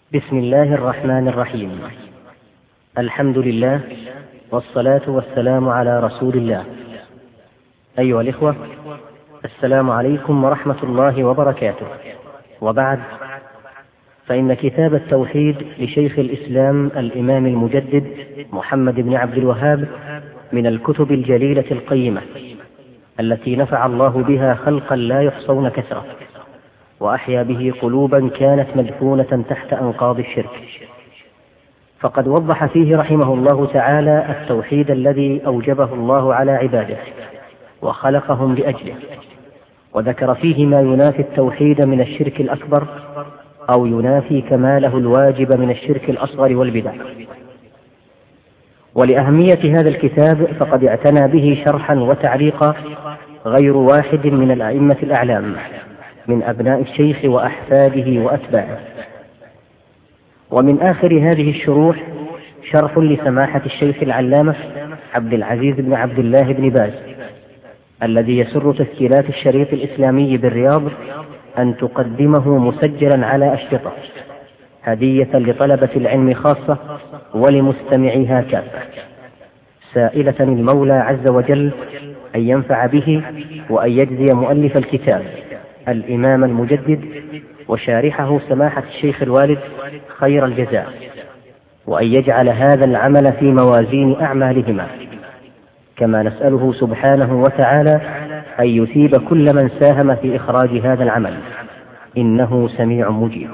بسم الله الرحمن الرحيم. الحمد لله والصلاة والسلام على رسول الله. أيها الإخوة، السلام عليكم ورحمة الله وبركاته. وبعد، فإن كتاب التوحيد لشيخ الإسلام الإمام المجدد محمد بن عبد الوهاب من الكتب الجليلة القيمة التي نفع الله بها خلقا لا يحصون كثرة، وأحيا به قلوبا كانت مدفونة تحت أنقاض الشرك. فقد وضح فيه رحمه الله تعالى التوحيد الذي أوجبه الله على عباده وخلقهم لأجله، وذكر فيه ما ينافي التوحيد من الشرك الأكبر أو ينافي كماله الواجب من الشرك الأصغر والبدع. ولأهمية هذا الكتاب فقد اعتنى به شرحا وتعليقا غير واحد من الأئمة الأعلام من أبناء الشيخ وأحفاده وأتباعه. ومن آخر هذه الشروح شرح لسماحة الشيخ العلامة عبد العزيز بن عبد الله بن باز، الذي يسر تسجيلات الشريط الإسلامي بالرياض أن تقدمه مسجلا على أشرطة هدية لطلبة العلم خاصة ولمستمعيها كافة، سائلة المولى عز وجل أن ينفع به وأن يجزي مؤلف الكتاب الإمام المجدد وشارحه سماحة الشيخ الوالد خير الجزاء، وأن يجعل هذا العمل في موازين أعمالهما، كما نسأله سبحانه وتعالى أن يثيب كل من ساهم في إخراج هذا العمل، إنه سميع مجيب.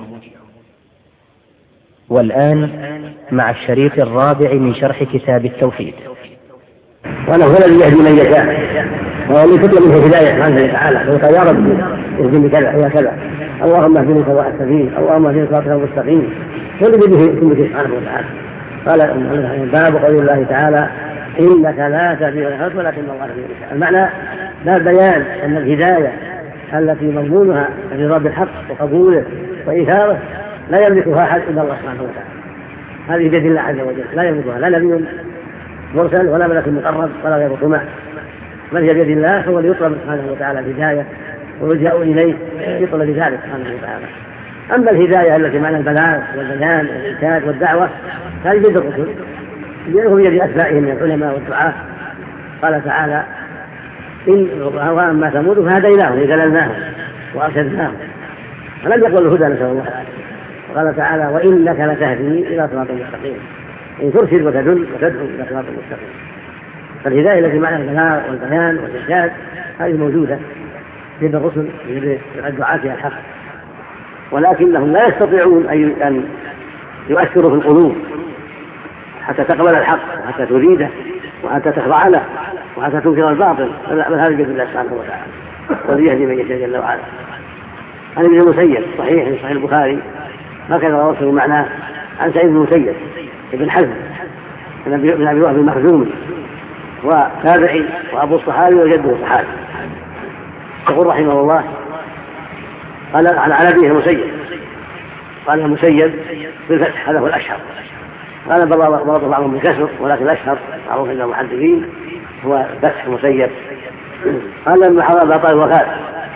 والآن مع الشريط الرابع من شرح كتاب التوحيد. وأنه هو الذي يهدي من يشاء، وهو الذي تطلب منه الهداية سبحانه وتعالى، فقال يا رب اهدني كذا يا كذا، اللهم اهدني سواء السبيل، اللهم اهدني صراطك المستقيم، والذي به كله سبحانه وتعالى. قال باب قول الله تعالى إنك لا تهدي من أحببت ولكن الله يهدي من يشاء. المعنى باب بيان أن الهداية التي مضمونها رضا بالحق وقبوله وإيثاره لا يملكها أحد إلا الله سبحانه وتعالى. هذه بيد الله عز وجل، لا يملكها لا نبي مرسل ولا ملك مقرب ولا غير طمع، بل هي بيد الله، هو اللي يطلب سبحانه وتعالى الهداية ويلجأ إليه يطلب ذلك سبحانه وتعالى. أما الهداية التي معنى البلاغ والبيان والإرشاد والدعوة هذه بيد الرسل، هم بيد أتباعهم من العلماء والدعاة. قال تعالى وأما ثمود فهديناهم ذللناهم وأرشدناهم، فلم يقل الهدى نسأل الله تعالى. وقال تعالى وإنك لتهدي إلى صراط مستقيم، إن ترشد وتدل وتدعو إلى صراط مستقيم. فالهداية التي معنى البلاغ والبيان والإرشاد هذه موجودة بين الرسل بين الدعاة إلى الحق، ولكنهم لا يستطيعون أن يؤثروا في القلوب حتى تقبل الحق وحتى تريده وحتى تخضع له وحتى تنكر الباطل، بل هذا بيد الله سبحانه وتعالى، والذي يهدي من يشاء جل وعلا. عن ابن المسيب صحيح في صحيح البخاري هكذا وصل معناه عن سعيد بن المسيب ابن حزم بن أبي وهب المخزومي وتابعي وأبو الصحابي وجده صحابي، يقول رحمه الله قال على أبيه المسيب، قال المسيب بالفتح هذا هو الأشهر، قال برضه بعضهم بالكسر ولكن الأشهر معروف عند المحدثين هو فتح المسيب. قال لما حضر أبا طالب وفاة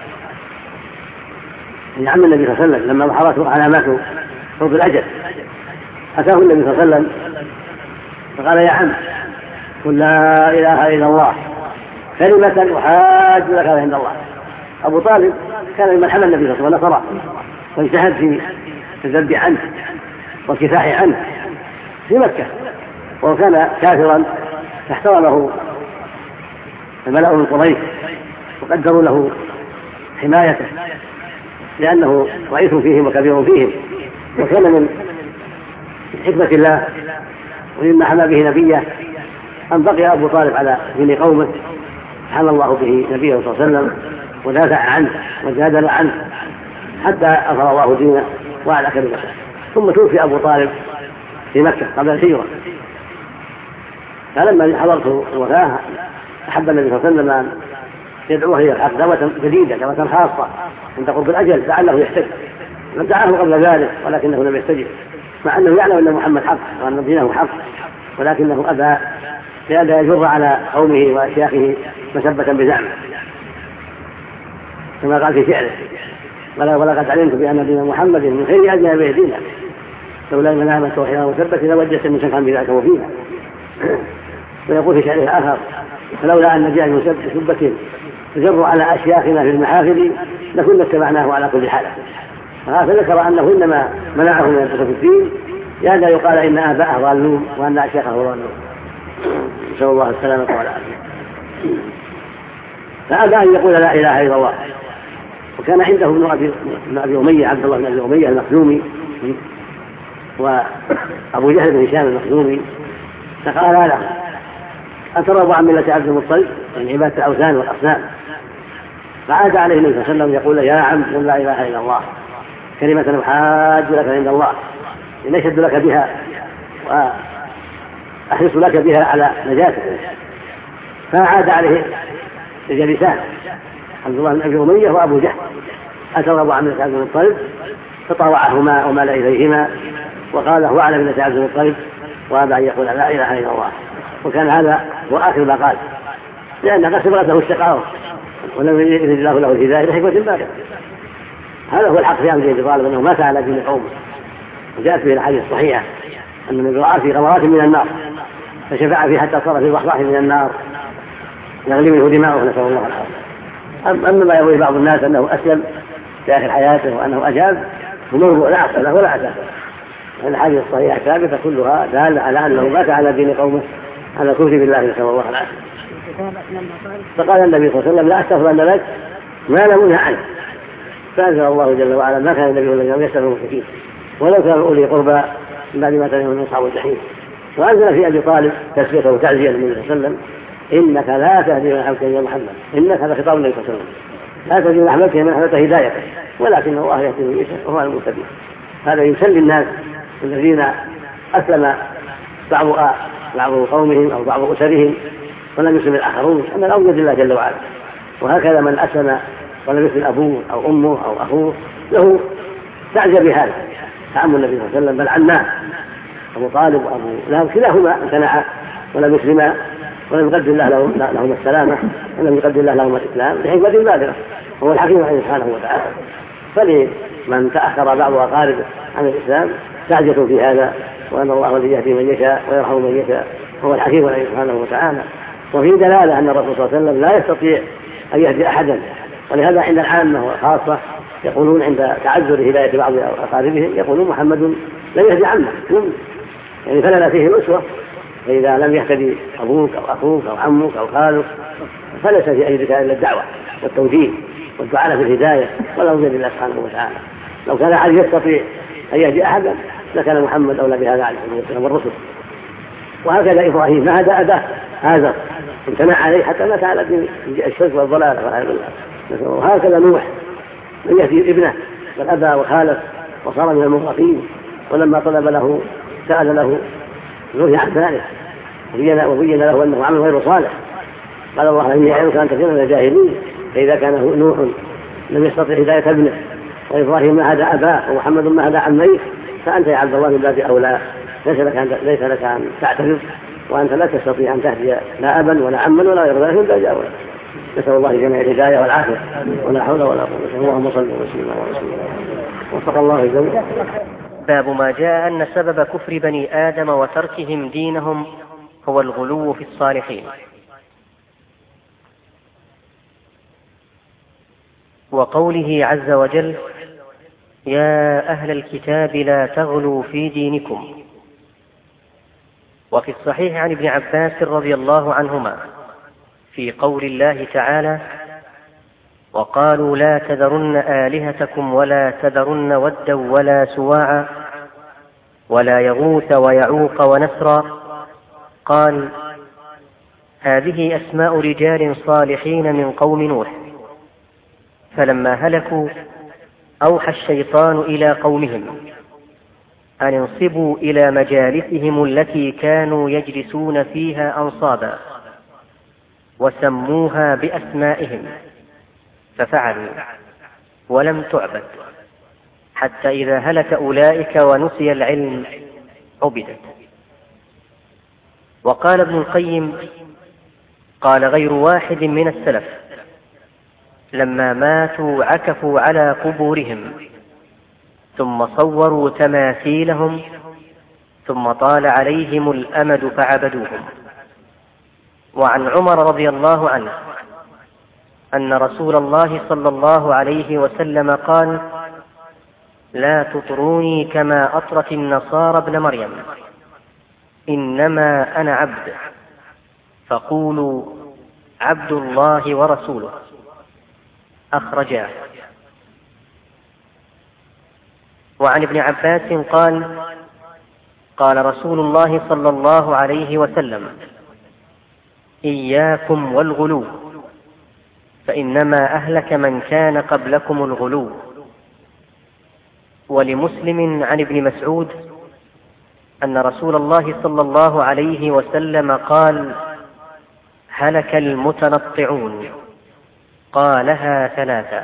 من عم النبي صلى الله عليه وسلم، لما ظهرته علامات قرب الأجل أتاه النبي صلى الله عليه وسلم فقال يا عم قل لا إله إلا الله كلمة أحاج لك عند الله. أبو طالب كان ممن حمل النبي صلى الله عليه وسلم واجتهد في الذب عنه والكفاح عنه في مكة، وكان كافرا فاحترمه الملأ من قريش وقدروا له حمايته لأنه رئيس فيهم وكبير فيهم، وكان من حكمة الله ومما حمى به نبيه أن بقي أبو طالب على دين قومه، حمى الله به نبيه صلى الله عليه وسلم ودافع عنه وجادل عنه حتى أظهر الله دينه وعلى كلمته. ثم توفي أبو طالب في مكة قبل الهجرة، فلما حضرت الوفاة أحب النبي صلى الله عليه وسلم أن يدعوه إلى الحق دعوة جديدة دعوة خاصة عند قرب الأجل لعله يحتج. من دعاه قبل ذلك ولكنه لم يستجب، مع أنه يعلم أن محمد حق وأن دينه حق، ولكنه أبى لئلا يجر على قومه وأشياخه مسبة بزعمه، كما قال في شعره ولقد علمت بأن دين محمد من خير أجنبي دينا لولا المنامة وحياة وثبت لوجدت من سكن بذاك وفيها. ويقول في شعره آخر: فلولا أن جاء من سبة تجر على أشياخنا في المحافل لكنا اتبعناه على كل حال. فهذا ذكر أنه إنما منعه من الدخول في الدين لأن يقال إن آباءه ضالون وأن أشياخه ضالون، نسأل الله السلامة والعافية. فأبى أن يقول لا إله إلا الله. وكان عنده ابن أبي أمية، عبد الله بن أبي أمية المخزومي، وأبو جهل بن هشام المخزومي، فقال له: أترغب عن ملة عبد المطلب من عبادة الأوثان والأصنام؟ فعاد عليه النبي صلى الله عليه وسلم يقول: يا عم، قل لا إله إلا الله كلمة أحاج لك عند الله، إن أشهد لك بها وأحرص لك بها على نجاتك. فعاد عليه الجليسان عبد الله بن أبي أمية وأبو جهل: أترغب عن ملة عبد المطلب؟ فطاوعهما ومال إليهما وقال: هو على ملة عبد المطلب، وأبى أن يقول لا إله إلا الله. وكان هذا هو آخر ما قال، لأن قد سبقت له الشقاوة ولم يرد الله له الهداية لحكمة بالغة. هذا هو الحق في أمر أبي طالب، أنه مات على دين قومه. وجاءت به الحديث الصحيحة أن النبي رأى في غمرات من النار فشفع فيه حتى صار في ضحضاح من النار يغلي منه دماؤه، نسأل الله العافية. أما ما يروي بعض الناس أنه أسلم في آخر حياته وأنه أجاب فموضوع لا أصل له ولا أساس. الحديث الصحيحة الثابتة كلها دالة على أنه مات على دين قومه على الكفر بالله، نسأل الله العافية. فقال النبي صلى الله عليه وسلم: لا أستغفر لك ما لم أنه عنه. فأنزل الله جل وعلا: ما كان النبي الذين يستغفر المشركين ولو كانوا أولي قربى من بعد ما تبين من أصحاب الجحيم. وأنزل في أبي طالب تسليته وتعزية للنبي صلى الله عليه وسلم: إنك لا تهدي من أحببت يا محمد. إنك هذا خطاب النبي صلى الله عليه وسلم: لا تهدي من أحببت من أحببت هدايته ولكن الله يهدي من يشاء وهو المهتدي. هذا يسلي الناس الذين أسلم بعض قومهم أو بعض أسرهم ولم يسلم الآخرون أن الأمر بيد الله جل وعلا. وهكذا من أسلم ولم يسلم أبوه أو أمه أو أخوه له تعجب بهذا تعم النبي صلى الله عليه وسلم، بل عناه أبو طالب وأبو لهب كلاهما امتنعا ولم يسلما ولم يقدر الله لهم السلامة ولم يقدر الله لهم الإسلام لحكمة بالغة، وهو الحكيم عليه سبحانه وتعالى. فلمن تأخر بعض أقاربه عن الإسلام تعجب في هذا، وأن الله الذي يهدي من يشاء ويرحم من يشاء وهو الحكيم عليه سبحانه وتعالى. وفي دلالة أن الرسول صلى الله عليه وسلم لا يستطيع أن يهدي أحدا، ولهذا عند العامة والخاصة يقولون عند تعذر هداية بعض أقاربهم يقولون: محمد لم يهدي عمه، يعني فلنا فيه الأسوة. فإذا لم يهتدي أبوك أو أخوك أو عمك أو خالك فليس في أيدك إلا الدعوة والتوجيه والدعاء في الهداية ولا بيد الله سبحانه وتعالى. لو كان أحد يستطيع أن يهدي أحدا لكان محمد أولى بهذا عليه الصلاة والسلام والرسل. وهكذا إبراهيم ما هدى أباه هذا، امتنع عليه حتى مات على دين الشرك والضلال والعياذ بالله. وهكذا نوح من يهدي ابنه بل أبى وخالف وصار من المغرقين، ولما طلب له سأل له نهي عن ذلك وبين له أنه عمل غير صالح. قال: الله إني أعلمك أن تكون من الجاهلين. فإذا كان نوح لم يستطع هداية ابنه وإبراهيم ما هدى أباه ومحمد ما هدى عميه، فأنت يا عبد الله من باب أولى. ليس لك أن تعترض، وأنت لا تستطيع أن تهدي لا أبا ولا عما ولا غير ذلك من باب أولى. نسأل الله جميع الهداية والعافية ولا حول ولا قوة. اللهم صل وسلم على رسول الله وفق الله الجميع. باب ما جاء أن سبب كفر بني آدم وتركهم دينهم هو الغلو في الصالحين. وقوله عز وجل: يا أهل الكتاب لا تغلوا في دينكم. وفي الصحيح عن ابن عباس رضي الله عنهما في قول الله تعالى: وقالوا لا تذرن آلهتكم ولا تذرن ودا ولا سواعا ولا يغوث ويعوق ونسرا. قال: هذه أسماء رجال صالحين من قوم نوح، فلما هلكوا أوحى الشيطان إلى قومهم أن انصبوا إلى مجالسهم التي كانوا يجلسون فيها أنصابا، وسموها بأسمائهم، ففعلوا ولم تعبد، حتى إذا هلك أولئك ونسي العلم عبدت. وقال ابن القيم: قال غير واحد من السلف: لما ماتوا عكفوا على قبورهم ثم صوروا تماثيلهم ثم طال عليهم الأمد فعبدوهم. وعن عمر رضي الله عنه أن رسول الله صلى الله عليه وسلم قال: لا تطروني كما أطرت النصارى ابن مريم، إنما أنا عبد، فقولوا عبد الله ورسوله. أخرجاه. وعن ابن عباس قال: قال رسول الله صلى الله عليه وسلم: إياكم والغلو، فإنما أهلك من كان قبلكم الغلو. ولمسلم عن ابن مسعود أن رسول الله صلى الله عليه وسلم قال: هلك المتنطعون. قالها ثلاثا.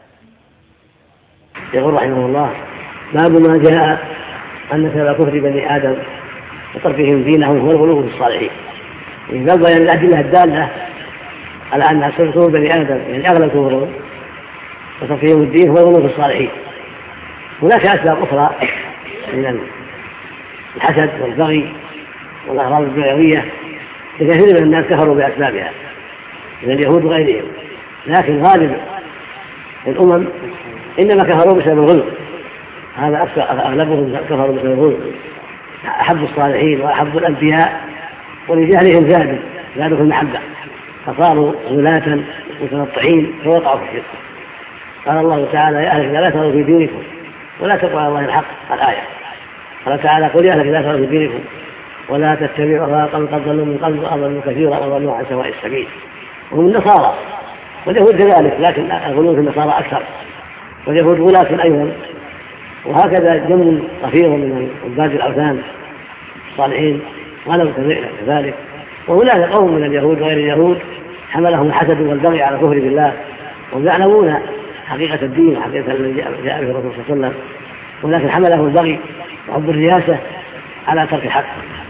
يقول رحمه الله: باب ما جاء أن سبب كفر بني آدم وتركهم دينهم هو الغلو في الصالحين. باب بيان الأدلة الدالة على أن سبب كفر بني آدم يعني أغلب كفرهم وتركهم الدين هو الغلو في الصالحين. هناك أسباب أخرى من الحسد والبغي والأغراض الدنيوية لكثير من الناس كفروا بأسبابها من اليهود وغيرهم، لكن غالب الأمم إنما كفروا بسبب الغلو. هذا أغلبهم كفروا بسبب الغلو، أحبوا الصالحين وأحبوا الأنبياء ولجهلهم زادوا في المحبة فصاروا غلاة متنطعين فوقعوا في الشرك. قال الله تعالى: يا أهل لا تغلوا في دينكم ولا تقولوا على الله الحق. الآية. قال تعالى: قل يا أهل لا تغلوا في دينكم ولا تتبعوا أهواء قوم قد ضلوا من قبل وأضلوا كثيرا وضلوا عن سواء السبيل. وهم النصارى واليهود كذلك، لكن الغلو في النصارى أكثر، واليهود غلاة أيضا. وهكذا جمع كثير من عباد الأوثان الصالحين غلوا كذلك. وهناك قوم من اليهود وغير اليهود حملهم الحسد والبغي على كفر بالله، وهم يعلمون حقيقة الدين وحقيقة الذي جاء به الرسول صلى الله عليه وسلم، ولكن حملهم البغي وحب الرياسة على ترك الحق.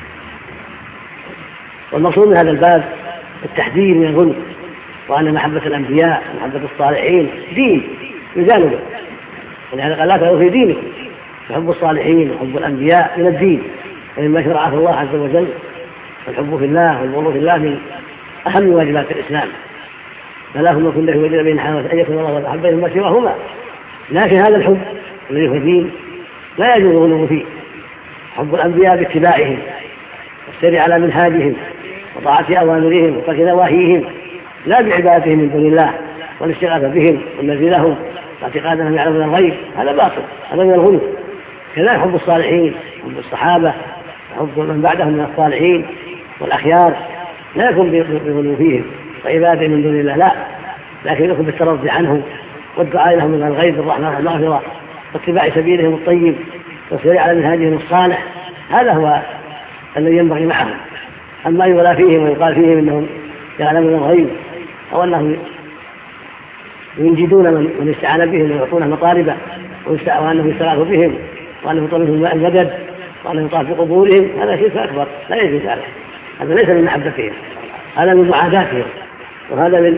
والمقصود من هذا الباب التحذير من الغلو، وأن محبة الأنبياء ومحبة الصالحين دين يجانبه، ولهذا قال: لا تغلوا في دينكم. فحب الصالحين وحب الأنبياء من الدين ومما شرعه الله عز وجل. والحب في الله والبغض في الله من أهم واجبات الإسلام. فلا هم كن له وجد بين حالة أن يكون الله أحب مما سواهما. لكن هذا الحب الذي هو الدين لا يجوز الغلو فيه. حب الأنبياء باتباعهم والسير على منهاجهم وطاعة أوامرهم وترك نواهيهم، لا بعبادتهم من دون الله والاستغاثة بهم والنذر لهم واعتقاد أنهم يعلمون الغيب. هذا باطل، هذا من الغلو. كذلك حب الصالحين، حب الصحابة، حب من بعدهم من الصالحين والأخيار لا يكون بغلو فيهم وعبادة من دون الله، لا، لكن يكون بالترضي عنهم والدعاء لهم من الغيب بالرحمة والمغفرة واتباع سبيلهم الطيب والسير على منهاجهم الصالح. هذا هو الذي ينبغي معهم. أما يغلى فيهم ويقال فيهم إنهم يعلمون الغيب أو أنهم ينجدون من استعان بهم ويعطونه مطالبه وأنهم يستغاثوا بهم وأنهم يطلبون المدد وأنهم يطاف بقبورهم، هذا شرك أكبر لا يجوز هذا ليس من محبتهم، هذا من معاداتهم، وهذا من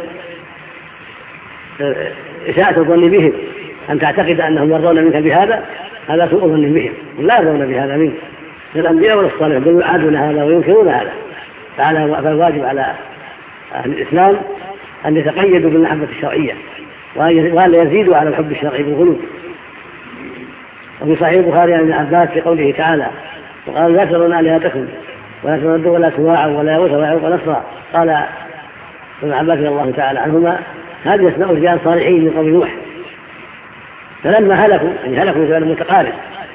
إساءة الظن بهم. أن تعتقد أنهم يرضون منك بهذا، هذا سوء ظن بهم، لا يرضون بهذا منك الأنبياء ولا الصالحين، بل يعادون هذا وينكرون هذا. فالواجب على أهل الإسلام أن يتقيدوا بالمحبة الشرعية وأن يزيدوا على الحب الشرعي بالغلو. وفي صحيح البخاري عن ابن عباس في قوله تعالى: وقال: لا تذرون آلهتكم ولا تردوا ولا سواعا ولا يغوث ويعوق ونسرا. قال ابن عباس رضي الله تعالى عنهما: هذه أسماء رجال صالحين من قوم نوح، فلما هلكوا يعني هلكوا بسبب متقارب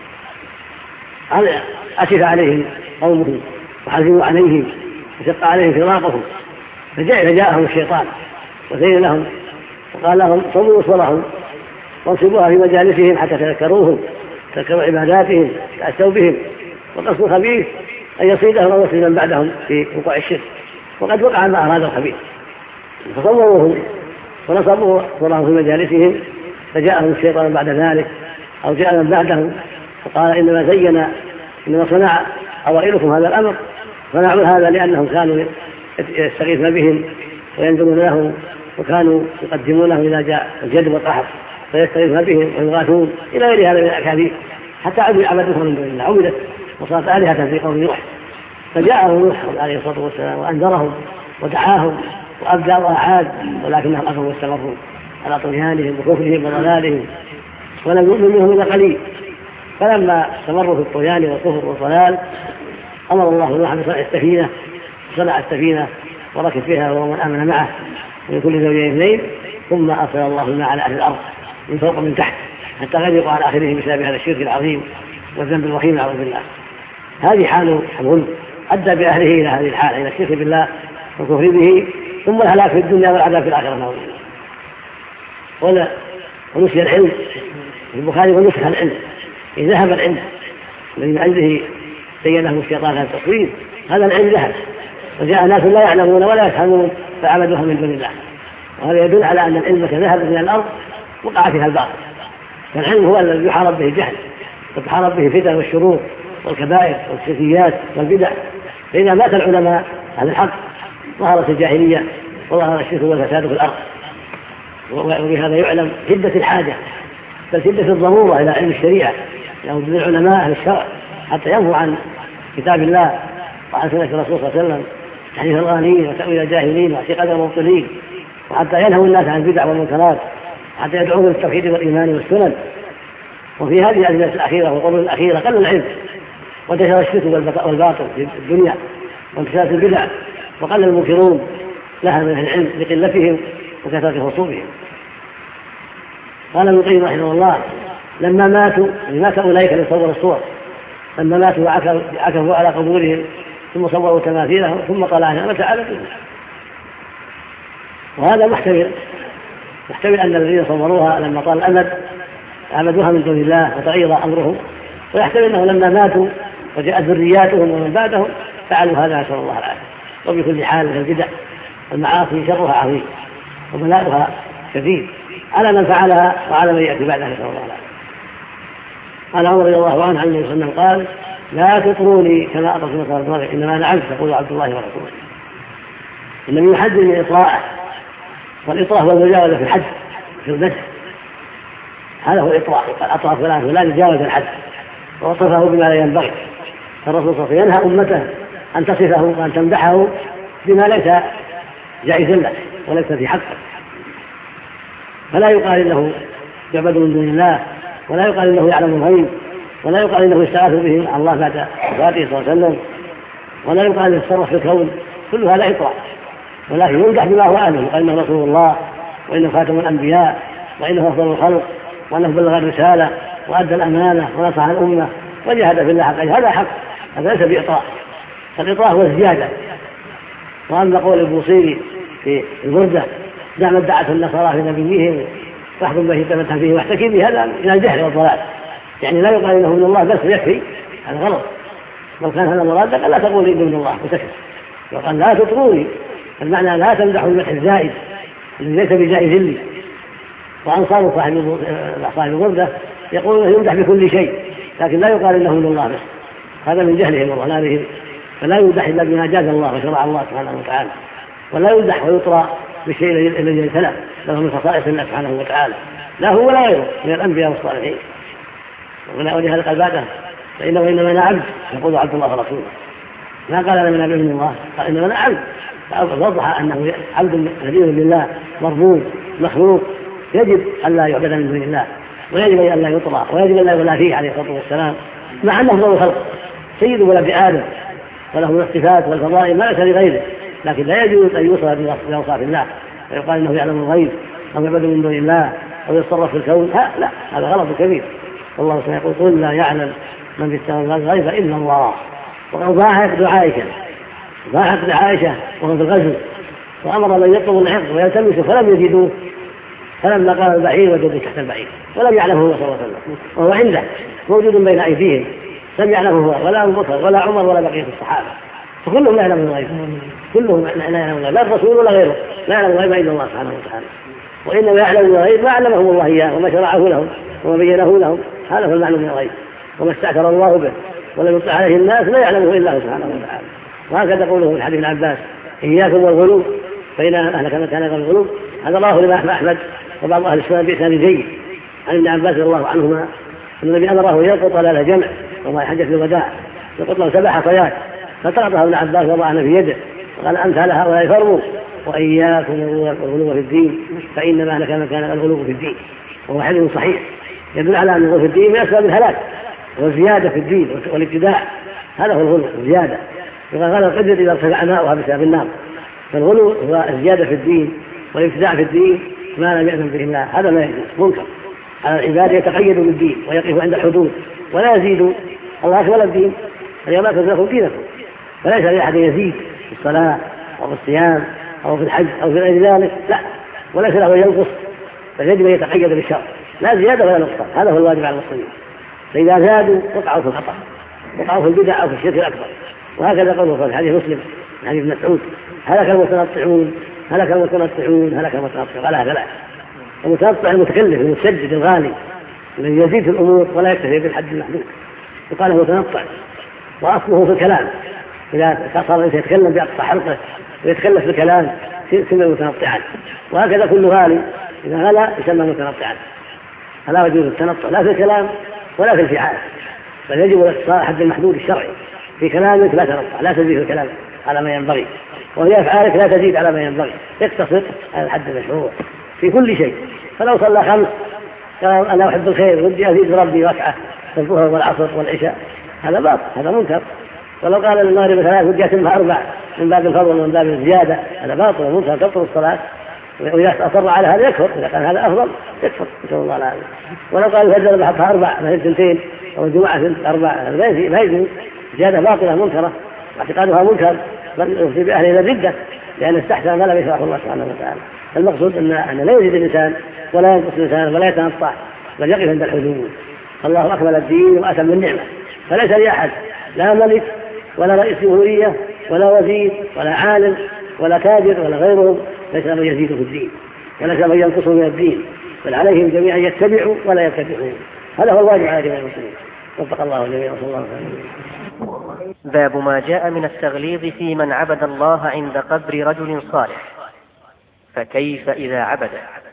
أسف عليهم قومهم وحزنوا عليهم وشق عليهم فراقهم، فجاءهم الشيطان وزين لهم وقال لهم: صلوا صلهم وانصبوها في مجالسهم حتى تذكروهم، تذكروا عباداتهم، تأسوا بهم. وقصد الخبيث أن يصيدهم أو يصيد من بعدهم في وقوع الشرك، وقد وقع ما أراد الخبيث، فصوروهم ونصبوا صلهم في مجالسهم. فجاءهم الشيطان بعد ذلك أو جاء من بعدهم فقال: إنما صنع أوائلكم هذا الأمر، صنعوا هذا لأنهم كانوا يستغيثون بهم وينذرون له، وكانوا يقدمونه إذا جاء الجد والقحط فيستغيثون بهم ويغاثون إلى غير هذا من الأكاذيب، حتى عبدوا من دون الله، عبدت وصارت آلهة في قوم نوح. فجاءهم نوح عليه الصلاة والسلام وأنذرهم ودعاهم وأبدأ وأعاد، ولكنهم أبوا واستمروا على طغيانهم وكفرهم وضلالهم ولم يؤمن منهم إلا قليل. فلما استمروا في الطغيان والكفر والضلال أمر الله نوحا بصنع السفينة، صنع السفينة وركب فيها ومن آمن معه من كل زوجين اثنين، ثم أرسل الله الماء على أهل الأرض من فوق ومن تحت حتى غرقوا على آخرهم بسبب هذا الشرك العظيم والذنب الوخيم نعوذ بالله. هذه حال الغل أدى بأهله إلى هذه الحال، إلى الشرك بالله والكفر به، ثم الهلاك في الدنيا والعذاب في الآخرة نعوذ بالله. ونسي العلم في البخاري ونسخ العلم، إذا ذهب العلم الذي من أجله زينه الشيطان هذا التصوير، هذا العلم ذهب وجاء ناس لا يعلمون ولا يفهمون فعبدوها من دون الله. وهذا يدل على أن العلم ذهب من الأرض وقع فيها الباطل. فالعلم هو الذي يحارب به الجهل وتحارب به الفتن والشرور والكبائر والشركيات والبدع. فإذا مات العلماء عن الحق ظهرت الجاهلية وظهر الشرك والفساد في الأرض. وبهذا يعلم شدة الحاجة بل شدة الضرورة إلى علم الشريعة، لأن يعني العلماء أهل الشرع حتى ينفوا عن كتاب الله وعن سنة الرسول صلى الله عليه وسلم تحديث الغالين وتأويل الجاهلين واعتقاد المبطلين، وحتى ينهوا الناس عن البدع والمنكرات، حتى يدعوهم للتوحيد والإيمان والسنن. وفي هذه الأزمنة الأخيرة والقرون الأخيرة قل العلم وانتشر الشرك والباطل في الدنيا وانتشرت البدع وقل المنكرون لها من العلم لقلتهم وكثرة رسوبهم. قال ابن القيم رحمه الله لما ماتوا مات أولئك لصور الصور، لما ماتوا عكفوا على قبورهم ثم صوروا تماثيلهم ثم طلعنا متى عبدوا. وهذا محتمل أن الذين صوروها لما طال الأمد عبدوها من دون الله وتغير أمرهم، ويحتمل أنه لما ماتوا وجاءت ذرياتهم ومن بعدهم فعلوا هذا نسأل الله العافية. وبكل حال البدع والمعاصي شرها عظيم وبلاؤها شديد على من فعلها وعلى من يأتي بعدها نسأل الله العافية. قال عمر رضي الله عنه عن النبي صلى الله عليه وسلم قال لا تطروني كما أطرت نصارى إنما أنا عبد يقول عبد الله ورسوله. النبي يحذر من إطراءه، والإطراء هو المجاوزة في الحد في المسح، هذا هو الإطراء. قال أطرأ فلان ولا يجاوز الحد ووصفه بما لا ينبغي. الرسول صلى الله عليه وسلم ينهى أمته أن تصفه وأن تمدحه بما ليس جائزا له وليس في حقه، فلا يقال إنه يعبد من دون الله، ولا يقال إنه يعلم الغيب، ولا يقال إنه يستغاث به مع الله بعد وفاته صلى الله عليه وسلم، ولا يقال إنه يتصرف في الكون. كل هذا إطراء، ولكن يمدح بما هو أهله، وإنه رسول الله وإنه خاتم الأنبياء وإنه أفضل الخلق وأنه بلغ الرسالة وأدى الأمانة ونصح الأمة وجاهد في الله حقا. هذا حق، هذا ليس بإطراء. الإطراء هو الزيادة. وأما قول البوصيري في البردة دع ما ادعته النصارى في نبيهم واحكم به تمتع فيه واحتكي به، هذا من الجهل والضلال. يعني لا يقال إنه من الله بس يكفي، هذا غلط. لو كان هذا مرادك لا تقول إنه من الله وتكفي. وقال لا تطروني، المعنى لا تمدحوا المدح الزائد الذي ليس بجائز لي. وأنصار صاحب البردة يقول إنه يمدح بكل شيء، لكن لا يقال إنه من الله بس، هذا من جهلهم وضلالهم. فلا يمدح إلا بما جاز الله وشرع الله سبحانه وتعالى، ولا يمدح ويطرى بالشيء الذي يتلف له من خصائص الله سبحانه وتعالى، لا هو ولا غيره من الأنبياء والصالحين. ولهذا قال بعده فإنه إنما أنا عبد يقول عبد الله ورسوله، ما قال أنا من عبد من الله، قال إنما أنا عبد. فوضح أنه عبد نبي لله مربوب مخلوق يجب أن لا يعبد من دون الله، ويجب أن لا يطرى، ويجب أن لا يولى فيه عليه الصلاة والسلام، مع أنه هو الخلق سيد ولد آدم وله الاصطفات والفضائل ما ليس لغيره، لكن لا يجوز أن يوصف بأوصاف الله ويقال إنه يعلم الغيب أو يعبد من دون الله أو يتصرف في الكون. لا، هذا غلط كبير. والله سيقول قل لا يعلم من في السماوات والغيب إلا الله. وقد ضاحك عائشة وهو في الغزو، وأمر من يطلب الحفظ ويلتمسه فلم يجدوه، فلما قال البعير وجدوا تحت البعير ولم يعلمه هو صلى الله عليه وسلم، وهو عنده موجود بين أيديهم، لم يعلمه هو ولا أبو بكر ولا عمر ولا بقية الصحابة، فكلهم لا يعلمون الغيب، كلهم لا يعلمون الغيب، لا الرسول ولا غيره لا يعلم الغيب إلا الله سبحانه وتعالى. وإنما يعلم الغيب ما علمهم الله إياه وما شرعه لهم وما بينه لهم، هذا هو المعنى من الغيب. وما استأثر الله به ولم يطلع عليه الناس لا يعلمه إلا الله سبحانه وتعالى. وهكذا قوله في حديث ابن عباس إياكم والغلو فإن أهلك من كان الغلو. هذا رواه الإمام أحمد وبعض أهل السنة بإسناد جيد عن ابن عباس رضي الله عنهما أن النبي أمره يلقط ضلال جمع وما حجة الوداع، يقول له 7 حصيات فطرحها ابن عباس وضعنا في يده وقال أمثال هؤلاء فرموا وإياكم الغلو في الدين فإنما أهلك من كان الغلو في الدين. وهو حديث صحيح يدل على أن الغلو في الدين من أسباب الهلاك والزيادة في الدين والابتداع. هذا هو الغلو الزيادة. وقال غلو القدر إذا ارتفع ماؤها بسبب النار. فالغلو هو الزيادة في الدين والابتداع في الدين ما لم يأذن به الله. هذا ما يجوز منكر على العباد يتقيد بالدين ويقف عند الحدود ولا يزيد الله أكبر الدين اليوم أكبر لكم دينكم. فليس لأحد يزيد في الصلاة أو في الصيام أو في الحج أو في غير ذلك لا، وليس له ينقص، فيجب أن يتقيد بالشرع لا زيادة ولا نقصان. هذا هو الواجب على المسلمين. فإذا زادوا وقعوا في الخطأ وقعوا في البدع أو في الشرك الأكبر. وهكذا قوله في حديث مسلم حديث ابن مسعود هلك المتنطعون هلك المتنطعون هلك المتنطعون. قال هذا لا. المتنطع المتكلف المتشدد الغالي الذي يزيد في الأمور ولا يكتفي بالحد المحدود يقال له متنطع. وأصله في الكلام إذا صار يتكلم بأقصى حلقه ويتكلف في الكلام يسمى متنطعا. وهكذا كل غالي إذا غلا يسمى متنطعا. فلا يجوز التنطع لا في الكلام ولا في الفعال، بل يجب الاقتصار حد المحدود الشرعي. في كلامك لا تنطع لا تزيد في الكلام على ما ينبغي، وفي أفعالك لا تزيد على ما ينبغي، اقتصر على الحد المشروع في كل شيء. فلو صلى 5 قال أنا أحب الخير ودي أزيد ربي ركعة في الظهر والعصر والعشاء هذا باطل هذا منكر. ولو قال المغرب 3 ودي أتمها 4 من باب الفضل ومن باب الزيادة هذا باطل ومنكر تبطل الصلاة. وإذا أصر على هذا يكفر، إذا كان هذا أفضل يكفر نسأل الله العافية. ولو قال الفجر بحطها 4 مثل 2 أو الجمعة 4 ما يجوز، زيادة باطلة منكرة واعتقادها منكر بل يفضي بأهل إلى الردة لأن استحسن ما لم يشرعه الله سبحانه وتعالى. المقصود أن لا يزيد الإنسان ولا ينقص الإنسان ولا يتنطع بل يقف عند الحدود. الله أكمل الدين وأتم النعمة، فليس لأحد لا ملك ولا رئيس جمهورية ولا وزير ولا عالم ولا تاجر ولا غيرهم ليس من يزيد في الدين وليس من ينقص من الدين، بل عليهم جميعا يتبعوا ولا يتبعون. هذا هو الواجب على جميع المسلمين. وفق الله جميعا صلى الله عليه وسلم. باب ما جاء من التغليظ في من عبد الله عند قبر رجل صالح، فكيف إذا عبد؟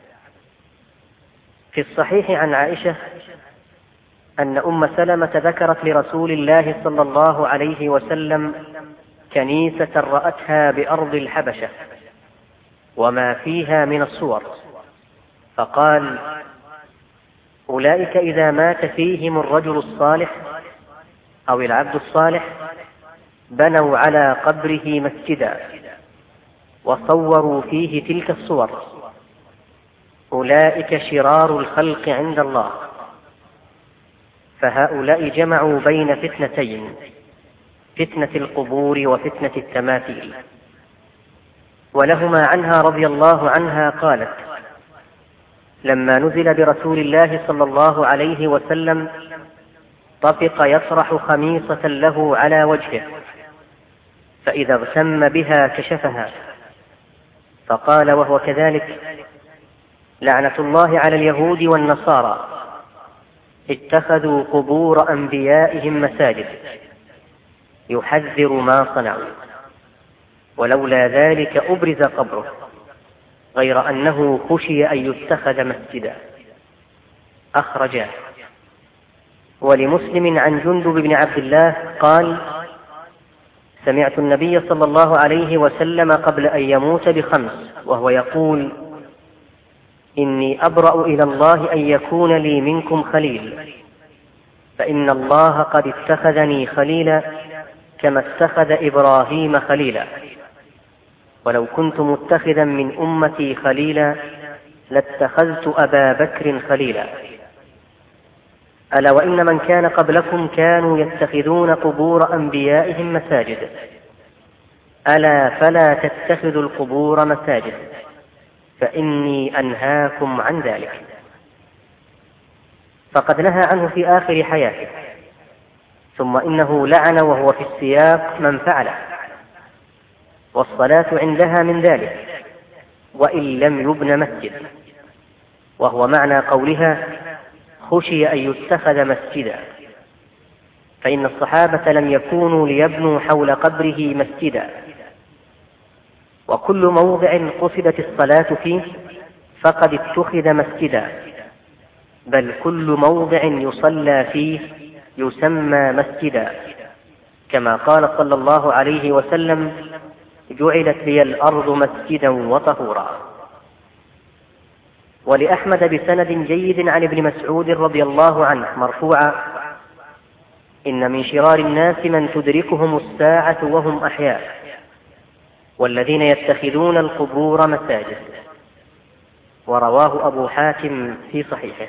في الصحيح عن عائشة أن أم سلمة ذكرت لرسول الله صلى الله عليه وسلم كنيسة رأتها بأرض الحبشة وما فيها من الصور، فقال: أولئك إذا مات فيهم الرجل الصالح أو العبد الصالح بنوا على قبره مسجدا وصوروا فيه تلك الصور، أولئك شرار الخلق عند الله. فهؤلاء جمعوا بين فتنتين، فتنة القبور وفتنة التماثيل. ولهما عنها رضي الله عنها قالت: لما نزل برسول الله صلى الله عليه وسلم طفق يطرح خميصة له على وجهه، فإذا اغتم بها كشفها، فقال وهو كذلك: لعنة الله على اليهود والنصارى اتخذوا قبور أنبيائهم مساجد، يحذر ما صنعوا، ولولا ذلك أبرز قبره، غير أنه خشي أن يتخذ مسجدا. أخرجاه. ولمسلم عن جندب بن عبد الله قال: سمعت النبي صلى الله عليه وسلم قبل أن يموت ب5 وهو يقول: إني أبرأ إلى الله أن يكون لي منكم خليل، فإن الله قد اتخذني خليلا كما اتخذ إبراهيم خليلا، ولو كنت متخذا من أمتي خليلا لاتخذت أبا بكر خليلا. ألا وإن من كان قبلكم كانوا يتخذون قبور أنبيائهم مساجد، ألا فلا تتخذوا القبور مساجد، فإني أنهاكم عن ذلك. فقد نهى عنه في آخر حياته، ثم إنه لعن وهو في السياق من فعله، والصلاة عندها من ذلك وإن لم يبن مسجد، وهو معنى قولها خشي أن يتخذ مسجدا، فإن الصحابة لم يكونوا ليبنوا حول قبره مسجدا، وكل موضع قصدت الصلاة فيه فقد اتخذ مسجدا، بل كل موضع يصلى فيه يسمى مسجدا، كما قال صلى الله عليه وسلم: جعلت لي الأرض مسجدا وطهورا. ولأحمد بسند جيد عن ابن مسعود رضي الله عنه مرفوعا: إن من شرار الناس من تدركهم الساعة وهم أحياء، والذين يتخذون القبور مساجد. ورواه أبو حاتم في صحيحه.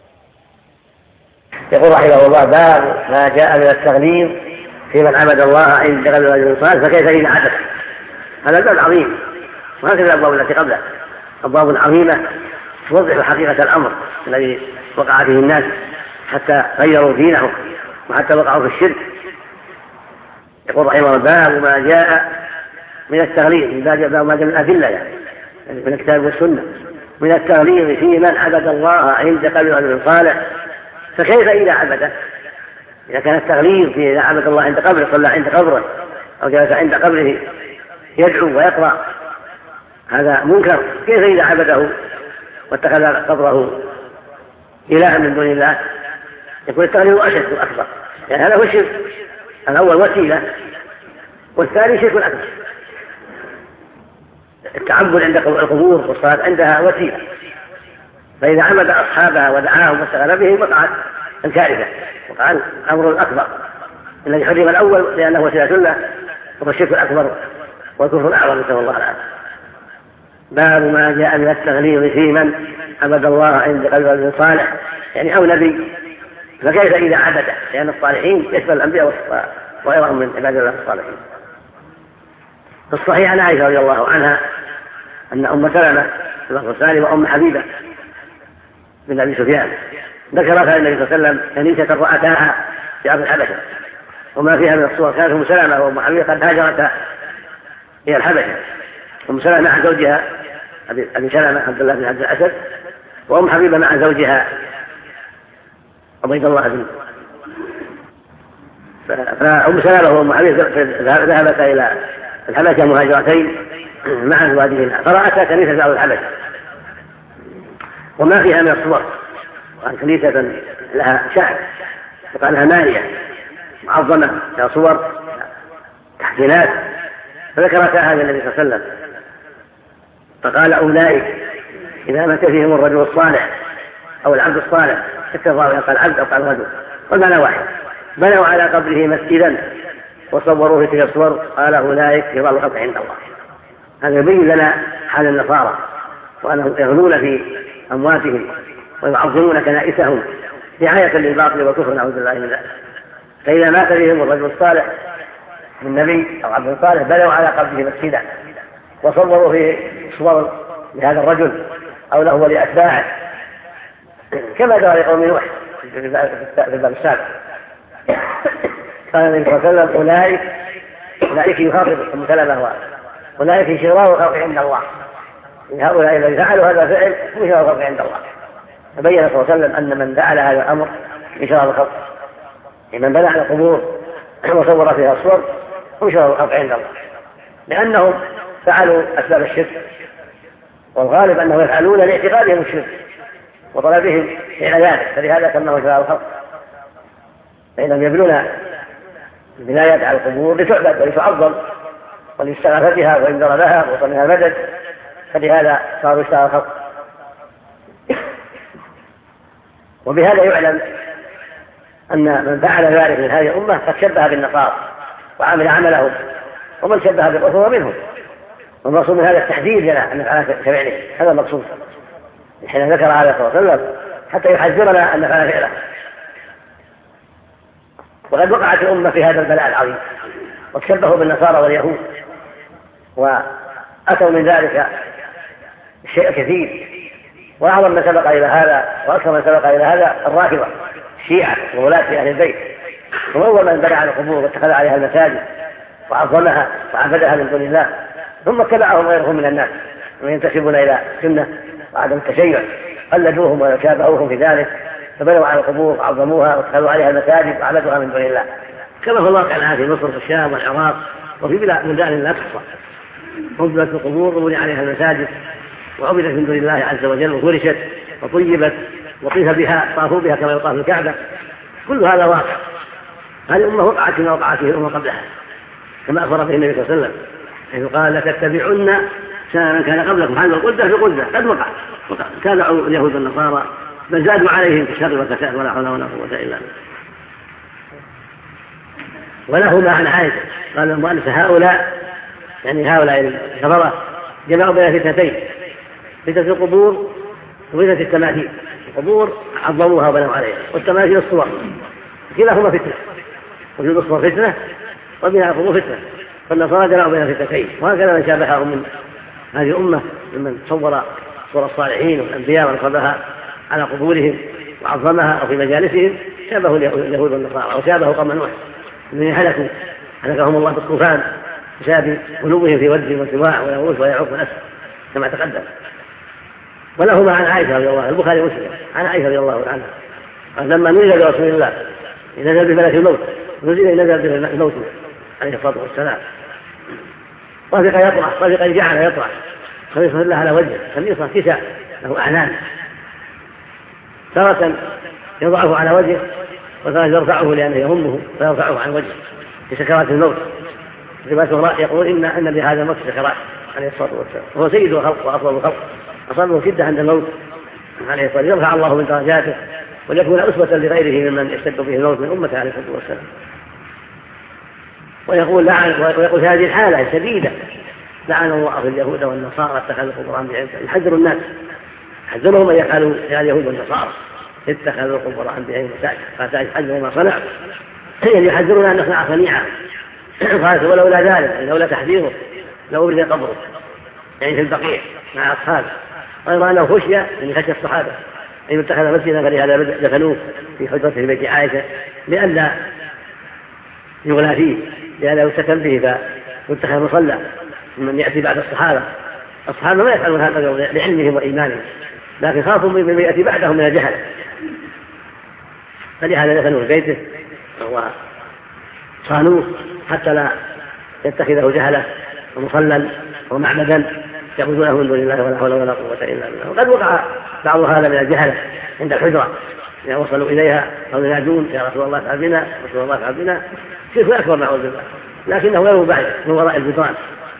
يقول رحمه الله: باب ما جاء من التغليظ في من عبد الله عند قبل رجل صالح فكيف إذا عبد. هذا الباب عظيم، وهكذا الأبواب التي قبله أبواب عظيمة توضح حقيقة الأمر الذي وقع فيه الناس حتى غيروا دينهم وحتى وقعوا في الشرك. يقول رحمه الله: باب ما جاء من التغليظ، باب ما جاء من الأدلة يعني من الكتاب والسنة، من التغليظ في من عبد الله عند قبر رجل صالح فكيف إذا عبده. إذا كان التغليظ في إذا عبد الله عند قبره، صلى عند قبره أو جلس عند قبره يدعو ويقرأ، هذا منكر. كيف إذا عبده واتخذ قبره إلها من دون الله؟ يكون التغليظ أشد وأكبر، يعني هذا هو الشرك. الأول وسيلة، والثاني شرك أكبر. التعبد عند القبور والصلاة عندها وسيلة، فإذا عمد أصحابها ودعاهم واستغل بهم وقعت الكارثة، وقع الأمر الأكبر الذي حرم الأول لأنه وسيلة له، وهو الشرك الأكبر والكفر الأعظم، نسأل الله العافية. باب ما جاء من التغليظ في من عبد الله عند قبر رجل صالح يعني أو نبي فكيف إذا عبده، لأن الصالحين يشمل الأنبياء وغيرهم من عباد الله الصالحين. في الصحيح عن عائشة رضي الله عنها أن أم سلمة الأنصاري وأم حبيبة بن أبي سفيان ذكرتها النبي صلى الله عليه وسلم كنيسة رأتاها في أرض الحبشة وما فيها من الصور. كانت أم سلمة وأم حبيبة قد هاجرتا إلى الحبشة، أم سلمة مع زوجها أبي سلمة عبد الله بن عبد الأسد، وأم حبيبة مع زوجها عبيد الله بن. فأم سلمة وأم حبيبة ذهبتا إلى الحبشة مهاجرتين مع أزواجهن، فرأتا كنيسة في أرض الحبشة وما فيها من الصور، وكانت كنيسة لها شعب وقال لها مالية معظمة لها صور تحسينات، فذكرتها هذا النبي صلى الله عليه وسلم فقال: أولئك إذا مات فيهم الرجل الصالح أو العبد الصالح، حتى قال العبد أو قال الرجل والمعنى واحد، بنوا على قبره مسجدا وصوروه في تلك الصور، قال: أولئك يضل الخلق عند الله. هذا يبين لنا حال النصارى وأنهم يغلون في أمواتهم ويعظمون كنائسهم رعاية للباطل والكفر، نعوذ بالله من ذلك. فإذا مات بهم الرجل الصالح من نبي أو عبد صالح بنوا على قبره مسجدا وصوروا فيه صور لهذا الرجل أو له ولأتباعه، كما جرى لقوم نوح في الباب السابق. قال النبي صلى الله عليه وسلم: أولئك يخاطب أم سلمة أولئك شرار الخلق عند الله، هؤلاء الذين فعلوا هذا الفعل هم شرار الخلق عند الله. فبين صلى الله عليه وسلم أن من فعل هذا الأمر من شرار الخلق، من بنى على القبور وصور فيها الصور هم شرار الخلق عند الله، لأنهم فعلوا أسباب الشرك، والغالب أنهم يفعلون لاعتقادهم الشرك وطلبهم فعل ذلك، فلهذا سموه شرار الخلق. فإنهم يبنون البنايات على القبور لتعبد ولتعظم وليستغاث بها وينذر لها ويطلب منها المدد، فلهذا صاروا شرار الخلق. وبهذا يعلم أن من فعل ذلك من هذه الأمة قد شبه بالنصارى وعمل عملهم، ومن شبه بالرسل منهم. والمقصود من هذا التحذير لنا أن نفعل كفعله، هذا المقصود حين ذكر عليه الصلاة والسلام حتى يحذرنا أن نفعل فعله. وقد وقعت الأمة في هذا البلاء العظيم وتشبهوا بالنصارى واليهود، وأتوا من ذلك الشيء كثير. وأعظم من سبق إلى هذا وأكثر من سبق إلى هذا الرافضة الشيعة وولاة أهل البيت، هم أول من بنى على القبور واتخذ عليها المساجد وعظمها وعبدها من دون الله، ثم اتبعهم غيرهم من الناس وينتسبون إلى السنة وعدم التشيع، قلدوهم وشابهوهم في ذلك، فبنوا على القبور وعظموها واتخذوا عليها المساجد وعبدوها من دون الله، كما هو الواقع الآن في مصر والشام والعراق وفي بلدان لا تحصى. عبدت القبور وبني عليها المساجد وعبدت من دون الله عز وجل وفرشت وطيبت وطيف بها، طافوا بها كما يطاف الكعبة. كل هذا واقع. هذه الأمة وقعت كما وقعت فيه الأمة قبلها، كما أخبر به النبي صلى الله عليه وسلم حيث قال لتتبعن سنن من كان قبلكم حذو القدة في قدة، قد وقع تابعوا اليهود والنصارى بل زادوا عليهم في الشر والفساد ولا حول ولا قوة إلا بالله. وله ما عن عائشة قال المؤلف هؤلاء يعني هؤلاء الكفرة جمعوا بين فتنتين، فتنة القبور وفتنة التماثيل. القبور عظموها وبنوا عليها، والتماثيل الصور كلاهما فتنة، وجود الصور فتنة وبناء القبور فتنة. فالنصارى جمعوا بين فتنتين، وهكذا من شابههم من هذه الأمة ممن صور صور الصالحين والأنبياء ونصبها على قبورهم وعظمها أو في مجالسهم شابهوا اليهود والنصارى، أو شابهوا قوم نوح الذين هلكهم الله بالطوفان بسبب غلوهم في ود وسواع ويغوث ويعوق ونسر كما تقدم. ولهما عن عائشة رضي الله عنها البخاري ومسلم عن عائشة رضي الله عنها قال لما نزل برسول الله نزل بملك الموت، نزل بالموت عليه الصلاة والسلام، طفق يطرح، طفق جعل يطرح خميصة الله على وجهه، خميصة كساء له أعلام، تارة يضعه على وجهه وتارة يرفعه لأنه يهمه فيرفعه عن وجهه في سكرات الموت. رواية يقول إن لهذا الموت سكرات عليه الصلاة والسلام، وهو سيد الخلق وأفضل الخلق، أصابه شدة عند الموت عليه الصلاة والسلام، يرفع الله من درجاته وليكون أسوة لغيره ممن يشتد به الموت من أمته عليه الصلاة والسلام. ويقول هذه الحالة شديدة لعن الله في اليهود والنصارى اتخذوا القبور أنبياء، يحذر الناس، يحذرهم أن يفعلوا يا اليهود والنصارى اتخذوا القبور أنبياء مساجد، فيحذروا ما صنعوا، يحذرون أن نصنع صنيعا. قالت ولولا ذلك لولا تحذيره لأبرز قبره يعني في البقيع مع أصحابه، غير أنه خشي من خشية الصحابة أن يتخذ مسجدا فلهذا دفنوه في حجرته في بيت عائشة لئلا يغلى فيه، لئلا يستكن به فيتخذ مصلى من يأتي بعد الصحابة ما يفعلون هذا لعلمهم وإيمانهم، لكن خافوا من يأتي بعدهم من الجهل، فلهذا دفنوه في بيته وصانوه حتى لا يتخذه جهله ومصلى ومعبدا يعبدونه من دون الله ولا حول ولا قوة إلا بالله. وقد وقع بعض هذا من الجهله عند الحجرة إذا وصلوا إليها أو ينادون يا رسول الله افعل بنا، رسول الله افعل بنا، شرك أكبر نعوذ بالله، لكنه غير مبعد من وراء الجدران.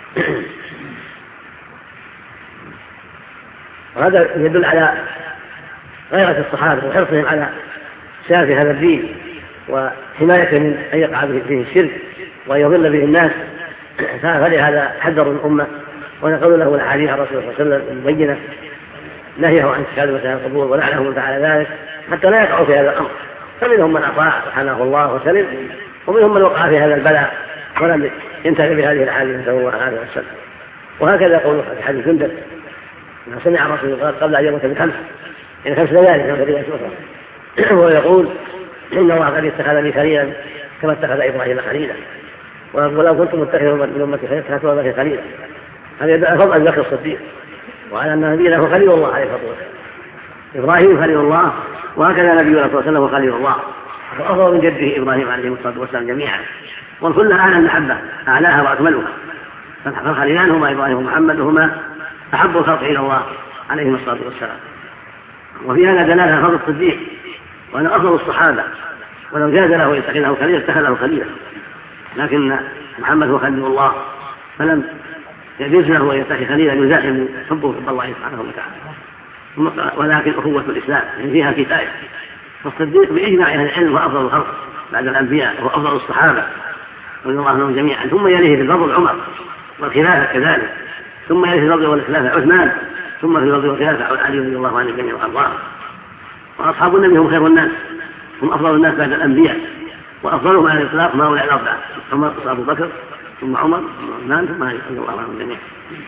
وهذا يدل على غيرة الصحابة وحرصهم على شرف هذا الدين وحمايته من أن يقع به الشرك وأن يضل به الناس، فلهذا حذروا الأمة ونقلوا له الأحاديث عن الرسول صلى الله عليه وسلم المبينة نهيه عن اتخاذ مساجد القبور ولعنه تعالى ذلك حتى لا يقعوا في هذا الأمر. فمنهم من أطاع رحمه الله وسلم، ومنهم من وقع في هذا البلاء ولم ينتهي بهذه الأحاديث نسأل الله عليه وسلم. وهكذا يقول في حديث جندب ما سمع الرسول قبل أن يموت ب5 يعني 5 ليالي كما في رواية وهو يقول إن الله قد اتخذني خليلا كما اتخذ إبراهيم خليلا، ولو كنت متخذا من أمتي خليلا اتخذت أبي خليلا. هذا يدل على فضل أبي بكر الصديق وعلى أن نبينا هو خليل الله عليه الصلاة والسلام، إبراهيم خليل الله وهكذا نبينا صلى الله عليه وسلم خليل الله، وأفضل من جده إبراهيم عليه الصلاة والسلام جميعا، والكل أعلى المحبة أعلاها وأكملها، فالخليلان هما إبراهيم ومحمد وهما أحب الخلق إلى الله عليهم الصلاة والسلام. وفي هذا دلالة على فضل الصديق وأن أفضل الصحابة، ولو جاز له يتخذه خليلا اتخذه خليلا، لكن محمد هو خليل الله فلم يجوز له أن يتخذ خليلا يزاحم حبه حب الله سبحانه وتعالى. ولكن أخوة الإسلام يعني فيها كفاية، فالصديق بإجماع أهل العلم هو أفضل الخلق بعد الأنبياء وهو أفضل الصحابة رضي الله عنهم جميعا، ثم يليه في الفضل عمر والخلافة كذلك، ثم يليه في الفضل والخلافة عثمان، ثم في الفضل والخلافة علي رضي الله عنه الجميع وأرضاه. وأصحاب النبي هم خير الناس، هم أفضل الناس بعد الأنبياء، وأفضلهم على الإطلاق ما هؤلاء الأربعة عمر وأبو بكر ثم عمر ثم عثمان ثم علي رضي الله عنهم جميعا.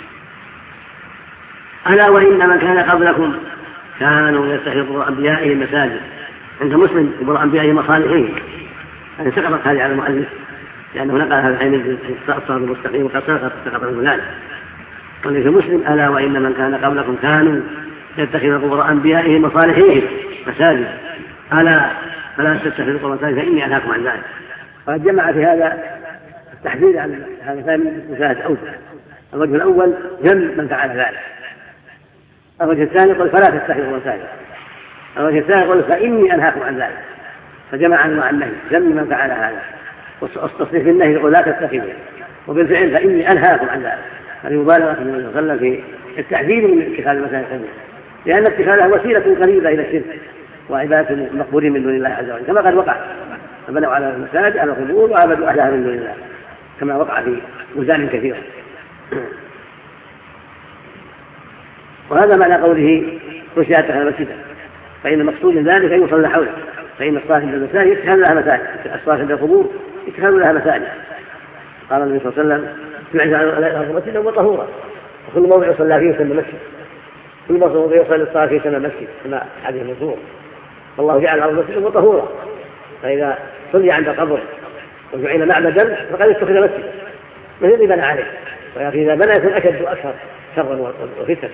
ألا وإن من كان قبلكم كانوا يتخذوا أنبيائهم مساجد. عند مسلم قبور أنبيائهم مصالحهم، يعني سقطت هذه على المؤلف لأنه نقل هذا الحين الصراط المستقيم وقد سقط من ذلك. وفي مسلم ألا وإن من كان قبلكم كانوا يتخذوا قبور أنبيائهم مصالحهم مساجد ألا فلا تتخذوا قبور مساجد فإني أنهاكم عن ذلك. قد جمع في هذا التحديد عن هذا مساجد أوسع. الوجه الأول جمع من فعل ذلك، الوجه الثاني قل فلا تتخذوا مساجد، الوجه الثاني قل فإني أنهاكم عن ذلك. فجمع أنواع النهي ذم من فعل هذا، والتصريح بالنهي يقول لا تتخذوا، وبالفعل فإني أنهاكم عن ذلك. هذه مبالغة من النبي صلى الله عليه وسلم في التحذير من اتخاذ المساجد الثانية، لأن اتخاذها وسيلة قريبة إلى الشرك وعبادة المقبورين من دون الله عز وجل، كما قد وقع فبنوا على المساجد على القبور وعبدوا أهلها من دون الله، كما وقع في بلدان كثيرة. وهذا معنى قوله خشي أن تتخذ مسجدا، فإن المقصود من ذلك أن يصلى حوله، فإن الصلاة عند المساجد يتخذ لها مساجد، الصلاة عند القبور يتخذ لها مساجد. قال النبي صلى الله عليه وسلم جعل على الأرض مسجدا وطهورا، وكل موضع يصلى فيه يسمى مسجد، كل موضع يصلي الصلاة فيه يسمى مسجد كما حديث المشهور. فالله جعل الأرض مسجدا وطهورا، فإذا صلي عند القبر وجعل معبدا فقد اتخذ مسجدا من الذي بنى عليه، ولكن إذا بنى يكون أشد وأكثر شرا وفتنة.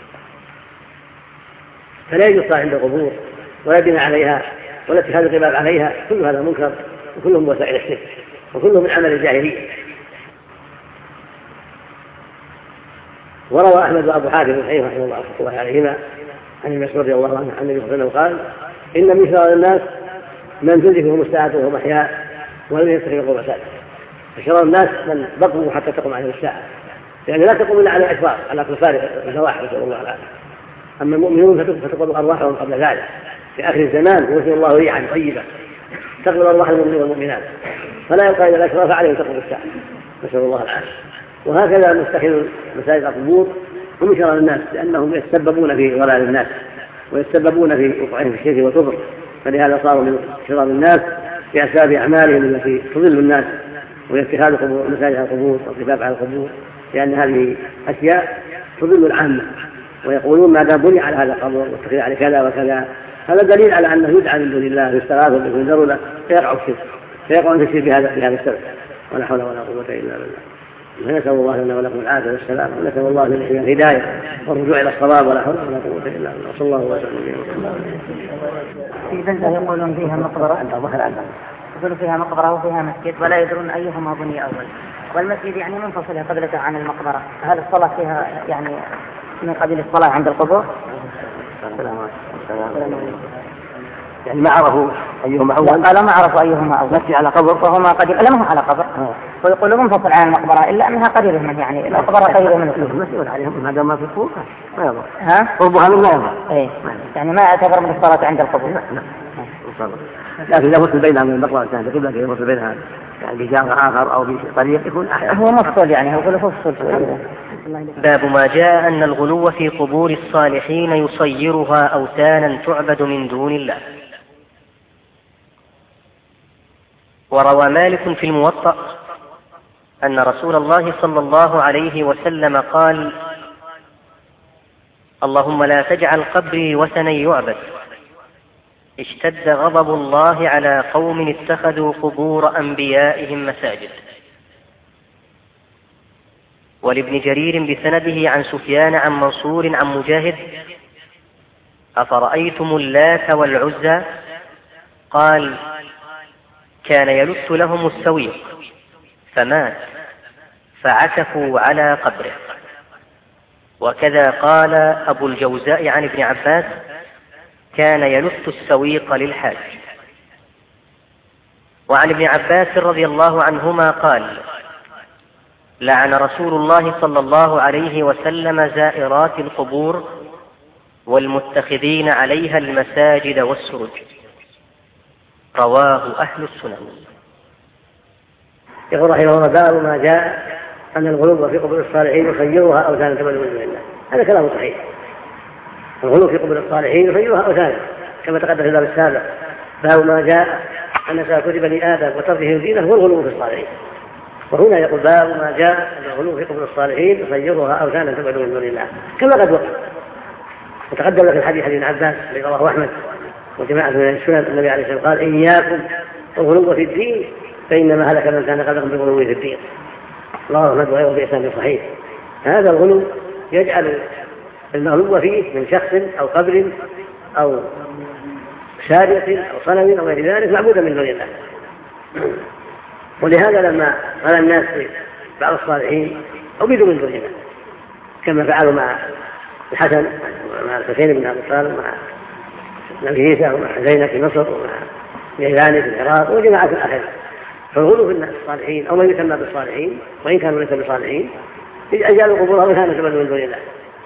فلا يجوز الصلاة عند القبور ولا بناء عليها ولا اتخاذ القباب عليها، كل هذا منكر وكله من وسائل الشرك وكله من عمل الجاهلية. وروى أحمد وأبو حاتم رحمه الله عليهما عن المسعود رضي الله عنه عن النبي صلى الله عليه وسلم قال: إن من شرار الناس من تدركهم الساعة وهم أحياء ولم يتخذوا القبور مساجد. فشرار الناس من بقوا حتى تقوم عليهم الساعة، يعني لا تقوم إلا على الأشرار، على كفار الزواحف نسأل الله العافية. أما المؤمنون فتقبل أرواحهم قبل ذلك في آخر الزمان، ويرسل الله ريحا طيبة تقبل أرواح المؤمنين والمؤمنات، فلا يبقى إلى الأشرار فعليهم تقبل الساعة نسأل الله العافية. وهكذا مستخدم مساجد القبور هم شرار الناس، لأنهم يتسببون في ضلال الناس ويتسببون في وقوعهم في الشرك والكفر، فلهذا صاروا من شرار الناس بأسباب أعمالهم التي تضل الناس، واتخاذ مساجد القبور والكتاب على القبور، لأن هذه أشياء تضل العامة، ويقولون ما دام بني على هذا القبر واتخذ على كذا وكذا، هذا دليل على أنه يدعى من دون الله ويستغاث به وينذر له فيقع في الشرك، فيقع في الشرك بهذا السبب، ولا حول ولا قوة إلا بالله. ونسأل الله لنا ولكم العافية والسلام، ونسأل الله لنا الهداية والرجوع إلى الصواب، ولا حول ولا قوة إلا بالله. صلى الله وسلم. في بلدة يقولون فيها مقبرة، يقولون فيها مقبرة وفيها مسجد ولا يدرون أيهما بني أول، والمسجد يعني منفصلة قبلته عن المقبرة، هل الصلاة فيها يعني من قبيل الصلاة عند القبور؟ يعني ما عرفوا أيهما أول؟ قالوا ما عرفوا أيهما أول، مسجد على قبر وهما قريب، لم على قبر، ويقولون منفصل عن المقبرة إلا أنها قريبة منه، يعني المقبرة قريبة منه، مسؤول عليهم هذا ما في فوق ما يضر، قربها من لا يضر، يعني ما يعتبر من الصلاة عند القبور. لكن إذا فصل بينها من المقبرة الثانية قبل أن يفصل بينها يعني بجار آخر أو بطريق يكون أحسن. هو مفصول يعني، هو يقول فصل. باب ما جاء أن الغلو في قبور الصالحين يصيرها أوثانا تعبد من دون الله. وروى مالك في الموطأ أن رسول الله صلى الله عليه وسلم قال: اللهم لا تجعل قبري وثنا يعبد. اشتد غضب الله على قوم اتخذوا قبور أنبيائهم مساجد. ولابن جرير بسنده عن سفيان عن منصور عن مجاهد: أفرأيتم اللات والعزى؟ قال: كان يلت لهم السويق فمات فعكفوا على قبره. وكذا قال أبو الجوزاء عن ابن عباس: كان يلت السويق للحاج. وعن ابن عباس رضي الله عنهما قال: لعن رسول الله صلى الله عليه وسلم زائرات القبور والمتخذين عليها المساجد والسرج. رواه أهل السنن. يقول رحمه الله: باب ما جاء أن الغلو في قبور الصالحين يخيرها أوثانا تعبد من دون الله. هذا كلام صحيح، الغلو في قبور الصالحين يخيرها أوثانا كما تقدم في الباب السابق. باب ما جاء أن ساكت بني آدم وتركهم دينه هو الغلو في الصالحين. وهنا يقول: باب ما جاء أن الغلو في قبور الصالحين يخيرها أوثانا تعبد من دون الله، كما قد وقع وتقدم لك الحديث ابن عباس الذي رواه أحمد وجماعة من السنن. النبي عليه الصلاة والسلام قال: إياكم والغلو في الدين فإنما هلك من كان قبلكم بالغلو في الدين. رواه أحمد وغيره بإسناد صحيح. هذا الغلو يجعل المغلوب فيه من شخص أو قبر أو سارية أو صنم أو غير ذلك معبودا من دون الله. ولهذا لما قال الناس في بعض الصالحين عبدوا من دون الله، كما فعلوا مع الحسن مع الحسين بن أبي طالب مع عيسى ومع زينب في مصر ومع جيلاني في العراق وجماعة الآخرين. فالغلو في الصالحين أو ما يسمى بالصالحين وإن كانوا ليسوا بصالحين أجالوا قبورهم وكانوا يعبدون من دون الله.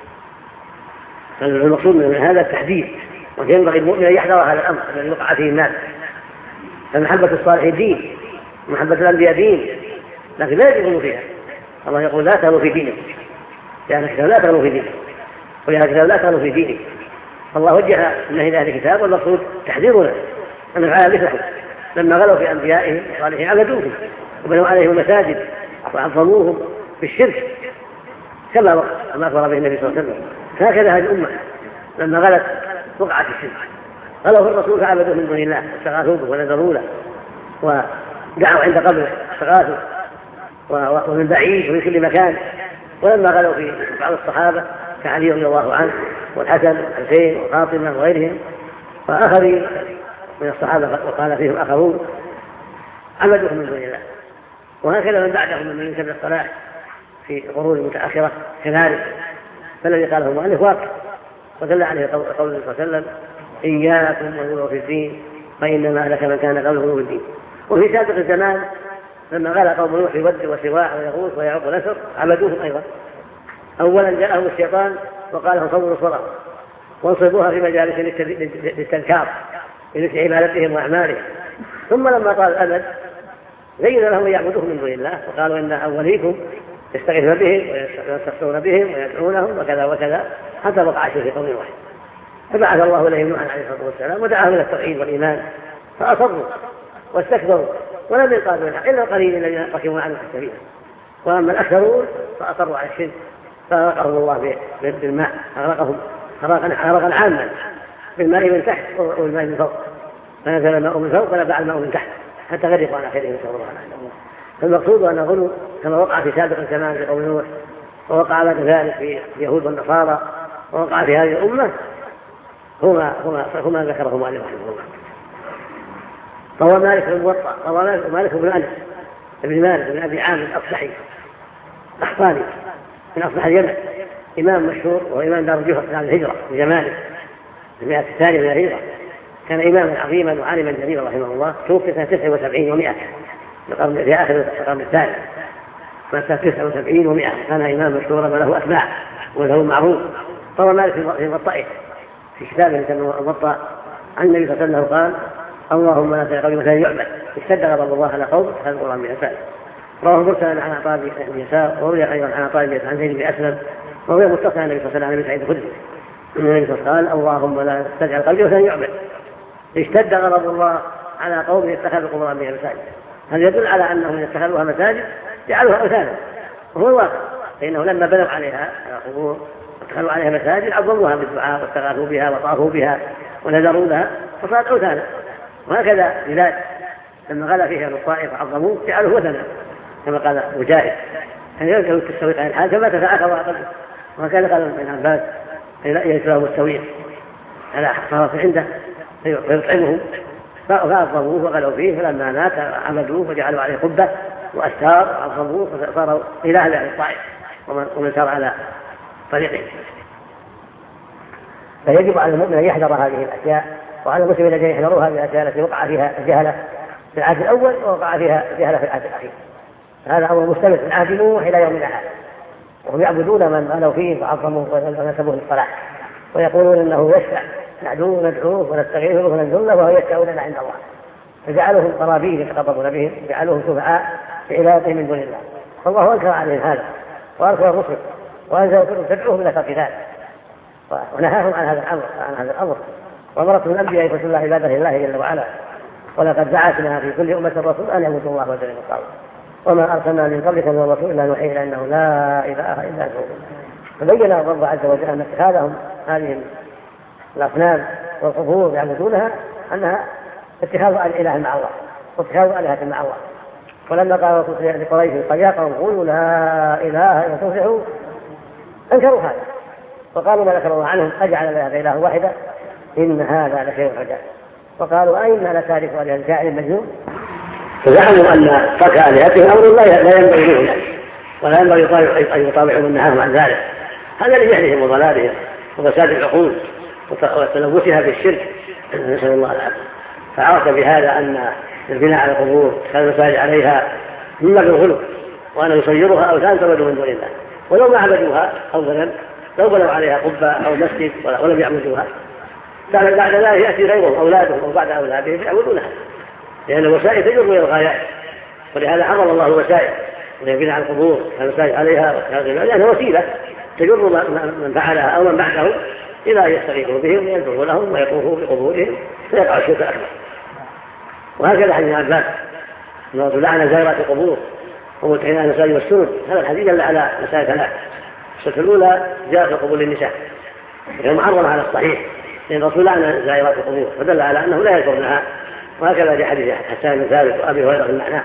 فالمقصود من هذا التحديد، وينبغي المؤمن أن يحذر هذا الأمر الذي وقع فيه الناس. فمحبة الصالحين دين، ومحبة الأنبياء دين، لكن لا يدخلوا فيها. الله يقول لا تغلوا في دينكم، يعني الكتاب لا تغلوا في دينكم، ويا الكتاب لا تغلوا في دينكم. فالله وجه النهي لأهل الكتاب، والمقصود تحذيرنا أن نفعل مثلهم لما غلوا في أنبيائهم الصالحين عبدوهم وبنوا عليهم المساجد وعظموهم بالشرك كما أخبر به النبي صلى الله عليه وسلم. هكذا هذه الأمة لما غلت وقعت الشرك، غلوا في الرسول فعبدوه من دون الله واستغاثوا به ونذروا له ودعوا عند قبره استغاثوا ومن بعيد ومن كل مكان. ولما غلوا في بعض الصحابة كعلي رضي الله عنه والحسن والحسين وفاطمة وغيرهم وآخرين من الصحابة وقال فيهم آخرون عبدوهم من دون الله. وهكذا من بعدهم من ينسب الصلاح في قرون متأخرة كذلك. فالذي قاله المؤلف واقع ودل عليه قول النبي صلى الله عليه وسلم إياكم والغلو في الدين فإنما أهلك من كان قبله في الدين. وفي سابق الزمان لما غلا قوم نوح يود وسواع ويغوث ويعوق ونسر عبدوهم أيضا. أولا جاءهم الشيطان وقال لهم صوروا الصلاة وانصبوها في مجالس للتذكار لذكر عبادتهم وأعمالهم. ثم لما طال الأمد زين لهم يعبدوهم من دون الله وقالوا إن أوليكم يستغيثون بهم ويستغفرون بهم ويدعونهم وكذا وكذا حتى وقع الشرك في قوم واحد. فبعث الله إليهم نوحا عليه الصلاة والسلام ودعاهم إلى التوحيد والإيمان فأصروا واستكبروا ولم ينقادوا منها إلا القليل الذين ركبوا عنه في السبيل. وأما الأكثرون فأصروا على الشرك فأغرقهم الله بالماء، أغرقهم غرقا عاما بالماء من تحت والماء من فوق، فنزل الماء من فوق ونبع الماء من تحت حتى غرقوا على آخرهم نسأل الله العافية. فالمقصود أن الغلو كما وقع في سابق الزمان في قوم نوح ووقع بعد ذلك في اليهود والنصارى ووقع في هذه الأمة هما ذكره مالك رحمه الله. روى مالك بن موطأ، روى مالك بن أنس بن مالك بن أبي عامر الأصبحي أحطاني من أصبح اليمن، إمام مشهور وهو إمام دار الهجرة في زمانه في المئة الثانية من الهجرة. كان إماما عظيما وعالما جليلا رحمه الله، توفي سنة 79 و100 في آخر القرن الثالث، سنة 79 و100. كان إمام مشهورا وله أتباع وله معروف. روى مالك في موطئه في كتابه يسمى الموطأ عن النبي صلى الله عليه وسلم قال اللهم لا تجعل قومي مثلا يعبد اشتد غضب الله على قوم اتخذوا القرآن بأسباب. رواه مرسلا عن عطاء بن يسار وروي أيضا عن عطاء بن عن زيد بن أسلم وهو متصل عن النبي صلى الله عليه وسلم عن سعيد الخدري النبي صلى الله عليه وسلم قال اللهم لا تجعل قومي مثلا يعبد اشتد غضب الله على قوم اتخذوا القرآن بأسباب. هذا يدل على أنهم اتخذوها مساجد جعلوها أوثانا، وهو الواقع، فإنه لما بنوا عليها قبور واتخذوا عليها مساجد عظموها بالدعاء واستغاثوا بها وطافوا بها ونذروا لها فصارت أوثانا. وهكذا بلاد لما غلا فيها الطائف عظموه جعلوه وثنا كما قال مجاهد يعني يرجعوا التسويق عن الحال كما تتعاقب عقله. وهكذا قال ابن عباس يجعله التسويق على صارت عنده فيطعمهم فعظموه وغلوا فيه، فلما مات عمدوه وجعلوا عليه قبة وأستار وعظموه فصاروا إله لأهل الطائف ومن سار على طريقه. فيجب على المؤمن أن يحذر هذه الأشياء، وعلى المسلم الذين يحذروا هذه الأشياء التي وقع فيها الجهلة في العهد الأول ووقع فيها الجهلة في العهد الأخير. هذا أمر مستمر في العهد نوح إلى يوم الأحد، وهم يعبدون من غلوا فيه وعظموه ونسبوه للصلاح ويقولون إنه يشفع ندعوه ونستغيثه وننزل له وهو يشفع لنا عند الله، فجعلوهم قرابين يتقربون بهم، جعلوهم شفعاء في عبادتهم من دون الله. فالله أنكر عليهم هذا وأرسل الرسل وأنزل كتب تدعوهم إلى ترك ذلك ونهاهم عن هذا الأمر وأمرتهم الأنبياء يقتلوا الله عباده الله جل وعلا. ولقد بعثنا في كل أمة رسول أن يعبدوا الله وحده وما أرسلنا من قبلك من رسول إلا نوحي إلى أنه لا إله إلا هو. فبين الله عز وجل أن اتخاذهم هذه الأصنام والقبور يعبدونها أنها اتخاذ الإله مع الله واتخاذ آلهة مع الله. ولما قال الرسول لقريش قد يا قوم قولوا لا إله إلا تفلحوا أنكروا هذا وقالوا ما ذكر الله عنهم أجعل هذا إله واحدا إن هذا لشيء عجاب. وقالوا أئنا لتارك آلهة كائن مجنون. فزعموا أن ترك آلهتهم أمر الله لا ينبغي لهم ولا ينبغي أن يطاوعوا من نهاهم عن ذلك. هذا لجهلهم وضلالهم وفساد العقول وتلوثها بالشرك، نسأل الله العافية. فعرفت بهذا أن البناء على القبور كان المساجد عليها من باب الغلو، وأن يصيرها أوثان تعبد من دون الله، ولو ما عبدوها أولا لو بنوا عليها قبة أو مسجد ولم يعبدوها بعد ذلك يأتي غيرهم أولادهم أو بعد أولادهم يعبدونها، لأن الوسائل تجر إلى الغايات. ولهذا حرم الله الوسائل وهي بناء على القبور المساجد عليها، لأنها وسيلة تجر من فعلها أو من بعده إلى أن يستغيثوا بهم وينفعوا لهم ويطوفوا بقبورهم فيقع الشرك الأكبر. وهكذا حديث عباس أنه لعن زائرات القبور ومتعين على المساجد والسنن. هذا الحديث دل على مسائل ثلاث. الشرك الأولى زيارة القبور للنساء وهي محرمة على الصحيح، لأن الرسول لعن زائرات القبور فدل على أنه لا يزورنها، وهكذا في حديث حسان بن ثابت وأبي هريرة في المعنى،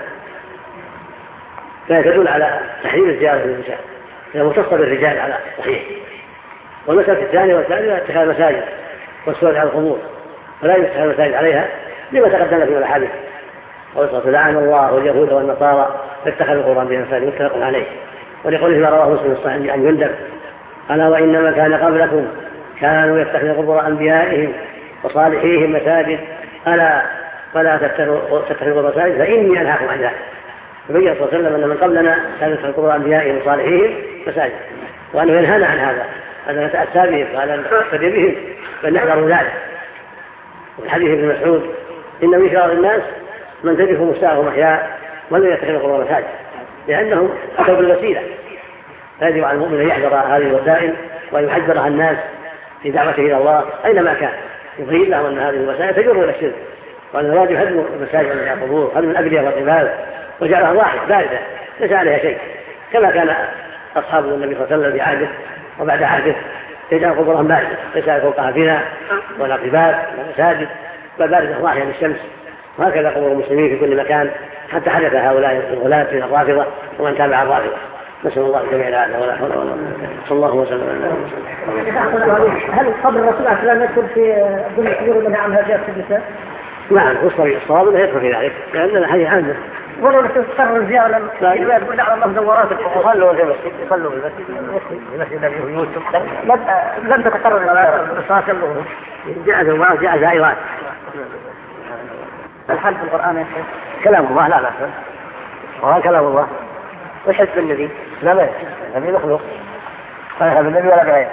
فيدل على تحريم الزيارة للنساء هي مختصة بالرجال على الصحيح. والمسألة الثانية والثالثة اتخاذ المساجد والصور على القبور، فلا يتخذ المساجد عليها لما تقدم في الأحاديث. وصلت لعن الله اليهود والنصارى فاتخذوا القرآن بها مساجد متفق عليه، ولقوله ما رواه مسلم الصحيح عن جندب ألا وإنما كان قبلكم كانوا يتخذون قبور أنبيائهم وصالحيهم مساجد ألا فلا تتخذوا مساجد فإني أنهاكم عن ذلك. فبين صلى الله عليه وسلم أن من قبلنا كانوا يتخذون قبور أنبيائهم وصالحيهم مساجد، وأنه ينهانا عن هذا أن نتأسى بهم وأن نقتدي بهم بل نحذر ذلك. وفي حديث ابن مسعود إن من شرار الناس من تدرك مستاءهم أحياء ولم يتخذوا قبور مساجد، لأنهم أتوا بالوسيلة. فيجب على المؤمن أن يحذر هذه الوسائل وأن يحذرها الناس في دعوته إلى الله أينما كان، يبين لهم أن هذه الوسائل تجر إلى الشرك، وأن الواجب هدم المساجد من القبور، هدم الأبنية والقباب، وجعلها واحد باردة ليس عليها شيء، كما كان أصحاب النبي صلى الله عليه وسلم في عهده وبعد عهده يجعل قبورهم باردة ليس فوقها بناء ولا قباب ولا مساجد، بل باردة واحدة للشمس. وهكذا قبور المسلمين في كل مكان، حتى حدث هؤلاء الغلاة من الرافضة ومن تابع الرافضة. نسأل الله الجميع العافية ولا حول ولا قوة. صلى الله وسلم على محمد. هل قبر الرسول عليه السلام يدخل في ضمن القبور التي عنها جاءت في النساء؟ نعم، الصواب لا يدخل في ذلك لأن الحديث عنه. ولو تستقر الزيارة يقول على الله دورات يصلوا في المسجد، يصلوا في المسجد، في مسجد أبي يوسف لم تتكرر الصلاة جاء زائرات. الحل في القرآن يا شيخ كلام الله لا بأس، وهذا كلام الله. وحسب النبي لا بأس، النبي مخلوق لا يحب النبي ولا بغيره.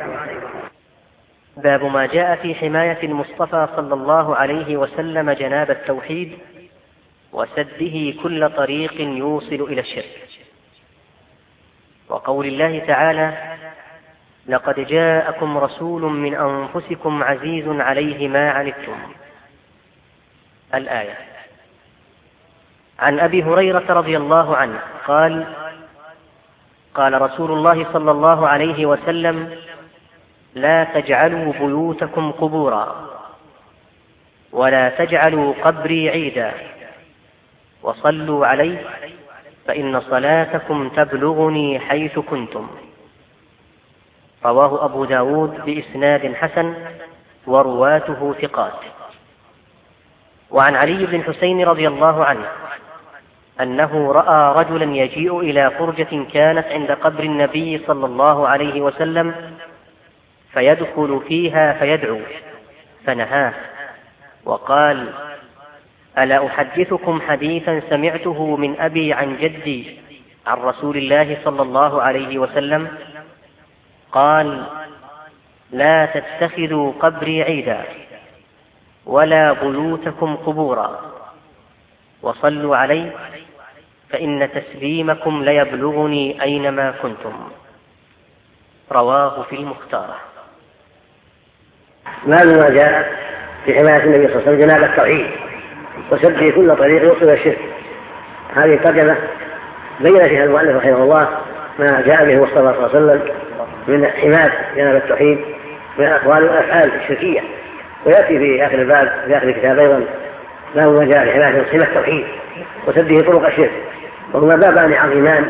باب ما جاء في حماية المصطفى صلى الله عليه وسلم جناب التوحيد وسده كل طريق يوصل إلى الشرك. وقول الله تعالى لقد جاءكم رسول من أنفسكم عزيز عليه ما عنتم، الآية. عن أبي هريرة رضي الله عنه قال قال رسول الله صلى الله عليه وسلم لا تجعلوا بيوتكم قبورا ولا تجعلوا قبري عيدا وصلوا عليه فإن صلاتكم تبلغني حيث كنتم. رواه أبو داود بإسناد حسن ورواته ثقات. وعن علي بن حسين رضي الله عنه أنه رأى رجلا يجيء إلى فرجة كانت عند قبر النبي صلى الله عليه وسلم فيدخل فيها فيدعو فنهاه وقال ألا أحدثكم حديثا سمعته من أبي عن جدي عن رسول الله صلى الله عليه وسلم قال لا تتخذوا قبري عيدا ولا بيوتكم قبورا وصلوا علي فإن تسليمكم ليبلغني أينما كنتم. رواه في المختارة. ما جاء في حماية النبي صلى الله عليه وسلم جناب التوحيد وسده كل طريق يوصل إلى الشرك. هذه الترجمة بين فيها المؤلف رحمه الله ما جاء به المصطفى صلى الله عليه وسلم من حماية جناب التوحيد من الأقوال والأفعال الشركية. ويأتي في آخر الباب في آخر الكتاب أيضا ما جاء في حماية التوحيد وسده طرق الشرك، وهما بابان عظيمان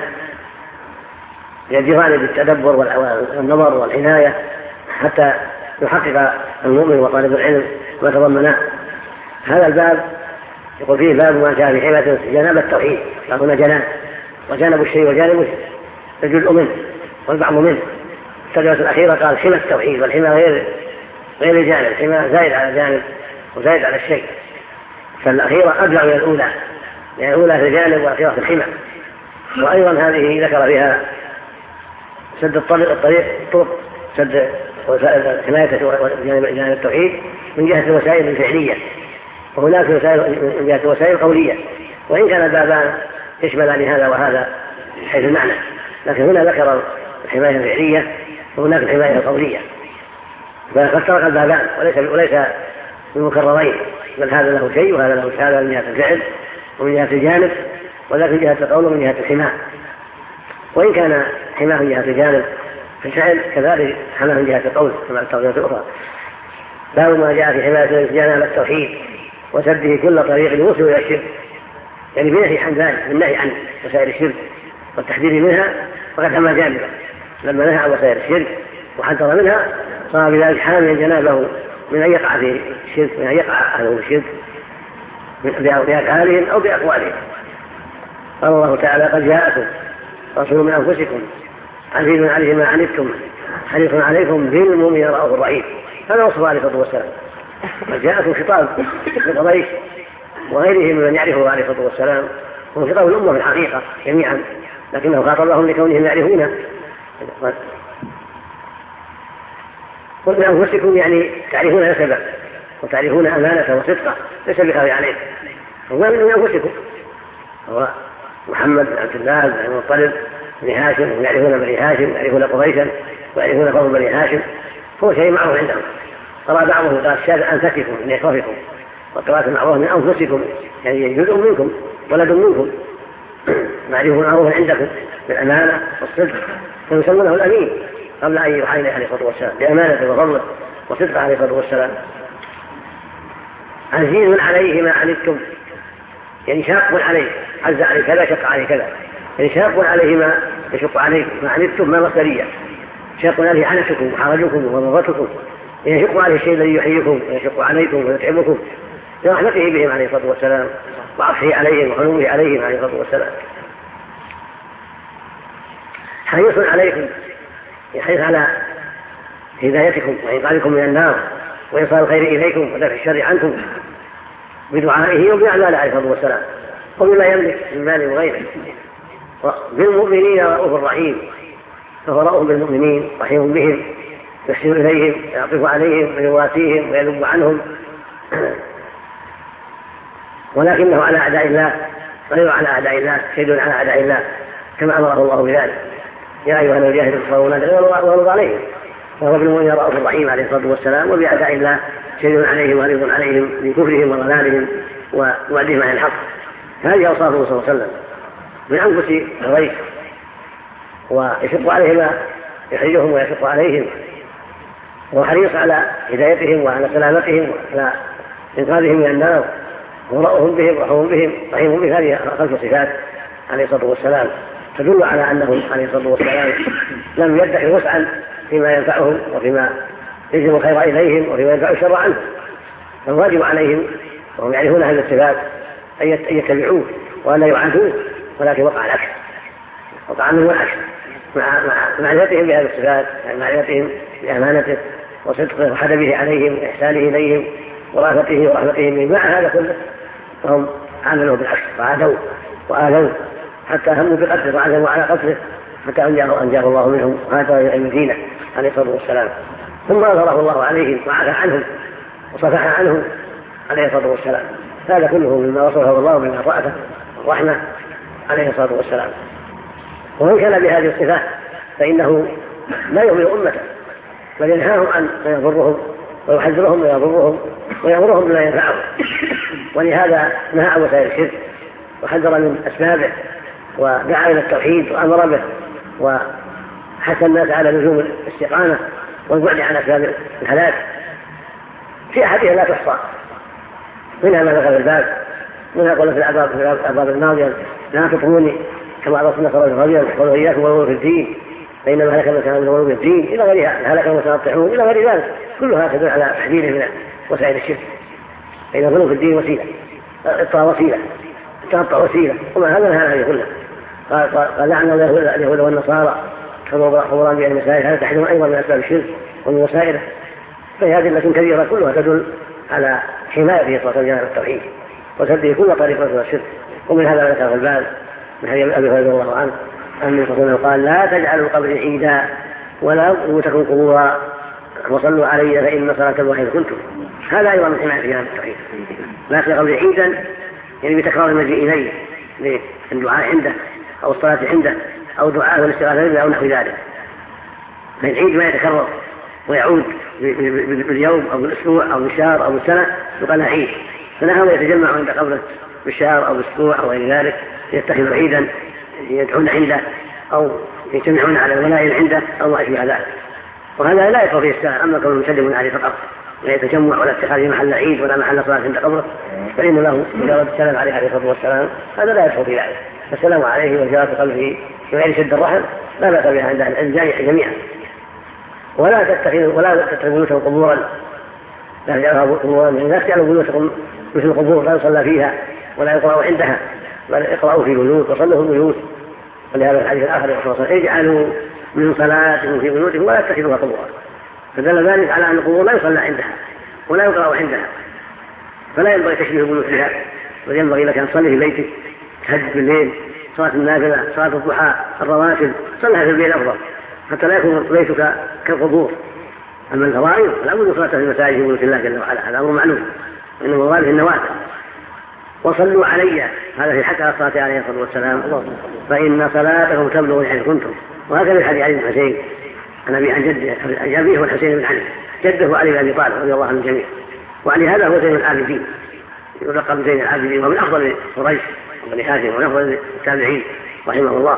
يجران بالتدبر والنظر والعناية حتى يحقق المؤمن وطالب العلم ما تضمناه. هذا الباب يقول فيه باب ما جاء في حماية جناب التوحيد، فهنا جناب وجانب الشيء وجانب الجزء منه والبعض منه. الترجمة الأخيرة قال حمى التوحيد، والحمى غير الجانب، الحمى زائد على جانب وزائد على الشيء. فالأخيرة أبلغ من الأولى، يعني الأولى في الجانب والأخيرة في الحمى. وأيضا هذه ذكر فيها سد الطرق، سد حماية جانب التوحيد من جهة الوسائل الفعلية، وهناك من جهة الوسائل القولية، وإن كان البابان يشملان هذا وهذا حيث المعنى، لكن هنا ذكر الحماية الفعلية وهناك الحماية القولية، فقد ترك البابان وليس بالمكررين، بل هذا له شيء وهذا له شيء، هذا من جهة الفعل ومن جهة الجانب، وذاك من جهة القول ومن جهة الحماية. وإن كان حماية من جهة الجانب في الفعل كذلك حماية من جهة القول كما الترجمة الأخرى. باب ما جاء في حماية جانب التوحيد وسده كل طريق يوصل إلى الشرك، يعني بنهي عن ذلك، بالنهي عن وسائل الشرك والتحذير منها، فقد حمى جانبه لما نهى عن وسائل الشرك وحذر منها، صار بذلك حاميا جنابه من أن يقع في الشرك، من أن يقع أهله في الشرك بأفعالهم أو بأقوالهم. قال الله تعالى: قد جاءكم رسول من أنفسكم عزيز عليه ما عنتم حريص عليكم بالمؤمنين رؤوف رحيم. هذا وصفه عليه الصلاة والسلام. قد جاءكم خطاب لقريش وغيرهم من يعرفه عليه الصلاة والسلام، هو خطاب الأمة في الحقيقة جميعا، لكنه خاطبهم لكونهم يعرفونه. قل من أنفسكم يعني تعرفون نسبه وتعرفون أمانته وصدقه، ليس بخافي عليه. هو من أنفسكم، هو محمد بن عبد الله بن المطلب بن هاشم، يعرفون بني هاشم، يعرفون قريشا ويعرفون قوم بني هاشم، هو شيء معروف عندهم. قال بعضهم قال شاذ أنفسكم من إخوافكم، وقراءة معروف من أنفسكم يعني جزء منكم ولد منكم، معرفون معروف عندكم بالأمانة والصدق، فيسمونه الأمين قبل أن يوحى إليه عليه الصلاة والسلام بأمانته وفضله وصدقه عليه الصلاة والسلام. عزيز عليه ما عنتم يعني شاق عليه، عز عليه كذا شق عليه كذا، يعني شاق عليه ما يشق عليكم، ما عنتم ما مصدرية، شاق عليه عنتكم وحرجكم ومضغتكم، يشق عليه الشيء الذي يحييكم ويشق عليكم ويتعبكم لرحمته بهم عليه الصلاة والسلام وعطفه عليهم وحنوه عليهم عليه الصلاة والسلام. حريص عليكم يحرص على هدايتكم وإنقاذكم من النار وإيصال الخير إليكم ودفع الشر عنكم بدعائه وبأعماله عليه الصلاة والسلام وبما يملك من مال وغيره. بالمؤمنين رؤوف رحيم، فهو رؤوف بالمؤمنين رحيم بهم، يحسن إليهم يعطف عليهم ويواسيهم ويذب عنهم، ولكنه على أعداء الله غير على أعداء الله، شهيد على أعداء الله كما أمره الله بذلك: يا أيها الذين جاهدوا الكفار وغلظ عليهم. فهو بالمؤمنين رؤوف رحيم عليه الصلاة والسلام، وبأعداء الله شهيد عليهم وغلظ عليهم بكفرهم وضلالهم ووعدهم عن الحق. هذه أوصافه صلى الله عليه وسلم من أنفس قريش، ويشق عليهم ما يحرجهم ويشق عليهم، وحريص على هدايتهم وعلى سلامتهم وعلى إنقاذهم من النار، ورؤوف بهم رحوم بهم رحيم بهم. هذه 5 صفات عليه الصلاة والسلام تدل على أنه عليه الصلاة والسلام لم يدخر وسعا فيما ينفعهم وفيما يجلب الخير إليهم وفيما ينفع الشر عنهم، فالواجب عليهم وهم يعرفون هذه الصفات أن يتبعوه وأن يعادوه، ولكن وقع العكس، وقع منه العكس مع معرفتهم بهذه الصفات، مع معرفتهم بأمانته وصدقه وحدبه عليهم وإحسانه إليهم ورافته ورحمته بهم. مع هذا كله فهم عملوا بالعكس وعادوا وآلوا حتى هموا بقتله وعزموا على قتله حتى أنجاه الله منهم وهذا إلى المدينة عليه الصلاة والسلام. ثم أظهره الله عليهم وعفى عنهم وصفح عنهم عليه الصلاة والسلام. هذا كله مما وصفه الله من الرأفة والرحمة عليه الصلاة والسلام. ومن كان بهذه الصفات فإنه لا يؤمن أمته، بل ينهاهم عن ما يضرهم ويحذرهم ما يضرهم ويأمرهم بما ينفعهم. ولهذا نهى عن وسائل الشرك وحذر من أسبابه ودعا إلى التوحيد وأمر به وحث الناس على لزوم الاستقامة والبعد عن أسباب الهلاك. في أحدها لا تحصى، منها ما دخل الباب، منها قول في الأبواب الماضية: لا تطروني كما أرسلنا صلى الله عليه وسلم قالوا إياكم والغلو في الدين فإنما هلك من كان بالغلو في الدين إلى غيرها، هلك المتنطعون إلى غير ذلك، كلها تدل على تحذيره من وسائل الشرك. فإن الغلو في الدين وسيلة، الإطاعة وسيلة، التنطع وسيلة، وما هذا هذه كلها. قال لعن اليهود والنصارى خبران بأهل المسائل، هذا تحذير أيضا من أسباب الشرك ومن وسائله. فهي أدلة كثيرة كلها تدل على حمايته صلى الله عليه وسلم التوحيد وسده كل طريق إلى الشرك. ومن هذا ذكر في الباب من حديث أبي هريرة رضي الله عنه أن النبي صلى الله عليه وسلم قال: لا تجعلوا قبري عيدا ولا بيوتكم قبورا وصلوا علي فإن صلاة الوحيد كنتم. هذا أيضا من حماية في هذا التوحيد. لا تجعل قبري عيدا يعني بتكرار المجيء إليه للدعاء عنده أو الصلاة عنده أو دعاء والاستغاثة به أو نحو ذلك. فالعيد ما يتكرر ويعود باليوم أو بالأسبوع أو بالشهر أو بالسنة يقال له عيد. فنهوا يتجمعوا عند قبره بالشهر أو بالأسبوع أو غير ذلك يتخذوا عيدا يدعون عنده أو يجتمعون على الولائم عنده أو ما أشبه ذلك. وهذا لا يدخل فيه السلام. أما كونه يسلمون عليه فقط لا يتجمع ولا اتخاذ محل عيد ولا محل صلاة عند قبره فإن له إذا رد السلام عليه عليه الصلاة والسلام هذا لا يدخل في ذلك. فالسلام عليه وزيارة قلبه وغير شد الرحم لا بأس بها عند الجميع جميعا. ولا تتخذوا بيوتهم قبورا، لا تجعلوها قبورا، لا تجعلوا بيوتكم مثل القبور لا يصلى فيها ولا يقرأوا عندها، بل اقرأوا في بيوت وصلوا في البيوت. ولهذا الحديث الآخر يقول: اجعلوا من صلاتكم في بيوتكم ولا تتخذوها قبورا. فدل ذلك على أن القبور لا يصلى عندها ولا يقرأ عندها، فلا ينبغي تشبيه البيوت بها، بل ينبغي لك أن تصلي في بيتك، تهجد بالليل، صلاة النافلة، صلاة الضحى، الرواتب، صلها في البيت أفضل حتى لا يكون بيتك كالقبور. أما الفرائض فلا بد صلاة في المساجد بيوت الله جل وعلا، هذا أمر معلوم، إنما المراد في النوافل. وصلوا علي هذا في حق الصلاة عليه الصلاة والسلام فإن صلاتكم تبلغ حيث كنتم. وهكذا في حديث علي بن الحسين عن أبي عن جده أبيه والحسين بن علي جده علي بن أبي طالب رضي الله عنه الجميع. وعلي هذا هو زين العابدين، يلقب زين العابدين، ومن أفضل قريش وبني هاشم ومن أفضل التابعين رحمه الله.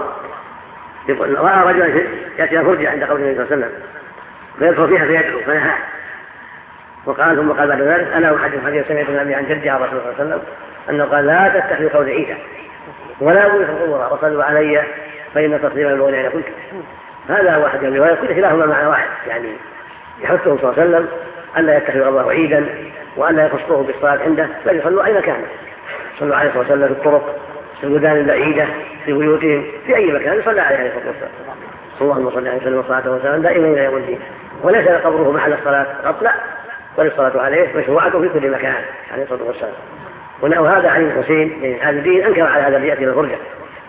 رأى رجلا يأتي فرجة عند قول النبي صلى الله عليه وسلم فيدخل فيها فيدعو فنهاه وقال ثم قال بعد ذلك: أنا أحدث حديث سمعت النبي عن جدي عن رسول الله صلى الله عليه وسلم أنه قال: لا تتخذوا قول عيدا ولا بيوت قبورا وصلوا علي فإن تصليما المؤمنين كنتم. هذا هو أحد الرواية، كل كلاهما معنى واحد، يعني يحثهم صلى الله عليه وسلم ألا يتخذ الله عيدا وألا يقصروه بالصلاة عنده، بل يصلوا أين كان. صلوا عليه الصلاة والسلام في الطرق، في البلدان البعيدة، في بيوتهم، في أي مكان يصلى عليه الصلاة والسلام. اللهم صل عليه وسلم والصلاة والسلام دائما إلى يوم الدين. وليس قبره محل الصلاة فقط، لا، بل الصلاة عليه مشروعة في كل مكان عليه الصلاة والسلام. وهذا علي بن الحسين من العابدين أنكر على هذا الذي يأتي بالفرجة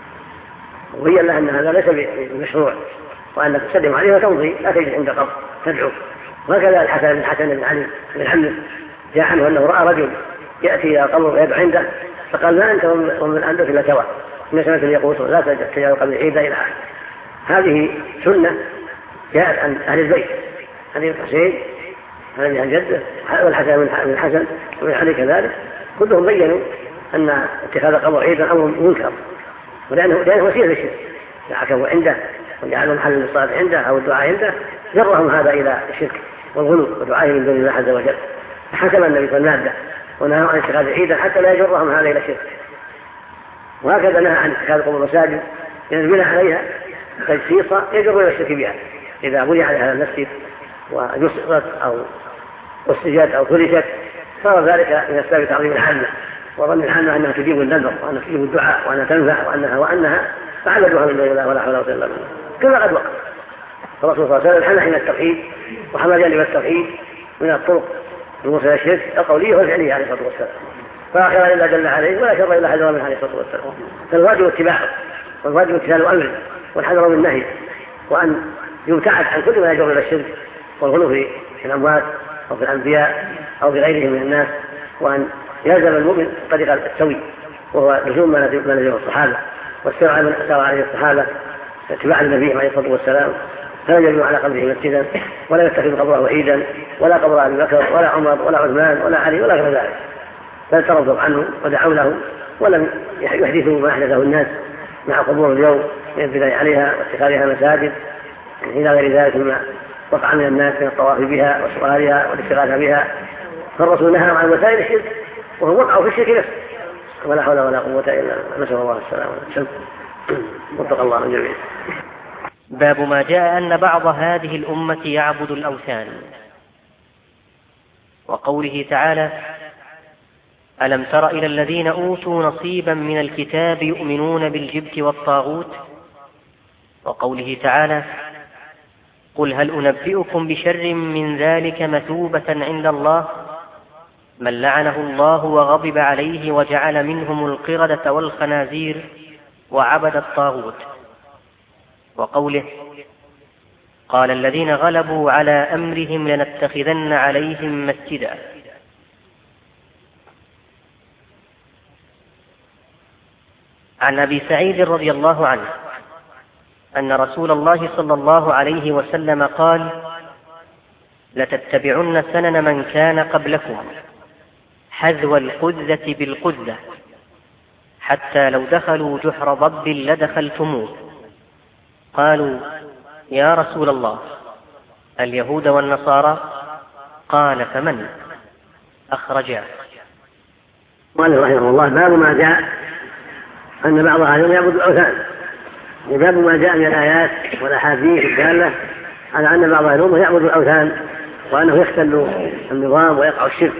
وبين له أن هذا ليس بمشروع، وأنك تسلم عليه وتمضي لا تجد عند قبر تدعو. وهكذا الحسن بن علي بن حمد جاء عنه أنه رأى رجل يأتي إلى قبر ويدعو عنده فقال: لا أنت ومن عندك إلا سواء، إن سنة يقول لا تجعل قبر عيدا إلى آخره. هذه سنة جاءت عن أهل البيت، علي بن الحسين هذا عن جده والحسن بن الحسن ومن علي كذلك، كلهم بينوا أن اتخاذ قبر عيدا أمر منكر، لأنه وسيلة للشرك. عكفوا عنده وجعلوا محل الصلاة عنده أو الدعاء عنده، جرهم هذا إلى الشرك والغلو ودعائهم من دون الله عز وجل. فحكم النبي صلى الله عليه وسلم ونهى عن اتخاذ عيدا حتى لا يجرهم هذا إلى الشرك. وهكذا نهى عن اتخاذ قبور المساجد ينزل عليها تجسيصا يجر إلى الشرك بها. إذا بني عليها المسجد وجسرت أو أسجت أو فرشت صار ذلك من أسباب تعظيم الحنة وظن الحنة أنها تجيب النذر وأنها تجيب الدعاء وأنها تنفع وأنها فعبدوها من دون الله ولا حول ولا قوة إلا بالله كما قد وقع. الرسول صلى الله عليه وسلم حمى حين التوحيد وحمى جانب التوحيد من الطرق الموصلة الشرك القولية والفعلية عليه الصلاة والسلام، فلا خير إلا دل عليه ولا شر إلا حذر منه عليه الصلاة والسلام. فالواجب اتباعه والواجب امتثال الأمر والحذر من النهي، وأن يبتعد عن كل ما يجر إلى الشرك والغلو في الأموات أو في الأنبياء أو في غيرهم من الناس، وأن يلزم المؤمن طريق السوي وهو لزوم ما نزله الصحابة والسير على من أسار عليه الصحابة اتباع النبي عليه الصلاة والسلام، فلا يجب على قبره مسجدا ولا يتخذ قبره عيدا ولا قبر أبي بكر ولا عمر ولا عثمان ولا علي ولا غير ذلك، بل ترضوا عنه ودعوا له ولم يحدثوا ما أحدثه الناس مع قبور اليوم من البناء عليها واتخاذها مساجد إلى غير ذلك مما وقع من الناس من الطواف بها وسؤالها والاستغاثة بها. فالرسول نهى عن وسائل الشرك وهو وقع في الشرك نفسه، ولا حول ولا قوة إلا بالله، نسأل الله السلامة والسلام. وفق الله الجميع. باب ما جاء أن بعض هذه الأمة يعبد الأوثان. وقوله تعالى: ألم تر إلى الذين أوتوا نصيبا من الكتاب يؤمنون بالجبت والطاغوت. وقوله تعالى: قل هل أنبئكم بشر من ذلك مثوبة عند الله من لعنه الله وغضب عليه وجعل منهم القردة والخنازير وعبد الطاغوت. وقوله: قال الذين غلبوا على أمرهم لنتخذن عليهم مسجدا. عن أبي سعيد رضي الله عنه أن رسول الله صلى الله عليه وسلم قال: لتتبعن سنن من كان قبلكم حذو القذة بالقذة حتى لو دخلوا جحر ضب لدخلتموه. قالوا: يا رسول الله، اليهود والنصارى؟ قال: فمن؟ أخرجاه. قال رحمه الله: باب ما جاء أن بعض أهل يعبد الأوثان. باب ما جاء من الآيات والأحاديث الدالة على أن بعض أهل يعبد الأوثان وأنه يختل النظام ويقع الشرك.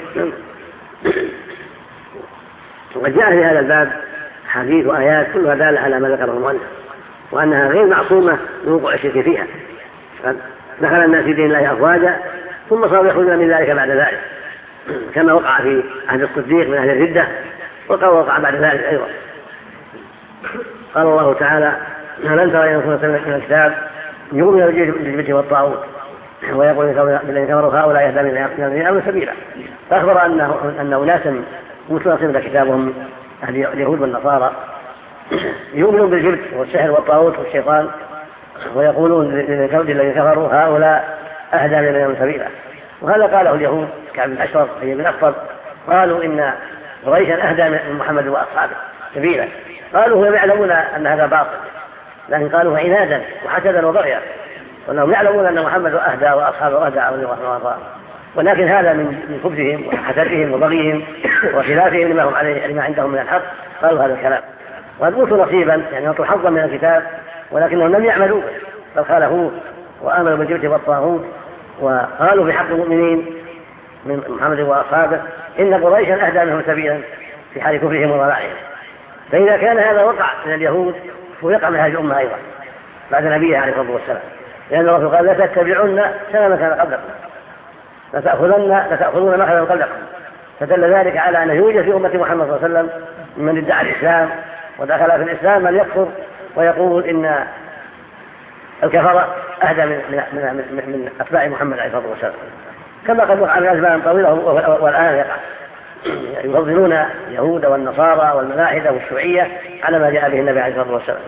وقد جاء في هذا الباب حديث وآيات كلها دالة على ما ذكره المؤلف، وأنها غير معصومة من وقوع الشرك فيها. دخل الناس في دين الله أفواجا ثم صاروا يخرجون من ذلك بعد ذلك، كما وقع في عهد الصديق من أهل الردة، وقع بعد ذلك أيضا. قال الله تعالى: لن ترى من الكتاب يؤمن بالجبت والطاغوت ويقول الذين كفروا هؤلاء يهدى من الذين آمنوا سبيلا. فأخبر أن أناسا متواصلين كتابهم اليهود والنصارى يؤمنون بالجبت والسحر والطاغوت والشيطان، ويقولون للذين كفروا هؤلاء أهدى من الذين آمنوا سبيلا. وهذا قاله اليهود كعب بن أشرف وحيي بن أخطب، قالوا إن قريشا أهدى من محمد وأصحابه سبيلا. قالوا هم يعلمون أن هذا باطل، لكن قالوا عنادا وحسدا وبغيا، وأنهم يعلمون أن محمد أهدى وأصحابه أهدى ولكن هذا من خبثهم وحسدهم وبغيهم وخلافهم لما هم عليه لما عندهم من الحق. قالوا هذا الكلام وقد أوتوا نصيبا، يعني أوتوا حظا من الكتاب، ولكنهم لم يعملوا بل خالفوه وآمنوا بالجبت والطاغوت، وقالوا بحق المؤمنين من محمد وأصحابه إن قريشا أهدى منهم سبيلا في حال كفرهم وضلالهم. فإذا كان هذا وقع من اليهود فيقع من هذه الأمة أيضا بعد نبيه عليه الصلاة والسلام، لأن الرسول قال: لا تتبعن سنن من كان قبلكم لتأخذون ما كان قبلكم. فدل ذلك على أنه يوجد في أمة محمد صلى الله عليه وسلم من ادعى الإسلام ودخل في الإسلام من يكفر ويقول إن الكفرة أهدى من أتباع محمد عليه الصلاة والسلام، كما قد وقع من أزمان طويلة والآن يقع. يفضلون اليهود والنصارى والملاحدة والشيوعية على ما جاء به النبي عليه الصلاة والسلام.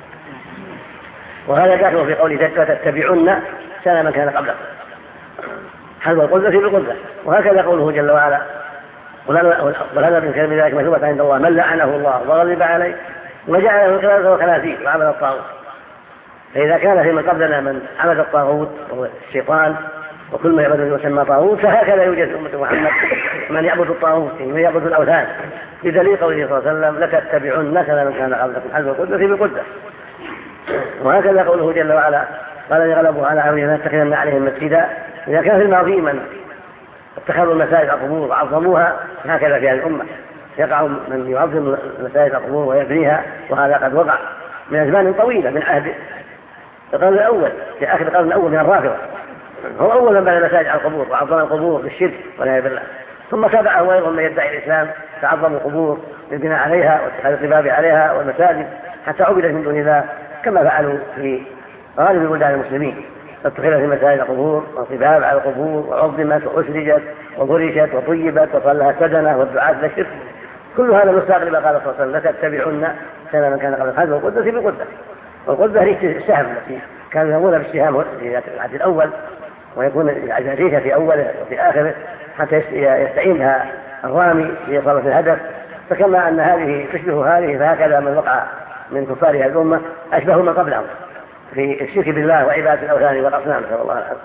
وهذا داخل في قوله: تتبعن سنن من كان قبلكم حذو القذة بالقذة. وهكذا قوله جل وعلا: وهذا من كلام ذلك مثوبة عند الله من لعنه الله وغضب عليه وجعل له القردة والخنازير وعبد الطاغوت. فإذا كان في من قبلنا من عبد الطاغوت وهو الشيطان وكل ما يعبد يسمى طاغوت، فهكذا يوجد في أمة محمد من يعبد الطاغوت من يعبد الأوثان، بدليل قوله صلى الله عليه وسلم: لتتبعن سنن من كان قبلكم حذو القذة بالقذة. وهكذا قوله جل وعلا: قال الذين غلبوا على أمرهم لنتخذن عليهم مسجدا. إذا كان في الماضي من اتخذوا المساجد القبور وعظموها، هكذا في هذه الأمة يقع من يعظم المساجد القبور ويبنيها، وهذا قد وقع من أزمان طويلة من عهد القرن الأول، في آخر القرن الأول من الرافضة، هو أول من بنى مساجد على القبور وعظم القبور بالشرك والعياذ بالله. ثم تبعه أيضا من يدعي الإسلام تعظم القبور للبناء عليها واتخاذ القباب عليها والمساجد حتى عبدت من دون الله، كما فعلوا في غالب بلدان المسلمين، فاتخذت المساجد القبور والقباب على القبور وعظمت وأسرجت وفرشت وطيبت وصار لها سدنة والدعاة للشرك. كل هذا مصداق لما قال صلى الله عليه وسلم: لتتبعن سنن من كان قبل حذو القذة بالقذة. والقذة هي السهم التي كانوا يرمون بالسهام في العهد الأول، ويكون الريشة في أوله وفي آخره حتى يستعين بها الرامي لإصابة الهدف. فكما أن هذه تشبه هذه، فهكذا من وقع من كفار هذه الأمة أشبه من قبلهم في الشرك بالله وعبادة الأوثان والأصنام، نسأل الله العافية.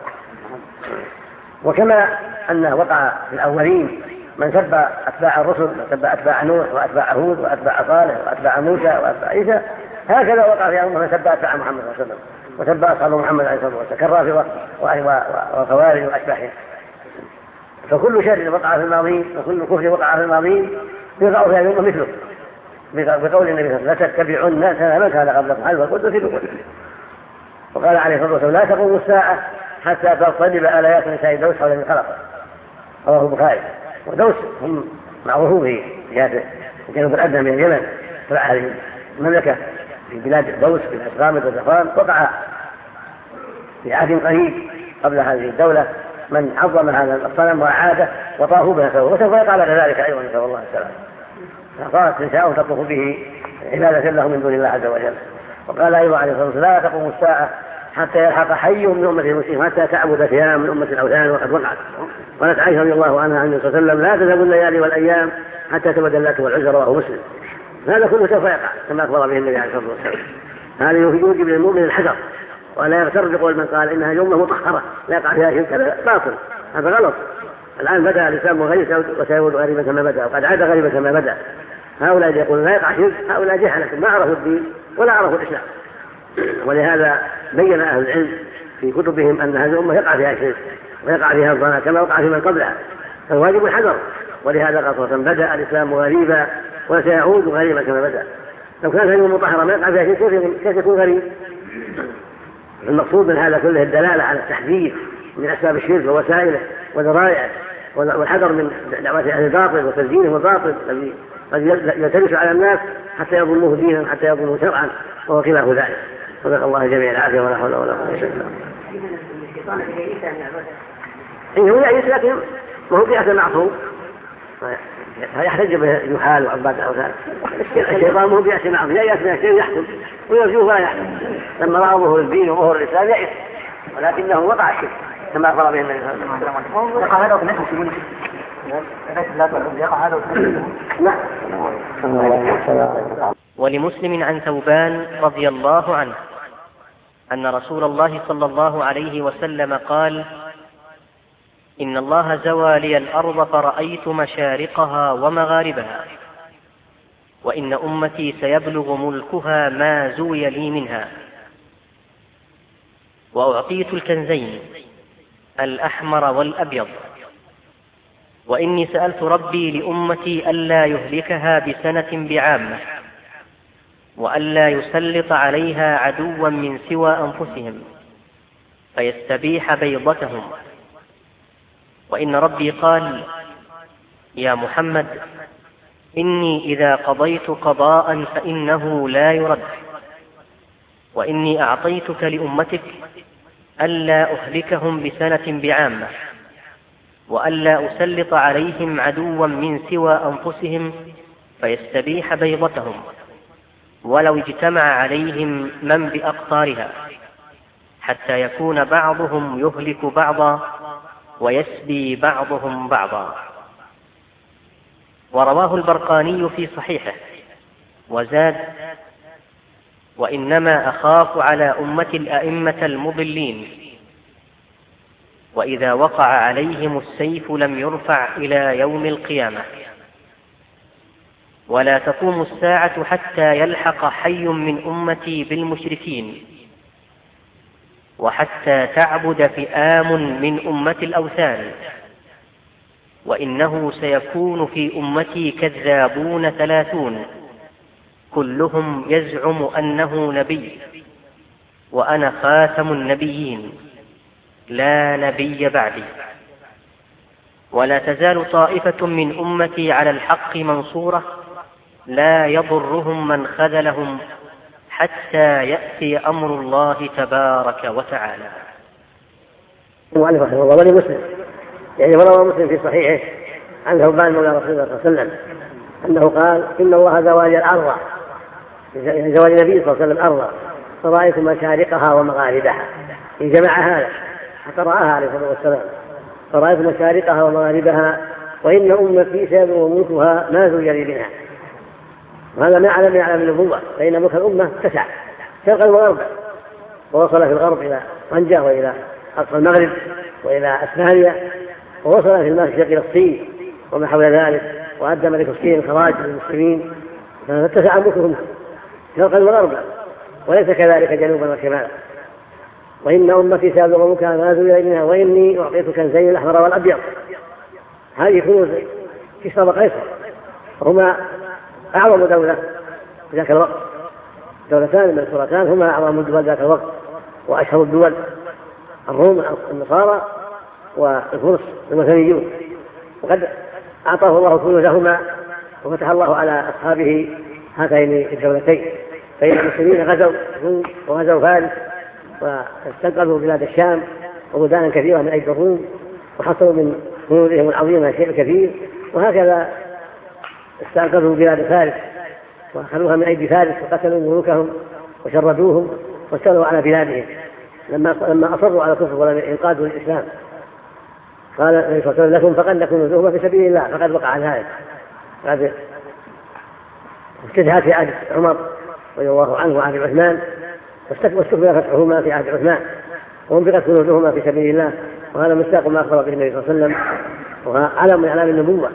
وكما أنه وقع في الأولين من سب أتباع الرسل، من سب أتباع نوح وأتباع هود وأتباع صالح وأتباع موسى وأتباع عيسى، هكذا وقع في أمة من سب أتباع محمد صلى الله عليه وسلم وسب أصحاب محمد عليه الصلاة والسلام كالرافضة والخوارج وأشباحهم. فكل شر وقع في الماضي وكل كفر وقع في الماضي يقع في هذه الأمة مثله، بقول النبي صلى الله عليه وسلم: لا تتبعن سنن من كان قبلكم حذو القذة بالقذة. وقال عليه الصلاة والسلام: لا تقوم الساعة حتى تضطرب آليات نساء الدوس حول من خلق. رواه البخاري. ودوس هم معروفون في جهة الجنوب الأدنى من اليمن، تبع هذه المملكة في بلاد دوس بلاد غامد وزفران. وقع في عهد قريب قبل هذه الدولة من عظم هذا الصنم وأعاده وطافوا به، وسوف يقع بعد ذلك أيضا نسأل الله السلامة. فصارت نساء تطوف به عبادة له من دون الله عز وجل. وقال أيضا عليه الصلاة والسلام: لا تقوم الساعة حتى يلحق حي من أمة المسلمين حتى تعبد فئام من أمة الأوثان وقد وقعت. قالت عائشة رضي الله عنها عن النبي صلى الله عليه وسلم: لا تذهب الليالي والأيام حتى تبدل اللات والعزى، رواه مسلم. هذا كله سوف يقع كما أخبر به النبي عليه الصلاة والسلام. هذا يوجب للمؤمن الحذر ولا يغتر بقول من قال إنها يومه مطهرة لا يقع فيها شيء، هذا باطل، هذا غلط. الآن بدأ الإسلام غريب وسيعود غريبا كما بدأ، وقد عاد غريبا كما بدأ. هؤلاء يقولون لا يقع شيء، هؤلاء جهلة ما عرفوا الدين ولا عرفوا الإسلام. ولهذا بين أهل العلم في كتبهم أن هذه الأمة يقع فيها شيء ويقع فيها الضلال كما وقع في من قبلها، فالواجب الحذر. ولهذا قصة بدأ الإسلام غريبا وسيعود غريبا كما بدأ. لو كانت هذه مطهرة ما يقع فيها شيء كيف يكون غريب؟ المقصود من هذا كله الدلالة على التحذير من أسباب الشرك ووسائله وذرائعه، والحذر من دعوات أهل الباطل وتزيينهم الباطل الذي قد يلتبس على الناس حتى يظنوه دينا حتى يظنوه شرعا، وهو خلاف ذلك. صدق الله جميع العافية ولا حول ولا قوة إلا بالله. هو يئس لكن ما هو بيئة معصوم يحتج به يحال وعباد الأوثان. الشيطان ما هو بيئة معصوم يئس من الشيء يحكم ويرجوه ولا يحكم. لما رأى ظهور الدين وظهور الإسلام يئس، ولكنه وقع الشرك كما أخبر به النبي صلى الله عليه وسلم. ولمسلم عن ثوبان رضي الله عنه أن رسول الله صلى الله عليه وسلم قال: إن الله زوى لي الأرض فرأيت مشارقها ومغاربها، وإن أمتي سيبلغ ملكها ما زوي لي منها، وأعطيت الكنزين الأحمر والأبيض، وإني سألت ربي لأمتي ألا يهلكها بسنة بعامة، وألا يسلط عليها عدوا من سوى أنفسهم فيستبيح بيضتهم، وإن ربي قال: يا محمد إني إذا قضيت قضاء فإنه لا يرد، وإني أعطيتك لأمتك ألا أهلكهم بسنة بعامة، وألا أسلط عليهم عدوا من سوى أنفسهم فيستبيح بيضتهم ولو اجتمع عليهم من بأقطارها، حتى يكون بعضهم يهلك بعضا ويسبي بعضهم بعضا. ورواه البرقاني في صحيحه وزاد: وإنما أخاف على أمة الأئمة المضلين، وإذا وقع عليهم السيف لم يرفع إلى يوم القيامة، ولا تقوم الساعة حتى يلحق حي من أمتي بالمشركين، وحتى تعبد فئام من أمة الأوثان، وإنه سيكون في أمتي كذابون 30 كلهم يزعم أنه نبي، وأنا خاتم النبيين لا نبي بعدي، ولا تزال طائفة من أمتي على الحق منصورة لا يضرهم من خذلهم حتى يأتي أمر الله تبارك وتعالى. المؤلف رحمه الله. ولمسلم يعني وروى مسلم في صحيحه عن ثوبان مولى رسول الله صلى الله عليه وسلم أنه قال: إن الله زوى لي الأرض، زوى النبي صلى الله عليه وسلم الأرض فرأيت مشارقها ومغاربها، إن جمع هذا حتى رآها عليه الصلاة والسلام، فرأيت مشارقها ومغاربها وإن أمتي سيبلغ ملكها ما زوي لي منها. وهذا ما علم يعلم النبوة، فإن ملك الأمة اتسع شرقا وغربا، ووصل في الغرب إلى طنجة وإلى أقصى المغرب وإلى أسبانيا، ووصل في المشرق إلى الصين وما حول ذلك، وأدى ملك الصين الخراج للمسلمين، فاتسع ملكهم شرقا وغربا، وليس كذلك جنوبا وشمالا. وإن أمتي سابق ملكها ما زوي منها، وإني أعطيت كنزين الأحمر والأبيض. هذه كنوز كسرى وقيصر، هما أعظم دولة في ذاك الوقت، دولتان من السلطان هما أعظم الدول ذاك الوقت وأشهر الدول، الروم النصارى والفرس الوثنيون. وقد أعطاه الله كنوزهما وفتح الله على أصحابه هاتين الدولتين، فإن المسلمين غزوا الروم وغزوا فارس واستنقذوا بلاد الشام وبلدانا كثيرة من أيدي الروم وحصلوا من كنوزهم العظيمة شيء كثير، وهكذا استنقذوا بلاد فارس وأخذوها من أيدي فارس وقتلوا ملوكهم وشردوهم واستولوا على بلادهم لما أصروا على الكفر ولم ينقادوا للإسلام. قال النبي صلى الله عليه وسلم: لكم فقد نكون ذوما في سبيل الله، فقد وقع ذلك. هذه اجتهاد في عهد عمر رضي الله عنه وعهد عثمان، واستكمل فتحهما في عهد عثمان، وهم بقد كنوزهما في سبيل الله، وهذا مصداق ما أخبر به النبي صلى الله عليه وسلم، وهذا علم من أعلام النبوة.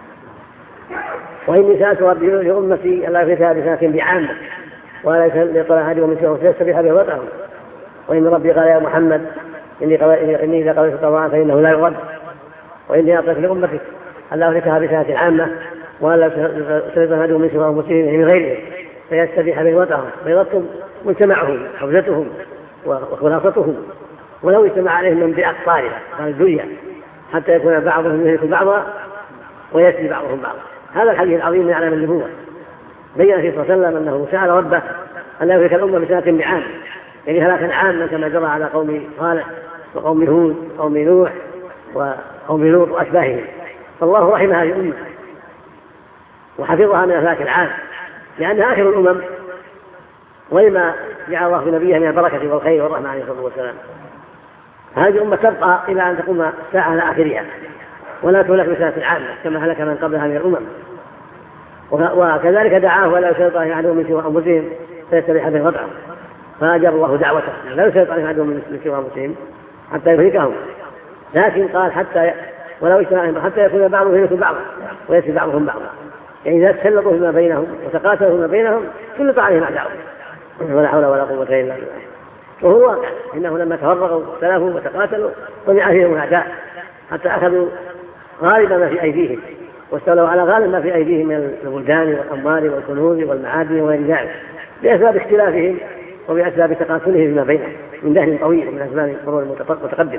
وإني سألت ربي لأمتي ألا يفلتها بسنة بعامة ولا يطلع هذه من سوء فيستبيح به وطعهم. وإن ربي قال: يا محمد إني إذا قضيت القضاء فإنه لا يرد، وإني أطلق لأمتك ألا يفلتها بسنة عامة ولا يطلع هذه من سوء مسلمين من غيرهم فيستبيح به وطعهم، فيضبط مجتمعهم حوزتهم وخلاصتهم، ولو اجتمع عليهم من بأقطارها قال الدنيا حتى يكون بعضهم يهلك بعضا ويسبي بعضهم بعضا. هذا الحديث العظيم من أعلام النبوة بين فيه صلى الله عليه وسلم أنه سأل ربه أن لا يهلك الأمة بسنة بعام، يعني هلاكا عاما كما جرى على قوم صالح وقوم هود وقوم نوح وقوم لوط وأشباههم. فالله رحم هذه الأمة وحفظها من هلاك العام لأنها آخر الأمم، ولما جعل الله في نبيه من البركة والخير والرحمة عليه الصلاة والسلام. هذه الأمة تبقى إلى أن تقوم الساعة على آخرها ولا تهلك بسنة عامة كما هلك من قبلها من الأمم. وكذلك دعاه ولا يسلط عليه عدو من سوى أنفسهم فيستبيح به وطعهم، فأجاب الله دعوته لا يسلط عليه عدو من سوى أنفسهم حتى يهلكهم، لكن قال ولو اجتمعهم حتى يكون بعضهم يهلك بعضا ويسبي بعضهم بعضا، يعني إذا تسلطوا فيما بينهم وتقاتلوا فيما بينهم سلط عليهم أعداؤهم، ولا حول ولا قوة إلا بالله. وهو واقع إنه لما تفرقوا واختلفوا وتقاتلوا طمع فيهم الأعداء حتى أخذوا غالب ما في أيديهم واستولوا على غالب ما في أيديهم من البلدان والأموال والكنوز والمعادن وغير ذلك بأسباب اختلافهم وبأسباب تقاتلهم فيما بينهم من دهر طويل ومن أسباب القرون المتقدمة.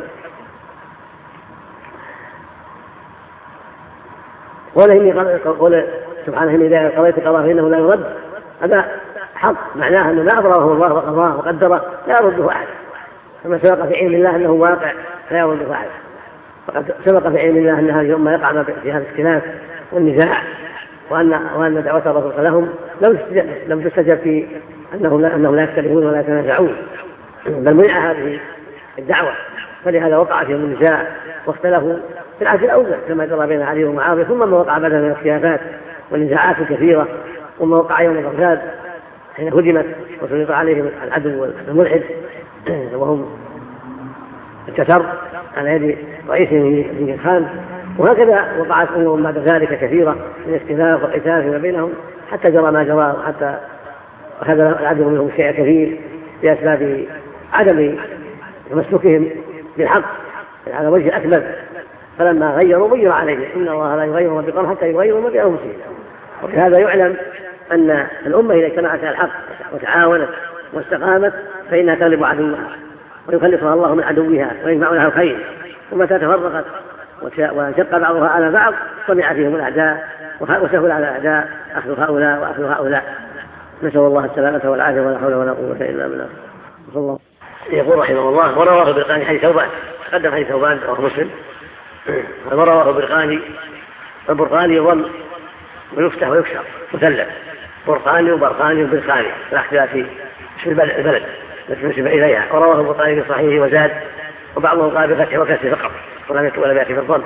قول سبحانه: إذا قضيت قضاء فإنه لا يرد، هذا حق معناه أنه ما أبرره الله وقضاه وقدره لا يرده أحد، كما سبق في علم الله أنه واقع لا يرده أحد. فقد سبق في علم الله أن هذه الأمة يقع في هذا الاختلاف والنزاع، وأن دعوة الرسول لهم لم تستجب في أنهم لا يختلفون ولا يتنازعون، بل منع هذه الدعوة، فلهذا وقع فيهم النزاع واختلفوا في العهد الأول كما جرى بين علي ومعاوية، ثم ما وقع بعدها من الاختلافات والنزاعات الكثيرة، وما وقع يوم بغداد حين هدمت وسلط عليهم العدو الملحد وهم التتر على يد رئيسهم جنكيز خان. وهكذا وقعت أمور بعد ذلك كثيرة من اختلاف وقتال فيما بينهم حتى جرى ما جرى، وحتى أخذ العدو منهم شيء كثير بأسباب عدم تمسكهم بالحق على وجه أكمل، فلما غير عليهم إن الله لا يغير ما بقوم حتى يغيروا ما بأنفسهم. وبهذا يعلم أن الأمة إذا اجتمعت على الحق وتعاونت واستقامت فإنها تغلب عدوها ويخلصها الله من عدوها ويجمع لها الخير، ومتى تفرقت وانشق بعضها على بعض طمع فيهم الأعداء وسهل على الأعداء أخذ هؤلاء وأخذ هؤلاء. نسأل الله السلامة والعافية ولا حول ولا قوة إلا بالله. صلى الله. يقول رحمه الله: ورواه برقاني حديث ثوبان، تقدم حديث ثوبان رواه مسلم. ورواه البرقاني يضم ويفتح ويكسر مثلث، برقاني وبرقاني وبرقاني لا اختلاف في اسم البلد التي نسب إليها. ورواه البخاري في صحيحه وزاد، وبعضهم قال بفتح وكسر فقط ولا يأتي بالضم.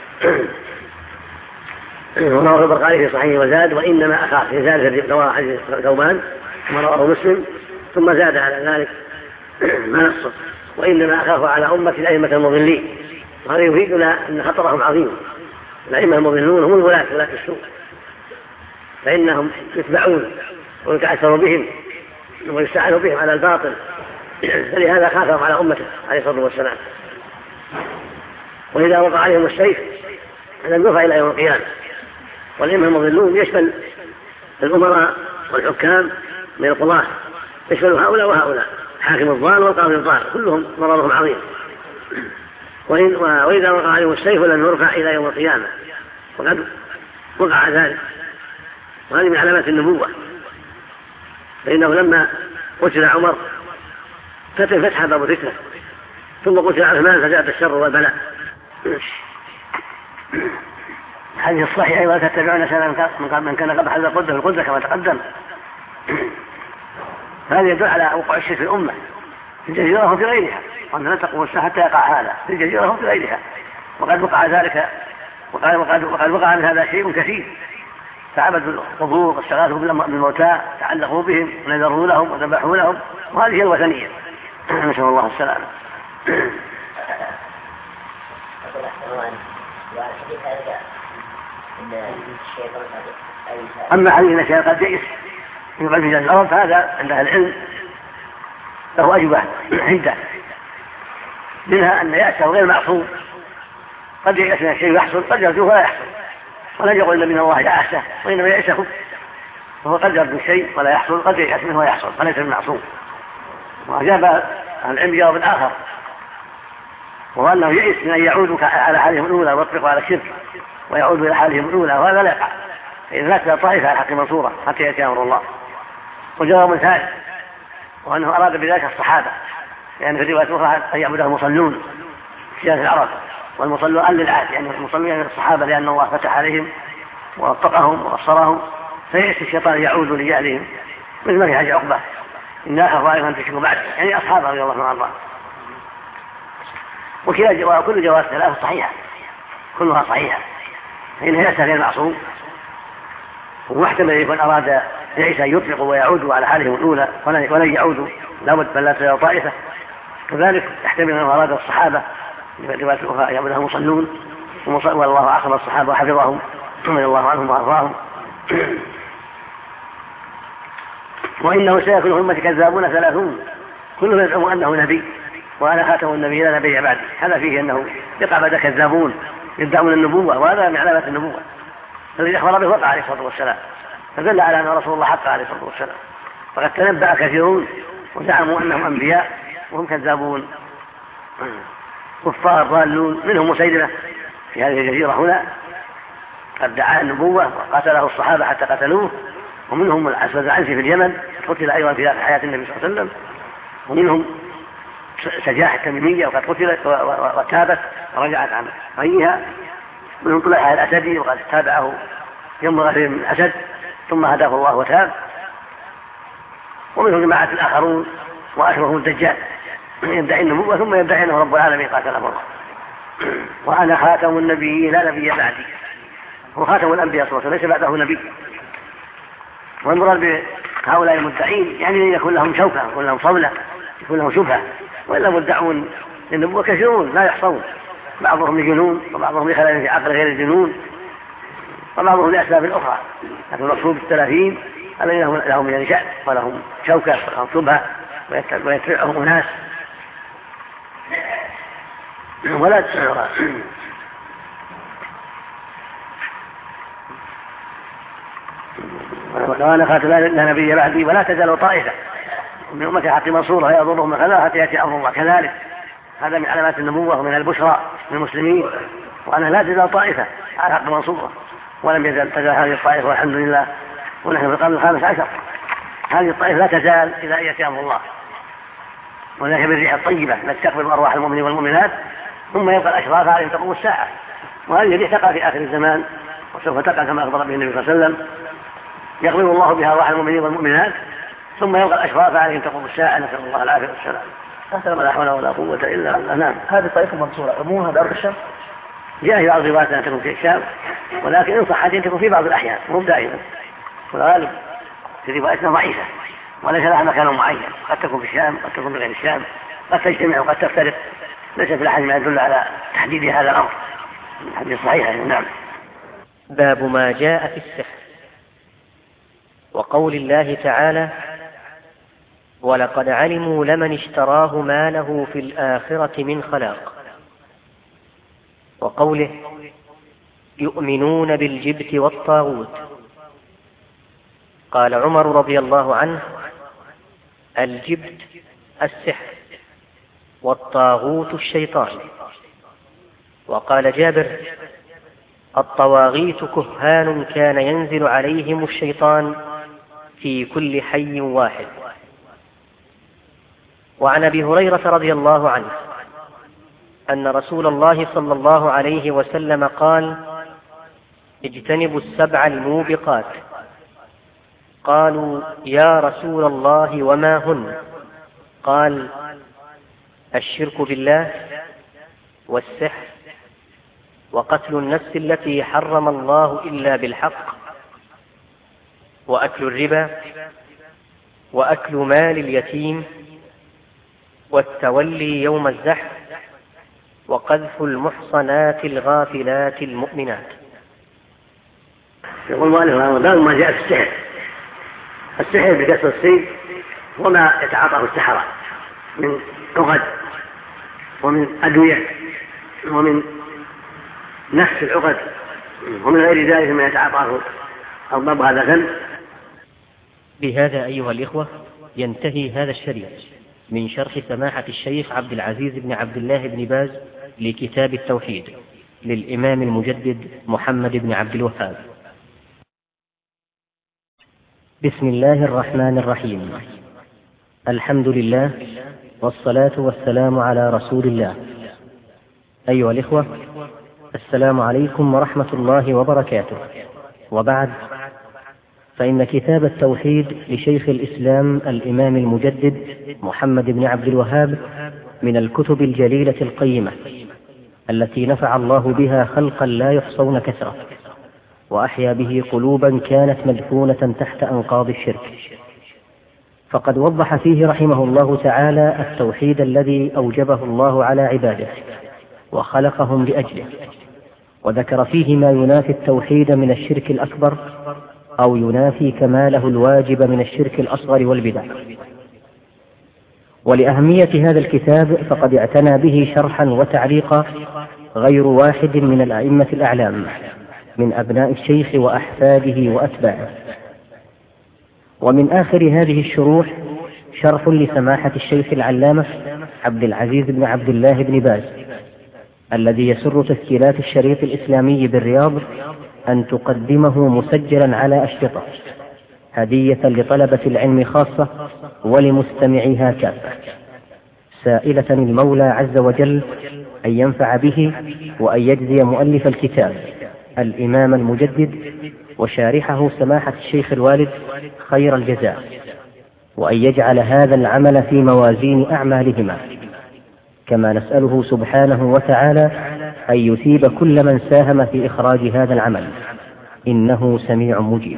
ورواه البخاري في صحيحه وزاد: وإنما أخاف زاد رواه حديث ثوبان، ثم رواه مسلم ثم زاد على ذلك ما نصه: وإنما أخاف على أمة الأئمة المضلين. وهذا يفيدنا أن خطرهم عظيم. الأئمة المضلون هم ولاة السوء، فإنهم يتبعون ويتأثر بهم ويستعان بهم على الباطل، فلهذا خافهم على أمته عليه الصلاة والسلام. وإذا وقع عليهم السيف لم يرفع إلى يوم القيامة. والأئمة المضلون يشمل الأمراء والحكام من القضاة، يشمل هؤلاء وهؤلاء، حاكم الضال والقاضي الضال، كلهم ضررهم عظيم. وإذا وقع عليهم السيف لم يرفع إلى يوم القيامة، وقد وقع ذلك، وهذه من علامات النبوة، فإنه لما قتل عمر فتح باب الفتنة، ثم قتل عثمان فزاد الشر والبلاء. الحديث الصحيح أيضا تتبعون سنة من كان قبل حل القدة في القدة كما تقدم. هذا يدل على وقوع الشرك في الأمة في الجزيرة وفي غيرها، وأن لا تقوم الساعة حتى يقع هذا في الجزيرة وفي غيرها، وقد وقع ذلك وقد وقع من هذا شيء كثير، فعبدوا القبور واستغاثوا بالموتى، تعلقوا بهم ونذروا لهم وذبحوا لهم، وهذه هي الوثنية. نسأل الله السلامة. أما حديث الشيء قد يئس يقال في جزء الأرض، فهذا عند أهل العلم له أجوبة عدة، منها أن يأسه غير معصوم، قد يأس من الشيء يحصل، قد يرجوه ولا يحصل، ولا يقول إن من الله يأسه، وإنما يأسه فهو قد يرجو الشيء ولا يحصل، قد يأس منه ويحصل، فليس المعصوم. وأجاب أهل العلم جواب آخر، وهو أنه يئس من أن يعودوا على حالهم الأولى ويطبقوا على الشرك ويعودوا إلى حالهم الأولى، وهذا لا يقع، فإذا لا طائفة على الحق منصورة حتى يأتي أمر الله. وجواب ثالث، وأنه أراد بذلك الصحابة، لأن في الرواية أخرى أن يعبده المصلون في العرب، والمصلون أهل العهد، يعني المصلون يعني الصحابة، لأن الله فتح عليهم ووفقهم وبصرهم، فيأتي الشيطان يعود لجهلهم، مثل ما في حديث عقبة إن أخاف أيضا تشركوا بعد، يعني أصحابه رضي الله عنهم. وكل جواز ثلاثة صحيحة، كلها صحيحة، فإنه يأسى غير معصوم، ومحتمل يكون أراد ليس أن يطلقوا ويعودوا على حالهم الأولى ولن يعودوا لابد بل لا تزال طائفة، كذلك يحتمل أنه أراد الصحابة رواية أخرى يعبدها مصلون، والله أعصم الصحابة وحفظهم رضي الله عنهم وأرضاهم. وإنه سيكون أمة كذابون 30 كلهم يزعم أنه نبي وأنا خاتم النبي لا نبي بعدي، هذا فيه أنه يقع بعد كذابون يدعون النبوة، وهذا من علامات النبوة الذي أخبر به وقع عليه الصلاة والسلام، فدل على أن رسول الله حق عليه الصلاة والسلام. فقد تنبأ كثيرون وزعموا أنهم أنبياء وهم كذابون كفار ضالون، منهم مسيلمة في هذه الجزيرة هنا قد دعا النبوة وقاتله الصحابة حتى قتلوه، ومنهم الأسود العنسي في اليمن قتل أيضا في حياة النبي صلى الله عليه وسلم، ومنهم سجاح التميمية وقد قتلت وتابت ورجعت عن غيها، منهم طلحة الأسدي وقد تابعه يوم غفير من الأسد ثم هداه الله وتاب، ومنهم جماعة الآخرون وأشرفهم الدجال يدعي النبوة ثم يدعي أنه رب العالمين قاتله الله. وأنا خاتم النبيين لا نبي بعدي، هو خاتم الأنبياء صلى الله عليه وسلم ليس بعده نبي. والمراد بهؤلاء المدعين يعني يكون لهم شوكة، يكون لهم صولة، يكون لهم شبهة، وإلا مدعون للنبوة كثيرون لا يحصون، بعضهم لجنون وبعضهم لخلل في عقل غير الجنون وبعضهم لأسباب أخرى، لكن المقصود ال30 الذين لهم يعني شأن ولهم شوكة ولهم شبهة ويتبعهم أناس ولا تسعر. لو أنا خاتم لا نبي بعدي ولا تزال طائفة من أمة حق منصورة يضرهم من خلال حتى يأتي أمر الله، كذلك هذا من علامات النبوة ومن البشرى للمسلمين، وأنا لا تزال طائفة على حق منصورة، ولم تزال هذه الطائفة والحمد لله، ونحن في القرن 15 هذه الطائفة لا تزال إلى يأتي أمر الله، وذلك بالريح الطيبة التي تقبض أرواح المؤمنين والمؤمنات ثم يبقى الأشراف عليهم تقوم الساعة، وهذه الريح تقع في آخر الزمان وسوف تقع كما أخبر به النبي صلى الله عليه وسلم، يقبض الله بها أرواح المؤمنين والمؤمنات ثم يبقى الأشراف عليهم تقوم الساعة، نسأل الله العافية والسلام. ولا حول ولا قوة إلا بالله. نعم. هذه الطائفة المنصورة عمومها بأرض الشام؟ جاء في بعض الروايات أن تكون في الشام، ولكن إن صحت أن تكون في بعض الأحيان مو دائما، والغالب في روايتنا ضعيفة وليس لها مكان معين، قد تكون في الشام قد تكون بغير الشام، قد تجتمع وقد تفترق، ليس في الأحد ما يدل على تحديد هذا الأمر. الحديث صحيح. نعم. باب ما جاء في السحر. وقول الله تعالى: ولقد علموا لمن اشتراه ما له في الآخرة من خلاق. وقوله: يؤمنون بالجبت والطاغوت. قال عمر رضي الله عنه: الجبت السحر والطاغوت الشيطان. وقال جابر الطواغيت كهان كان ينزل عليهم الشيطان في كل حي واحد. وعن أبي هريرة رضي الله عنه أن رسول الله صلى الله عليه وسلم قال: اجتنبوا السبع الموبقات. قالوا: يا رسول الله وما هن؟ قال: الشرك بالله، والسحر، وقتل النفس التي حرم الله إلا بالحق، وأكل الربا، وأكل مال اليتيم، والتولي يوم الزحف، وقذف المحصنات الغافلات المؤمنات. يقول المؤلف باب ما جاء في السحر. السحر بكسر السين وما يتعاطاه السحرة من عقد ومن أدوية ومن نفس العقد ومن غير ذلك ما يتعاطاه أرباب هذا فن. بهذا أيها الإخوة ينتهي هذا الشريط من شرح سماحة الشيخ عبد العزيز بن عبد الله بن باز لكتاب التوحيد للإمام المجدد محمد بن عبد الوهاب. بسم الله الرحمن الرحيم. الحمد لله والصلاة والسلام على رسول الله. أيها الإخوة، السلام عليكم ورحمة الله وبركاته. وبعد، فإن كتاب التوحيد لشيخ الإسلام الإمام المجدد محمد بن عبد الوهاب من الكتب الجليلة القيمة التي نفع الله بها خلقا لا يحصون كثرة، وأحيا به قلوبا كانت مدفونة تحت أنقاض الشرك. فقد وضح فيه رحمه الله تعالى التوحيد الذي أوجبه الله على عباده وخلقهم لأجله، وذكر فيه ما ينافي التوحيد من الشرك الأكبر أو ينافي كماله الواجب من الشرك الأصغر والبدع. ولأهمية هذا الكتاب فقد اعتنى به شرحا وتعليقا غير واحد من الأئمة الأعلام من أبناء الشيخ وأحفاده وأتباعه. ومن آخر هذه الشروح شرح لسماحة الشيخ العلامة عبد العزيز بن عبد الله بن باز، الذي يسر تسجيلات الشريط الإسلامي بالرياض أن تقدمه مسجلا على أشرطة هدية لطلبة العلم خاصة ولمستمعيها كافة، سائلة المولى عز وجل أن ينفع به وأن يجزي مؤلف الكتاب الإمام المجدد وشارحه سماحة الشيخ الوالد خير الجزاء، وأن يجعل هذا العمل في موازين أعمالهما. كما نسأله سبحانه وتعالى أن يثيب كل من ساهم في إخراج هذا العمل، إنه سميع مجيب.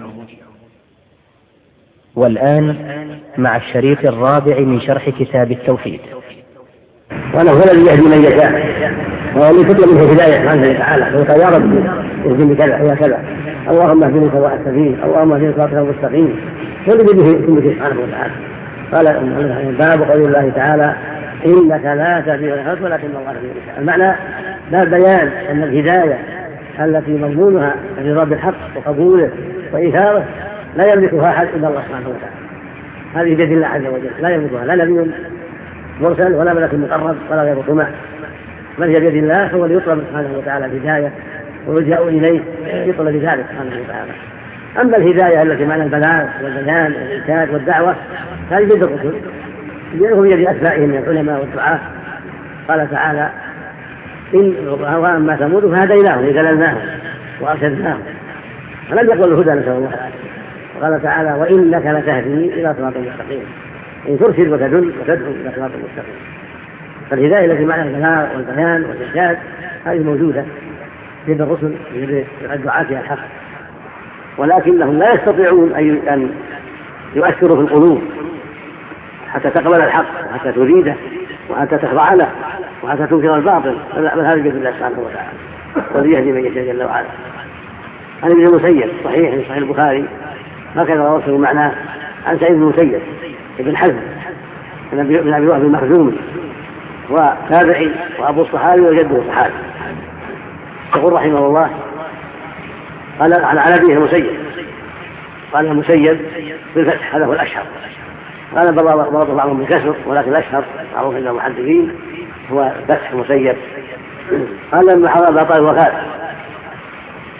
والآن مع الشريط الرابع من شرح كتاب التوحيد. وأنه هو الذي يهدي من يشاء، ومن تطلب منه هداية سبحانه وتعالى، فقال يا رب اهدني كذا يا كذا، اللهم اهدني سواء السبيل، اللهم اهدني صراطك المستقيم، والذي به كل سبحانه وتعالى. قال باب قول الله تعالى: إنك لا تهدي من أحببت ولكن الله يهدي من يشاء. المعنى باب بيان أن الهداية التي مضمونها الرضا بالحق وقبوله وإيثاره لا يملكها أحد إلا الله سبحانه وتعالى. هذه بيد الله عز وجل، لا يملكها لا نبي مرسل ولا ملك مقرب ولا غير طمع، بل هي بيد الله، هو اللي يطلب سبحانه وتعالى الهداية ويلجأ إليه يطلب ذلك سبحانه وتعالى. أما الهداية التي معنى البلاغ والبيان والإرشاد والدعوة هذه بيد الرسل، بيده بيد أتباعهم من العلماء والدعاة. قال تعالى: وأما ثمود فهديناهم دللناهم وأرشدناهم، فلم يقبل الهدى نسأل الله العافية. وقال تعالى: وإنك لتهدي إلى صراط مستقيم، إن ترشد وتدل وتدعو إلى صراط مستقيم. فالهداية التي معنى البلاغ والبيان والإرشاد هذه موجودة بيد الرسل بيد الدعاة إلى الحق، ولكنهم لا يستطيعون أن يؤثروا في القلوب حتى تقبل الحق وحتى تريده وحتى تخضع له وحتى تنكر الباطل، بل هذا بيد الله سبحانه وتعالى، والذي يهدي من يشاء جل وعلا. عن ابن المسيب صحيح في صحيح البخاري هكذا رواه معناه عن سعيد بن المسيب ابن حزم من ابي وهب المخزومي وتابعي وابو الصحابي وجده صحابي، يقول رحمه الله قال على ابيه المسيب، قال المسيب بالفتح هذا هو الاشهر، قال بعضهم بالكسر ولكن الاشهر معروف عند المحدثين هو فتح المسيب. قال لما حضر ابا طالب الوفاه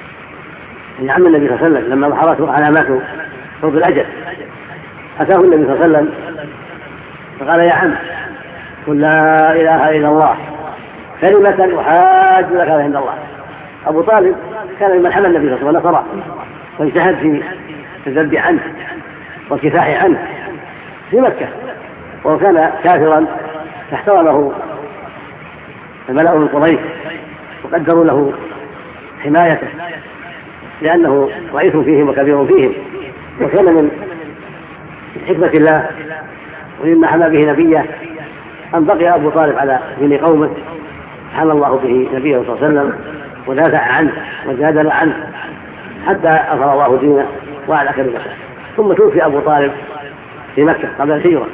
من عم النبي صلى الله عليه وسلم لما ظهرته علامات صوت الأجل أتاه النبي صلى الله عليه وسلم فقال يا عم قل لا إله إلا الله كلمة أحاج لك عند الله. أبو طالب كان ممن حمل النبي صلى الله عليه وسلم ونصره واجتهد في الذب عنه والكفاح عنه في مكة، وكان كافرا فاحترمه الملأ من قريش وقدروا له حمايته لأنه رئيس فيهم وكبير فيهم، وكان من حكمة الله ومما حمى به نبيه أن بقي أبو طالب على دين قومه، حمى الله به نبيه صلى الله عليه وسلم ودافع عنه وجادل عنه حتى أظهر الله دينه وعلى كلمته. ثم توفي أبو طالب في مكة قبل الهجرة،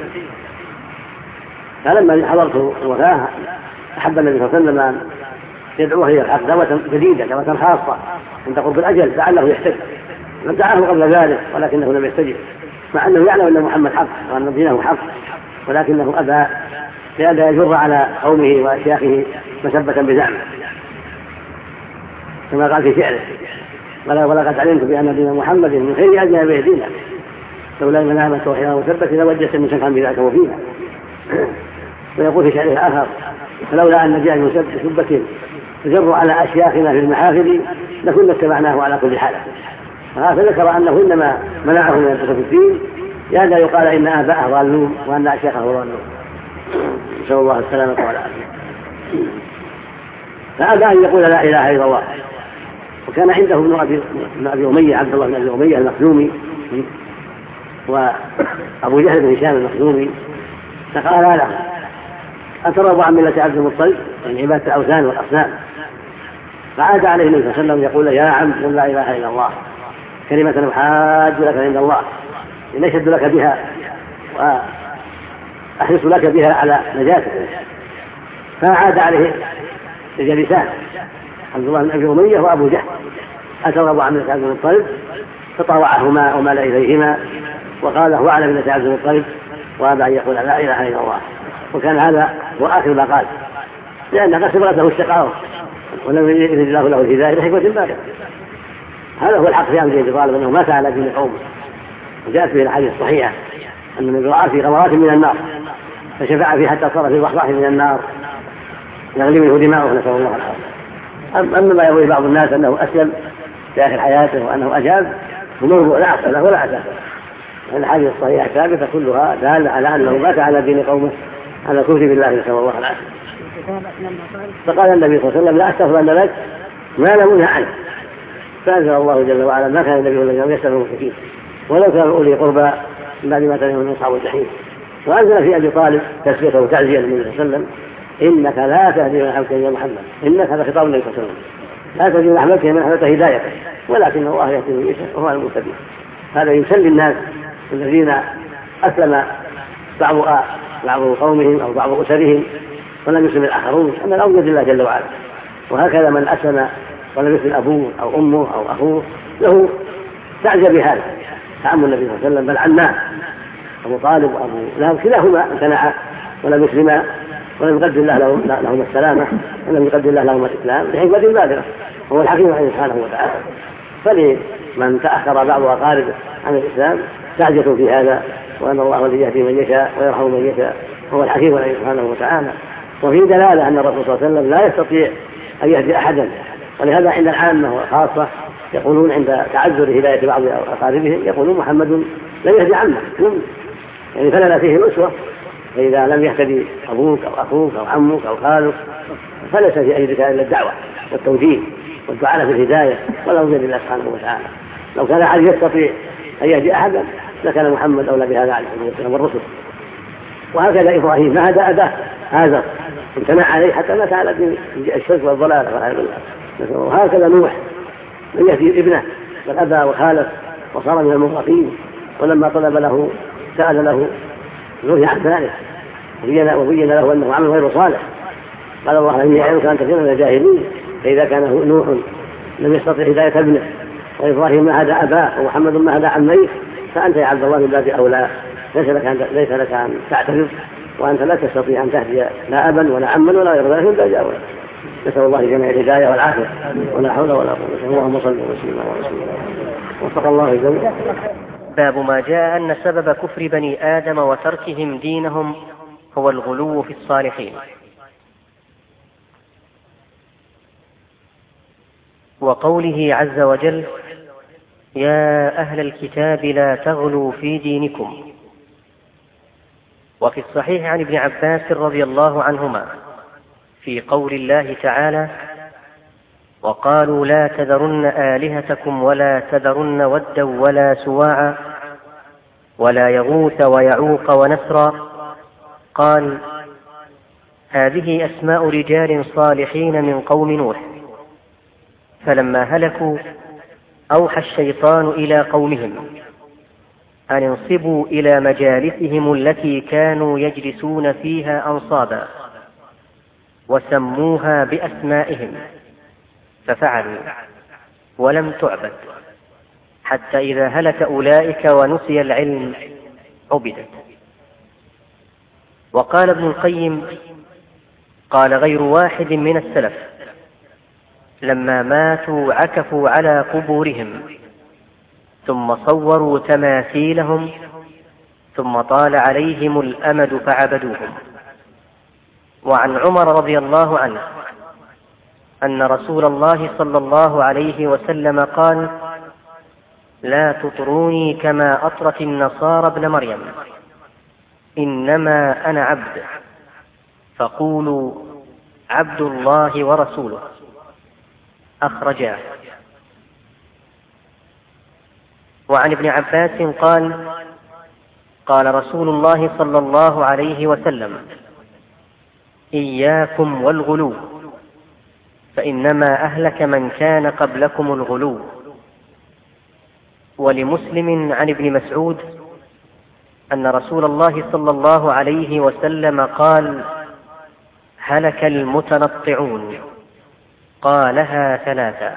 فلما حضرته الوفاة أحب النبي صلى الله عليه وسلم أن يدعوه إلى الحق دعوة جديدة دعوة خاصة عند قرب الأجل لعله يحتج. لم دعاه قبل ذلك ولكنه لم يستجب، مع أنه يعلم أن محمد حق وأن دينه حق، ولكنه أبى لئلا يجر على قومه وأشياخه مسبة بزعمه، كما قال في شعره ولقد علمت بأن دين محمد من خير أدنى به دينا لولا المنامة وحيرا وثبت لوجدت من شكا بذاك وفينا. ويقول في شعره آخر فلولا أن جاء بسبة تجر على أشياخنا في المحافل لكنا اتبعناه على كل حال. وهذا ذكر أنه إنما منعه من الدخول في الدين لئلا يقال إن آباءه ضالون وأن أشياخه ضالون، نسأل الله السلامة والعافية. فأبى أن يقول لا إله إلا الله. وكان عنده ابن أبي أمية عبد الله بن أبي أمية المخزومي وأبو جهل بن هشام المخزومي، فقال له أترضى عن ملة عبد المطلب من عبادة الأوثان والأصنام؟ فعاد عليه النبي صلى الله عليه وسلم يقول يا عم قل لا إله إلا الله كلمة أحاج لك عند الله إن أشهد لك بها وأحرص لك بها على نجاتك. فعاد عليه الجلسان عبد الله بن أبي أمية وأبو جهل أترضى عن ملة عبد المطلب، فطاوعهما ومال إليهما وقال هو على ملة عبد المطلب وأبى أن يقول لا إله إلا الله. وكان هذا هو آخر ما قال لأن قد سبقت له الشقاوة ولم يجد الله له الهداية لحكمة بالغة. هذا هو الحق في أمر أبي طالب أنه مات على دين قومه. وجاءت به الحديث الصحيحة أن من رأى في غمرات من النار فشفع فيه حتى صار في ضحضاح من النار يغلي منه دماؤه نسأل الله العافية. أما ما يروي بعض الناس أنه أسلم في آخر حياته وأنه أجاب فمرض لا أصل له ولا أساس. الحديث الصحيحة الثابتة كلها دالة على أنه مات على دين قومه على كفر بالله نسأل الله العافية. فقال النبي صلى الله عليه وسلم لا أستغفرن لك ما لم أنه عنه. فأنزل الله جل وعلا ما كان النبي الذين يستغفرون المشركين ولو كانوا أولي قربى من بعد ما تبين من أصحاب الجحيم. وأنزل في أبي طالب تسليته وتعزية للنبي صلى الله عليه وسلم إنك لا تهدي من أحببت يا محمد. إنك هذا خطاب النبي صلى الله عليه وسلم لا تهدي من أحببت من أحببت هدايته ولكن الله يهدي من يشاء وهو المهتدي. هذا يسلي الناس الذين أسلم بعض قومهم أو بعض أسرهم ولم يسلم الآخرون أن الأمر يد الله جل وعلا. وهكذا من أسلم ولم يسلم أبوه أو أمه أو أخوه له تعجب بهذا تعم النبي صلى الله عليه وسلم بل عناه أبو طالب وأبو لهب كلاهما امتنعا ولم يسلما ولم يقدر الله لهما السلامة ولم يقدر الله لهما الإسلام لحكمة بالغة هو الحكيم عليه سبحانه وتعالى. فلمن تأخر بعض أقاربه عن الإسلام تعجب في هذا وأن الله الذي يهدي من يشاء ويرحم من يشاء هو الحكيم عليه سبحانه وتعالى. وفي دلالة أن الرسول صلى الله عليه وسلم لا يستطيع أن يهدي أحدا، ولهذا عند العامة والخاصة يقولون عند تعذر هداية بعض أقاربهم يقولون محمد لم يهدي عمه يعني فلنا فيه الأسوة. فإذا لم يهتدي أبوك أو أخوك أو عمك أو خالك فليس في أيدك إلا الدعوة والتوجيه والدعاء في الهداية ولا وجد الله سبحانه وتعالى. لو كان أحد يستطيع أن يهدي أحدا لكان محمد أولى بهذا عليه الصلاة والسلام والرسل. وهكذا إبراهيم ما هدى أباه هذا امتنع عليه حتى مات على دين الشرك والضلال والعياذ بالله. وهكذا نوح من يهدي ابنه بل أبى وخالف وصار من المغرقين ولما طلب له سأل له نهي عن ذلك وبين له أنه عمل غير صالح. قال الله إني أعلمك أن تكون من الجاهلين. فإذا كان نوح لم يستطع هداية ابنه وإبراهيم ما هدى أباه ومحمد ما هدى عميه فأنت يا عبد الله من باب أولى ليس لك أن تعترض وأنت لا تستطيع أن تهدي لا أبا ولا عما ولا غير ذلك من باب أولى. نسأل الله جميع الهداية والعافية ولا حول ولا قوة. اللهم صل وسلم على رسول الله وفق الله الجميع. باب ما جاء أن سبب كفر بني آدم وتركهم دينهم هو الغلو في الصالحين. وقوله عز وجل: يا أهل الكتاب لا تغلوا في دينكم. وفي الصحيح عن ابن عباس رضي الله عنهما في قول الله تعالى: وقالوا لا تذرن آلهتكم ولا تذرن ودا ولا سواعا ولا يغوث ويعوق ونسرا. قال: هذه أسماء رجال صالحين من قوم نوح، فلما هلكوا أوحى الشيطان إلى قومهم أن انصبوا إلى مجالسهم التي كانوا يجلسون فيها أنصابا، وسموها بأسمائهم، ففعلوا ولم تعبد، حتى إذا هلك أولئك ونسي العلم عبدت. وقال ابن القيم: قال غير واحد من السلف: لما ماتوا عكفوا على قبورهم، ثم صوروا تماثيلهم، ثم طال عليهم الأمد فعبدوهم. وعن عمر رضي الله عنه أن رسول الله صلى الله عليه وسلم قال: لا تطروني كما أطرت النصارى ابن مريم، إنما أنا عبد، فقولوا عبد الله ورسوله. أخرجاه. وعن ابن عباس قال: قال رسول الله صلى الله عليه وسلم: إياكم والغلو، فإنما أهلك من كان قبلكم الغلو. ولمسلم عن ابن مسعود أن رسول الله صلى الله عليه وسلم قال: هلك المتنطعون. قالها ثلاثا.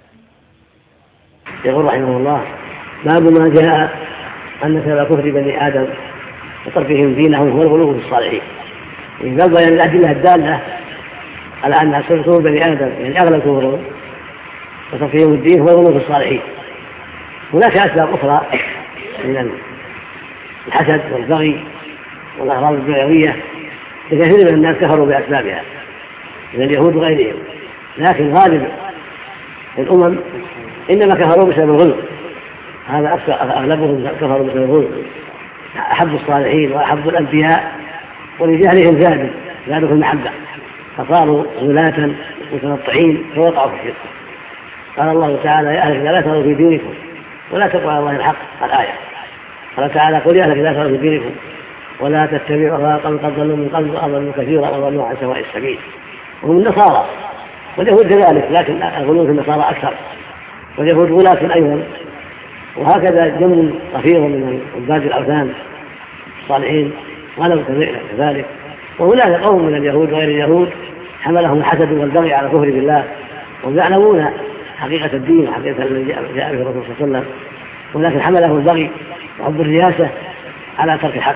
يقول رحمه الله: باب ما جاء أن سبب كفر بني آدم وتركهم دينهم هو الغلو في الصالحين. باب بيان الأدلة الدالة على أن سبب كفر بني آدم يعني أغلب كفرهم وتركهم الدين هو الغلو في الصالحين. هناك أسباب أخرى من الحسد والبغي والأغراض الدنيوية كثير من الناس كفروا بأسبابها من اليهود وغيرهم، لكن غالب الأمم إنما كفروا بسبب الغلو. هذا أغلبهم كفروا بسبب الغلو. أحبوا الصالحين وأحبوا الأنبياء ولجهلهم زادوا في المحبة، فصاروا غلاة متنطعين فوقعوا في الشرك. قال الله تعالى: يا أهل الكتاب لا تغلوا في دينكم ولا تقولوا على الله الحق. الآية قال تعالى: قل يا أهل الكتاب لا تغلوا في دينكم ولا تتبعوا أهواء قوم قد ضلوا من قبل وأضلوا كثيرا وضلوا عن سواء السبيل. وهم النصارى واليهود كذلك، لكن الغلو في النصارى أكثر، واليهود غلاة أيضا. وهكذا جمع كثير من عباد الأوثان الصالحين غلوا كذلك. وهناك قوم من اليهود وغير اليهود حملهم الحسد والبغي على كفر بالله، وهم يعلمون حقيقة الدين وحقيقة الذي جاء به الرسول صلى الله عليه وسلم، ولكن حملهم البغي وحب الرياسة على ترك الحق.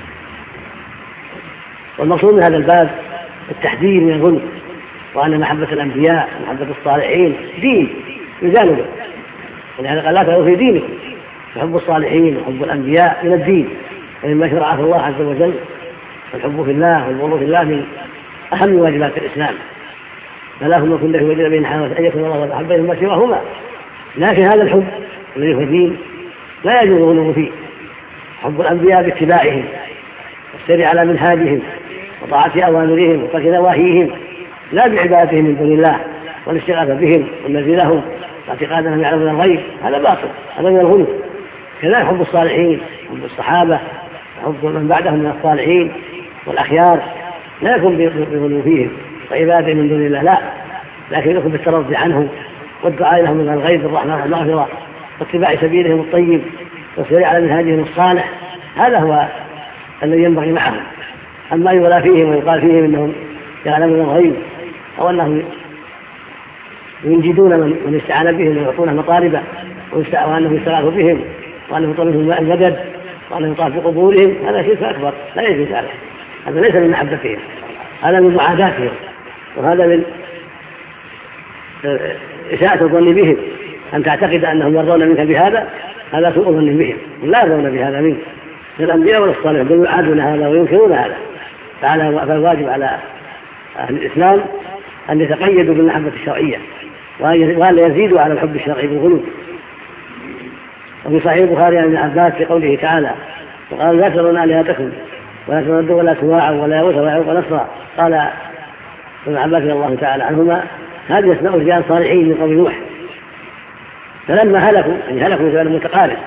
والمقصود من هذا الباب التحذير من الغلو، وأن محبة الأنبياء ومحبة الصالحين دين يزال به، ولهذا قال: لا تغلوا في دينكم. فحب الصالحين وحب الأنبياء من الدين ومما شرعه الله عز وجل. فالحب في الله والبغض في الله من أهم واجبات الإسلام. فلا هم كن له وجل بين حاول أن يكون الله والأحب بينهما سواهما. لكن هذا الحب الذي هو دين لا يجوز الغلو فيه. حب الأنبياء باتباعهم والسير على منهاجهم وطاعة أوامرهم وترك نواهيهم، لا بعبادتهم من دون الله والاستغاثة بهم والنذر لهم واعتقاد أنهم يعلمون الغيب. هذا باطل، هذا من الغلو. كذلك حب الصالحين، حب الصحابة، حب من بعدهم من الصالحين والأخيار لا يكون بغلو فيهم وعبادة من دون الله، لا، لكن يكون بالترضي عنهم والدعاء لهم من الغيب بالرحمة والمغفرة واتباع سبيلهم الطيب والسير على منهاجهم الصالح. هذا هو الذي ينبغي معهم. أما يغلى فيهم ويقال فيهم إنهم يعلمون الغيب أو أنهم ينجدون من استعان بهم ويعطونه مطالبه وأنهم يستغاثوا بهم وأنهم يطلبهم المدد وأنهم يطاف في قبورهم، هذا شرك أكبر لا يجوز. هذا ليس من محبتهم، هذا من معاداتهم، وهذا من إساءة الظن بهم، أن تعتقد أنهم يرضون منك بهذا، هذا سوء ظن بهم، لا يرضون بهذا منك. الأنبياء والصالحين بل يعادون هذا وينكرون هذا. فالواجب على أهل الإسلام أن يتقيدوا بالمحبة الشرعية، وأن يزيدوا على الحب الشرعي بالغلو. وفي صحيح البخاري عن ابن عباس في قوله تعالى: وقال لا تذرون آلهتكم ولا تردوا ولا سواعا ولا يغوث ويعوق ونسرا. قال ابن عباس رضي الله تعالى عنهما: هذه أسماء رجال صالحين من قوم نوح، فلما هلكوا يعني هلكوا بسبب متقارب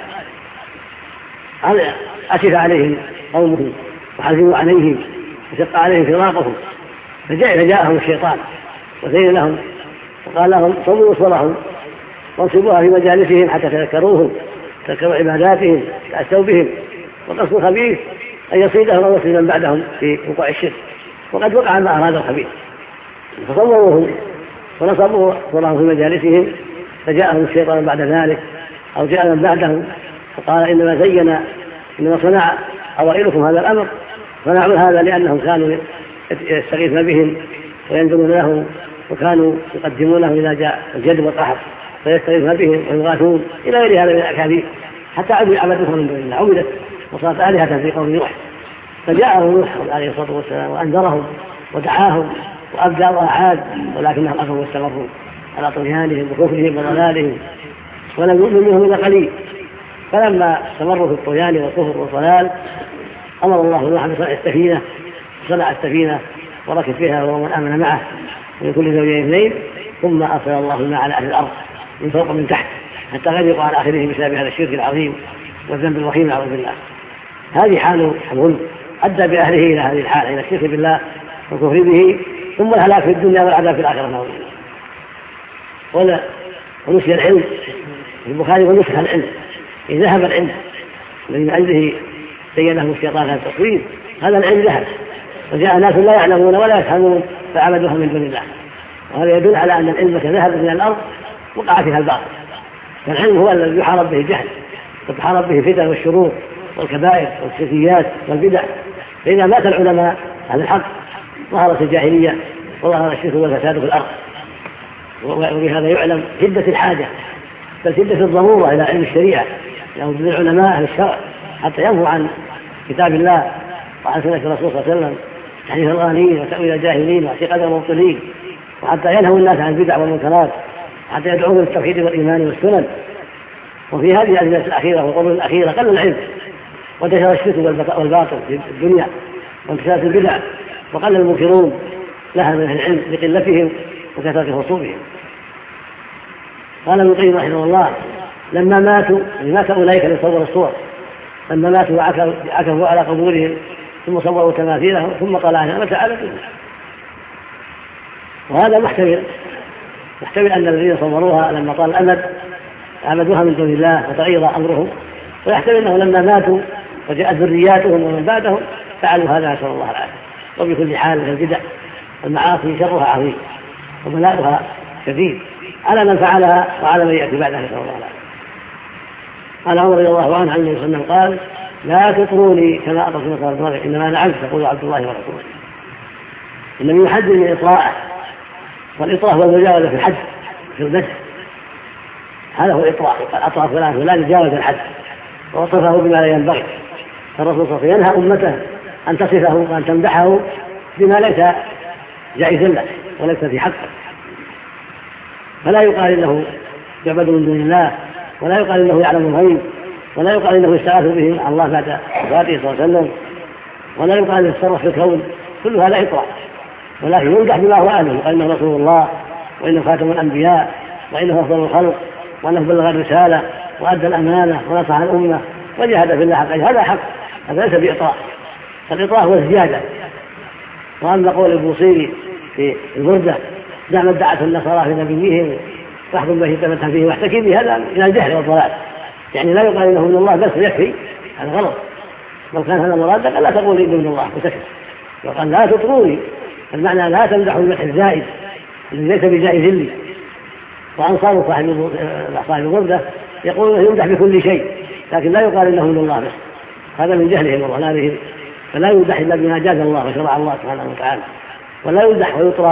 أسف عليهم قومهم وحزنوا عليهم وشق عليهم فراقهم، فجاءهم الشيطان وزين لهم وقال لهم: صلوا وصلهم وانصبوها في مجالسهم حتى تذكروا عباداتهم تأسوا بهم، والقصد الخبيث أن يصيدهم أو يصيد من بعدهم في وقوع الشرك، وقد وقع ما أراد الخبيث، فصوروهم ونصبوا صلهم في مجالسهم، فجاءهم الشيطان بعد ذلك أو جاء من بعدهم وقال: إنما صنع أوائلكم هذا الأمر، صنعوا هذا لأنهم كانوا يستغيثون بهم وينزلون لهم، وكانوا يقدمونه إذا جاء الجد والقحط فيستغيثون بهم ويغاثون إلى غير هذا من الأكاذيب، حتى عبدوها من دون الله، عبدت وصارت آلهة في قوم نوح. فجاءهم نوح عليه الصلاة والسلام وأنذرهم ودعاهم وأبدى وأعاد، ولكنهم أبوا واستمروا على طغيانهم وكفرهم وضلالهم ولم يؤمن منهم إلا قليل. فلما استمروا في الطغيان والكفر والضلال أمر الله نوحا بصنع السفينة، صنع السفينة وركب فيها ومن آمن معه من كل زوجين اثنين، ثم أرسل الله الماء على أهل الأرض من فوق ومن تحت حتى غرقوا على آخرهم بسبب هذا الشرك العظيم والذنب الوخيم نعوذ بالله. هذه حال الظلم أدى بأهله إلى هذه الحال، إلى الشرك بالله والكفر به، ثم الهلاك في الدنيا والعذاب في الآخرة نعوذ بالله. ونسي العلم في البخاري: ونسخ العلم، إذا ذهب العلم الذي من عنده زينه الشيطان هذا التصوير، هذا العلم ذهب، وجاء ناس لا يعلمون ولا يفهمون فعبدوها من دون الله. وهذا يدل على أن العلم ذهب من الأرض وقع فيها الباطل. فالعلم هو الذي يحارب به الجهل وتحارب به الفتن والشرور والكبائر والشركيات والبدع. فإذا مات العلماء عن الحق ظهرت الجاهلية وظهر الشرك والفساد في الأرض. وبهذا يعلم شدة الحاجة بل شدة الضرورة إلى علم الشريعة، لابد من العلماء أهل الشرع حتى ينهوا عن كتاب الله وعن سنة الرسول صلى الله عليه وسلم تحريف الغالين وتأويل الجاهلين واعتقاد المبطلين، وحتى ينهوا الناس عن البدع والمنكرات، حتى يدعون للتوحيد والإيمان والسنن. وفي هذه الأزمنة الأخيرة والقرون الأخيرة قل العلم وانتشر الشرك والباطل في الدنيا وانتشرت البدع وقل المنكرون لها من العلم لقلتهم وكثرة رسوبهم. قال ابن القيم رحمه الله: لما ماتوا مات أولئك لصور الصور، لما ماتوا وعكفوا على قبورهم ثم صوروا تماثيلهم ثم قال عنها متى أبدا. وهذا محتمل أن الذين صوروها لما طال الأمد عبدوها من دون الله وتغير أمرهم، ويحتمل أنه لما ماتوا وجاءت ذرياتهم ومن بعدهم فعلوا هذا نسأل الله العافية. وبكل حال من البدع والمعاصي شرها عظيم وبلاؤها شديد على من فعلها وعلى من يأتي بعدها نسأل الله العافية. قال عمر رضي الله عنه عن النبي صلى الله عليه وسلم قال: لا تطروني كما أطرت نصارى المغرب، إنما أنا عبد تقول عبد الله ورسوله. النبي يحذر من إطراءه، والإطراء هو المجاوزة في الحد في المدح، هذا هو الإطراء. قال: أطرى فلان ولا يجاوز الحد ووصفه بما لا ينبغي. فالرسول صلى الله عليه وسلم ينهى أمته أن تصفه وأن تمدحه بما ليس جائزا له وليس في حقه، فلا يقال إنه يعبد من دون الله، ولا يقال إنه يعلم الغيب، ولا يقال إنه يستغاث به مع الله بعد وفاته صلى الله عليه وسلم، ولا يقال إنه يتصرف في الكون. كل هذا إطراء، ولكن يمدح بما هو أهله، وإنه رسول الله، وإنه خاتم الأنبياء، وإنه أفضل الخلق، وأنه بلغ الرسالة وأدى الأمانة ونصح الأمة وجاهد في الله حق. هذا حق، هذا ليس بإطراء. فالإطراء هو الزيادة. وأما قول البوصيري في البردة: دع ما ادعته النصارى في نبيهم واحكم به تمتع فيه واحتكي به، هذا من الجهل والضلال. يعني لا يقال إنه من الله بس يكفي، هذا غلط. لو كان هذا مراد قال: لا تقول إنه من الله وتكفي. وقال: لا تطروني، المعنى لا تمدحوا المدح الزائد الذي ليس بجائز لي. وأنصار صاحب البردة يقولون يمدح بكل شيء، لكن لا يقال إنه من الله بس، هذا من جهلهم وضلالهم. فلا يمدح إلا بما جاز الله وشرع الله سبحانه وتعالى، ولا يمدح ويطرى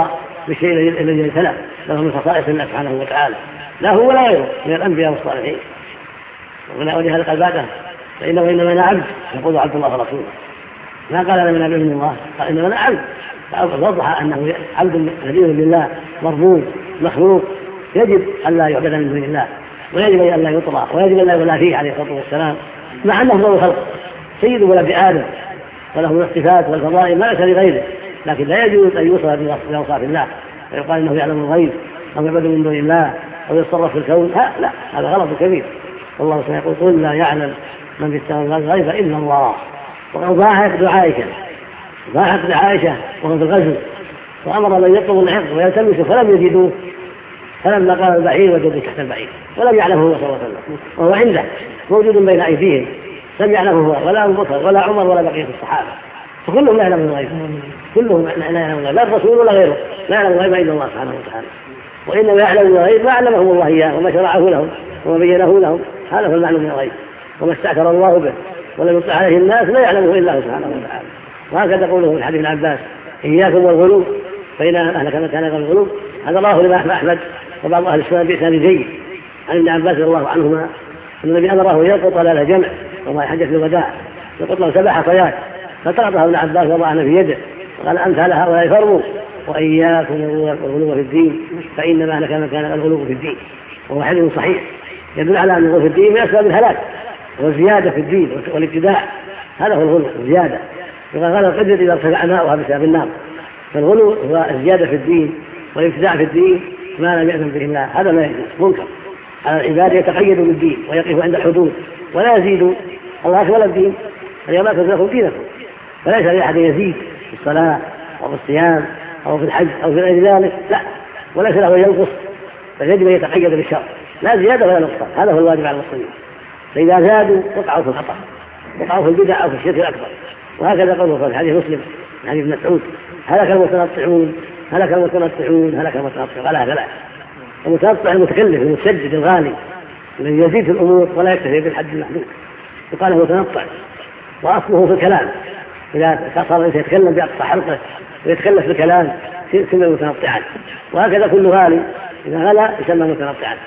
بالشيء الذي ابتلى له من خصائص الله سبحانه وتعالى، لا هو ولا غيره من الأنبياء والصالحين. ولهذا قال بعده فإنه إنما أنا عبد يقول عبد الله ورسوله، ما قال أنا من نبي من الله، قال إنما أنا عبد، فوضح أنه عبد نبي لله مربوب مخلوق يجب أن لا يعبد من دون الله، ويجب أن لا يطلع، ويجب أن لا يولى فيه عليه الصلاة والسلام، مع أنه افضل الخلق سيد ولد آدم وله من الصفات والفضائل ما ليس لغيره، لكن لا يجوز أن يوصف بأوصاف الله ويقال إنه يعلم الغيب أو يعبد من دون الله أو يتصرف في الكون، لا، هذا غلط كبير. والله سيقول قل لا يعلم من في السماوات والأرض إلا الله. وضاعت عائشة وهو في الغزو وأمر من يطلب الحفظ ويلتمسه فلم يجدوه، فلما قال البعير وجدوا تحت البعير ولم يعلمه هو صلى الله عليه وسلم وهو عنده موجود بين أيديهم، لم يعلمه هو ولا أبو بكر ولا عمر ولا بقية الصحابة، فكلهم لا يعلمون الغيب، كلهم لا يعلمون الغيب، لا الرسول ولا غيره لا يعلم الغيب إلا الله سبحانه وتعالى، وإنما يعلم الغيب ما علمهم الله إياه وما شرعه لهم وما بينه لهم، هذا هو المعلوم من الغيب، وما استأثر الله به ولم يطلع عليه الناس لا يعلمه إلا الله سبحانه وتعالى. وهكذا قوله من حديث ابن عباس إياكم والغلو فإن أهلك من كان يقول الغلو، هذا الله لما أحمد وبعض أهل السنة بإسناد جيد عن ابن عباس رضي الله عنهما أن النبي أمره يلقط على الجمع وما حجة الوداع، يلقط له 7 حصيات، فطرحها ابن عباس وضعنا في يده وقال أمثال هؤلاء فرموا وإياكم الغلو في الدين فإنما أهلك من كان الغلو في الدين. وهو حديث صحيح يدل على أن الغلو في الدين من أسباب الهلاك والزيادة في الدين والابتداع، هذا هو الغلو الزيادة، يقال غلو القدر إذا ارتفع ماؤها بسبب النار، فالغلو هو الزيادة في الدين والابتداع في الدين ما لم يأذن به الله، هذا ما يجوز منكر على العباد يتقيدوا بالدين ويقفوا عند الحدود ولا يزيدوا. الله أكمل الدين اليوم أكمل لكم دينكم، فليس لأحد يزيد في الصلاة أو في الصيام أو في الحج أو في غير ذلك، لا، وليس له أن ينقص، بل يجب أن يتقيد بالشرع، لا زيادة ولا نقصان، هذا هو الواجب على المسلمين. فإذا زادوا وقعوا في الخطأ، وقعوا في البدع أو في الشرك الأكبر. وهكذا قوله في حديث مسلم عن حديث ابن مسعود هلك المتنطعون هلك المتنطعون هلك المتنطعون، قالها 3. المتنطع المتكلف المتشدد الغالي الذي يزيد في الأمور ولا يكتفي بالحد المحدود يقال له متنطع، وأصله في الكلام إذا صار الإنسان يتكلم بأقصى حلقه ويتكلف في الكلام يسمى متنطعا. وهكذا كل غالي إذا غلا يسمى متنطعا،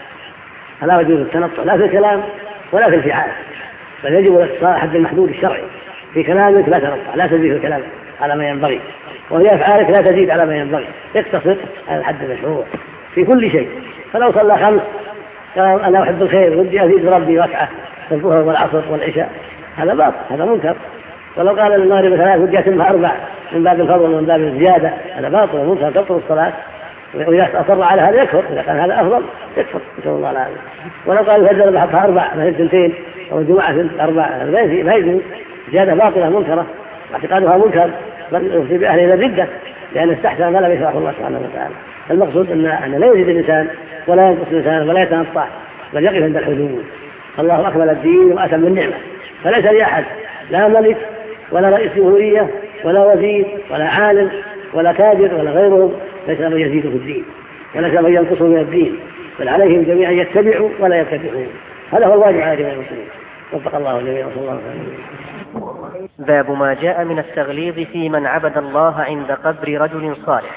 فلا يجوز التنطع لا في الكلام ولا في الفعال، بل يجب الاقتصار حد المحدود الشرعي. في كلامك لا تنطع، لا تزيد في الكلام على ما ينبغي، وفي أفعالك لا تزيد على ما ينبغي، اقتصر على الحد المشروع في كل شيء. فلو صلى 5 قال أنا أحب الخير ودي أزيد ربي ركعة في الظهر والعصر والعشاء، هذا باطل، هذا منكر. ولو قال المغرب 3 ودي أتمها 4 من باب الفضل ومن باب الزيادة، هذا باطل ومنكر، تبطل الصلاة. وإذا أصر على هذا يكفر، إذا كان هذا أفضل يكفر نسأل الله العافية. ولو قال الفجر بحطها 4 مثل 2 أو الجمعة 4 ما يجوز، زيادة باطلة منكرة واعتقادها منكر، بل يفضي بأهل إلى الردة لأن استحسن ما لم يشرعه الله سبحانه وتعالى. المقصود أن لا يزيد الإنسان ولا ينقص الإنسان ولا يتنطع، بل يقف عند الحدود. الله أكمل الدين وأتم النعمة، فليس لأحد لا ملك ولا رئيس جمهورية ولا وزير ولا عالم ولا تاجر ولا غيرهم ليس من يزيد في الدين وليس من ينقص من الدين، بل عليهم جميعا يتبعوا ولا يتبعون. هذا هو الواجب على جميع المسلمين. وفق الله جميعا وصلى الله عليه وسلم. باب ما جاء من التغليظ في من عبد الله عند قبر رجل صالح،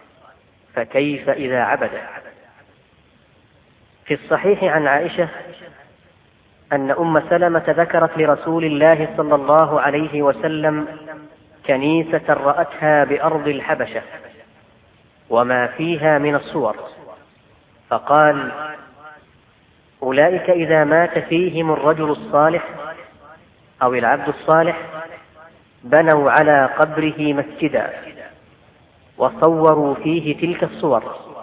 فكيف إذا عبد؟ في الصحيح عن عائشة أن أم سلمة ذكرت لرسول الله صلى الله عليه وسلم كنيسة رأتها بأرض الحبشة وما فيها من الصور، فقال: أولئك إذا مات فيهم الرجل الصالح أو العبد الصالح بنوا على قبره مسجدا وصوروا فيه تلك الصور،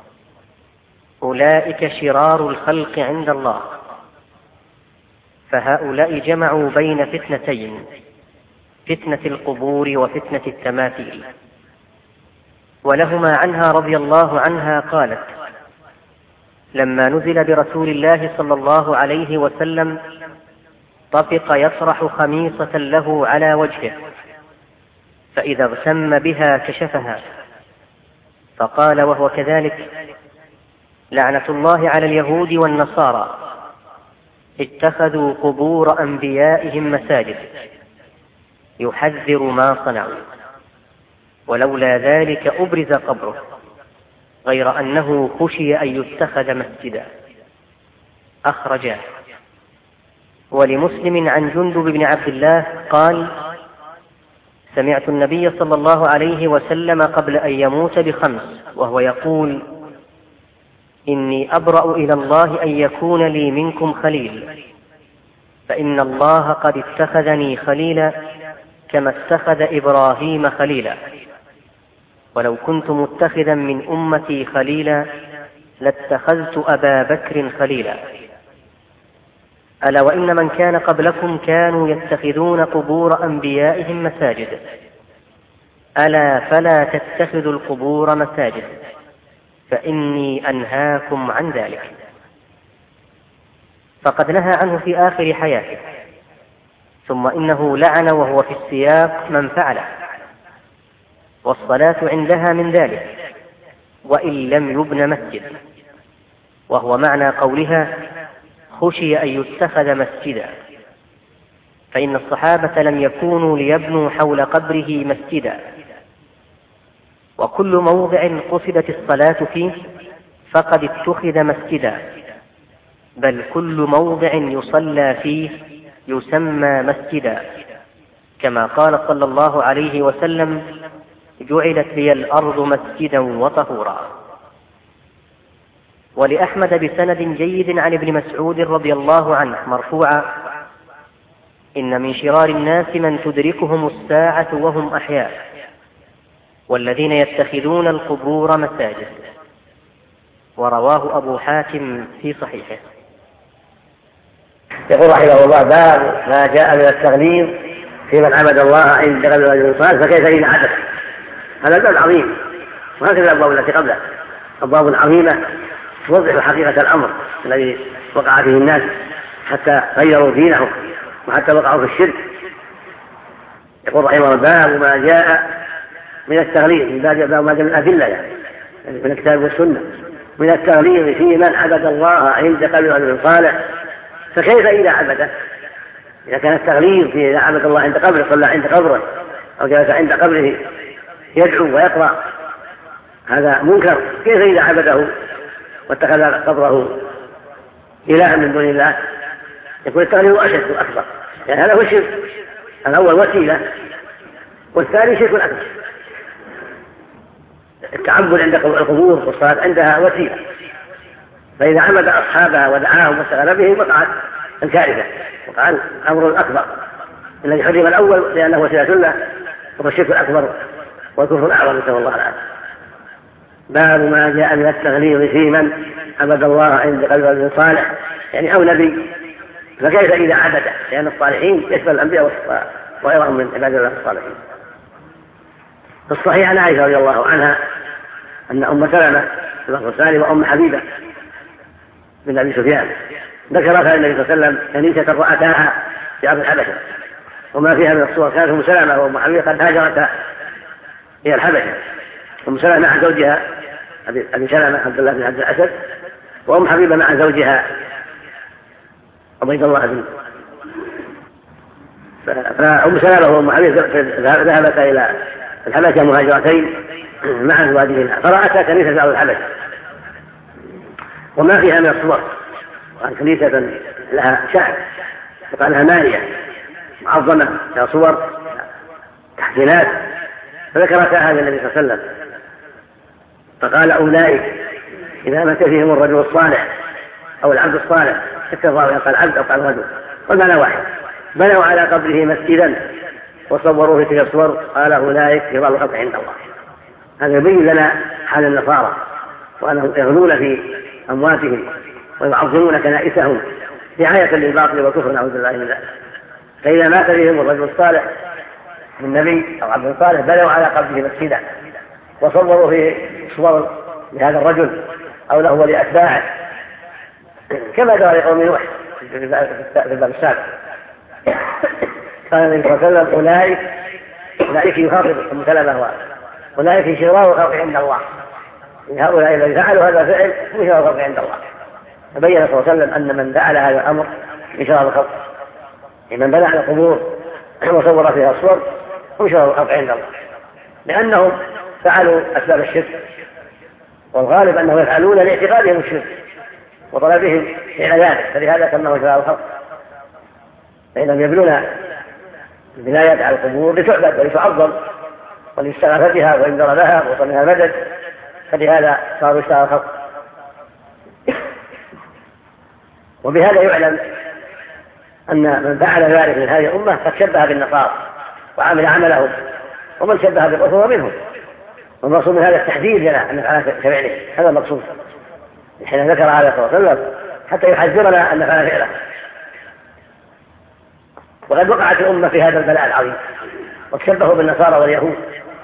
أولئك شرار الخلق عند الله. فهؤلاء جمعوا بين فتنتين، فتنة القبور وفتنة التماثيل. ولهما عنها رضي الله عنها قالت: لما نزل برسول الله صلى الله عليه وسلم طفق يطرح خميصة له على وجهه، فإذا اغتم بها كشفها، فقال وهو كذلك: لعنة الله على اليهود والنصارى، اتخذوا قبور أنبيائهم مساجد، يحذر ما صنعوا، ولولا ذلك أبرز قبره، غير أنه خشي أن يتخذ مسجدا. أخرجاه. ولمسلم عن جندب بن عبد الله قال: سمعت النبي صلى الله عليه وسلم قبل أن يموت ب5 وهو يقول: إني أبرأ إلى الله أن يكون لي منكم خليل، فإن الله قد اتخذني خليلا كما اتخذ إبراهيم خليلا، ولو كنت متخذا من أمتي خليلا لاتخذت أبا بكر خليلا. ألا وإن من كان قبلكم كانوا يتخذون قبور أنبيائهم مساجد، ألا فلا تتخذوا القبور مساجد، فإني أنهاكم عن ذلك. فقد نهى عنه في آخر حياته، ثم إنه لعن وهو في السياق من فعله، والصلاة عندها من ذلك وإن لم يبن مسجد، وهو معنى قولها: خشي أن يتخذ مسجدا، فإن الصحابة لم يكونوا ليبنوا حول قبره مسجدا، وكل موضع قصدت الصلاة فيه فقد اتخذ مسجدا، بل كل موضع يصلى فيه يسمى مسجدا، كما قال صلى الله عليه وسلم: جعلت لي الأرض مسجدا وطهورا. ولأحمد بسند جيد عن ابن مسعود رضي الله عنه مرفوعا: إن من شرار الناس من تدركهم الساعة وهم أحياء، والذين يتخذون القبور مساجد. ورواه أبو حاتم في صحيحه. يقول رحمه الله: باب ما جاء من التغليظ في من عبد الله عند قبل رجل صالح فكيف إذا عبد. هذا الباب عظيم، وهكذا الأبواب التي قبله أبواب عظيمة توضح حقيقة الأمر الذي وقع فيه الناس حتى غيروا دينهم وحتى وقعوا في الشرك. يقول رحمه الله: باب ما جاء من التغليظ، باب ما جاء من الأدلة يعني من الكتاب والسنة، من التغليظ في من عبد الله عند قبر رجل صالح فكيف إذا عبده. إذا كان التغليظ في إذا عبد الله عند قبره، صلى عند قبره أو جلس عند قبره يدعو ويقرأ، هذا منكر. كيف إذا عبده واتخذ قبره إلها من دون الله؟ يكون التغليظ أشد وأكبر، يعني هذا هو الشرك. الأول وسيلة، والثاني شرك أكبر. التعبد عند القبور والصلاة عندها وسيلة، فإذا عبد أصحابها ودعاهم واستغل بهم وقعت الكارثة، وقع الأمر الأكبر الذي حرم الأول لأنه وسيلة له، وهو الشرك الأكبر والكفر الأعظم، نسأل الله العافية. باب ما جاء من التغليظ في من عبد الله عند قبر رجل صالح يعني أو نبي فكيف إذا عبده، لأن الصالحين يشمل الأنبياء وغيرهم من عباد الله الصالحين. في الصحيح عن عائشة رضي الله عنها أن أم سلمة وأم حبيبة بن أبي سفيان ذكرتها النبي صلى الله عليه وسلم كنيسة رأتاها في أرض الحبشة وما فيها من الصور. كانت أم سلمة وأم حبيبة قد هاجرتا إلى الحبشة، أم سلمة مع زوجها أبي سلمة عبد الله بن عبد الأسد، وأم حبيبة مع زوجها عبيد الله بن. فأم سلمة وأم حبيبة ذهبتا إلى الحبشة مهاجرتين مع أزواجهما، فرأتا كنيسة أرض الحبشة وما فيها من الصور، وأن كنيسة لها شعب وقال لها مالية معظمة لها صور تحسينات، فذكرتها هذا النبي صلى الله عليه وسلم فقال: أولئك إذا مات فيهم الرجل الصالح أو العبد الصالح، حتى الله قال عبد أو قال رجل، والمعنى واحد، بنوا على قبره مسجدا وصوروا في تلك الصور، قال: أولئك كبار الخلق عند الله. هذا يبين لنا حال النصارى وأنهم يغلون في أمواتهم ويعظمون كنائسهم رعاية للباطل والكفر، نعوذ بالله من ذلك. فإذا مات فيهم الرجل الصالح من نبي أو عبد صالح بنوا على قبره مسجدا وصوروا في صور لهذا الرجل أو له ولأتباعه، كما جرى لقوم نوح في الباب السابق. قال النبي صلى الله عليه وسلم: أولئك يخاطب أم سلمة أولئك شرار الخلق عند الله، هؤلاء الذين فعلوا هذا الفعل هم شرار الخلق عند الله. فبين صلى الله عليه وسلم أن من فعل هذا الأمر من شرار الخلق، من بنى على القبور وصور فيها الصور هم شرار الخلق عند الله، لأنهم فعلوا أسباب الشرك والغالب أنه يفعلون لاعتقادهم الشرك وطلبهم فعل ذلك، فلهذا سماه شرار الخلق، فإنهم يبنون البنايات على القبور لتعبد ولتعظم وليستغاث بها وينذر لها ويطلب منها المدد، فلهذا صاروا شرار الخلق. وبهذا يعلم أن من فعل ذلك من هذه الأمة قد شبه بالنصارى وعمل عملهم، ومن شبه بالرسل منهم. والمقصود من هذا التحذير لنا أن نفعل كفعله، هذا المقصود حين ذكر هذا صلى الله عليه وسلم حتى يحذرنا أن نفعل فعله. وقد وقعت الأمة في هذا البلاء العظيم، وتشبهوا بالنصارى واليهود،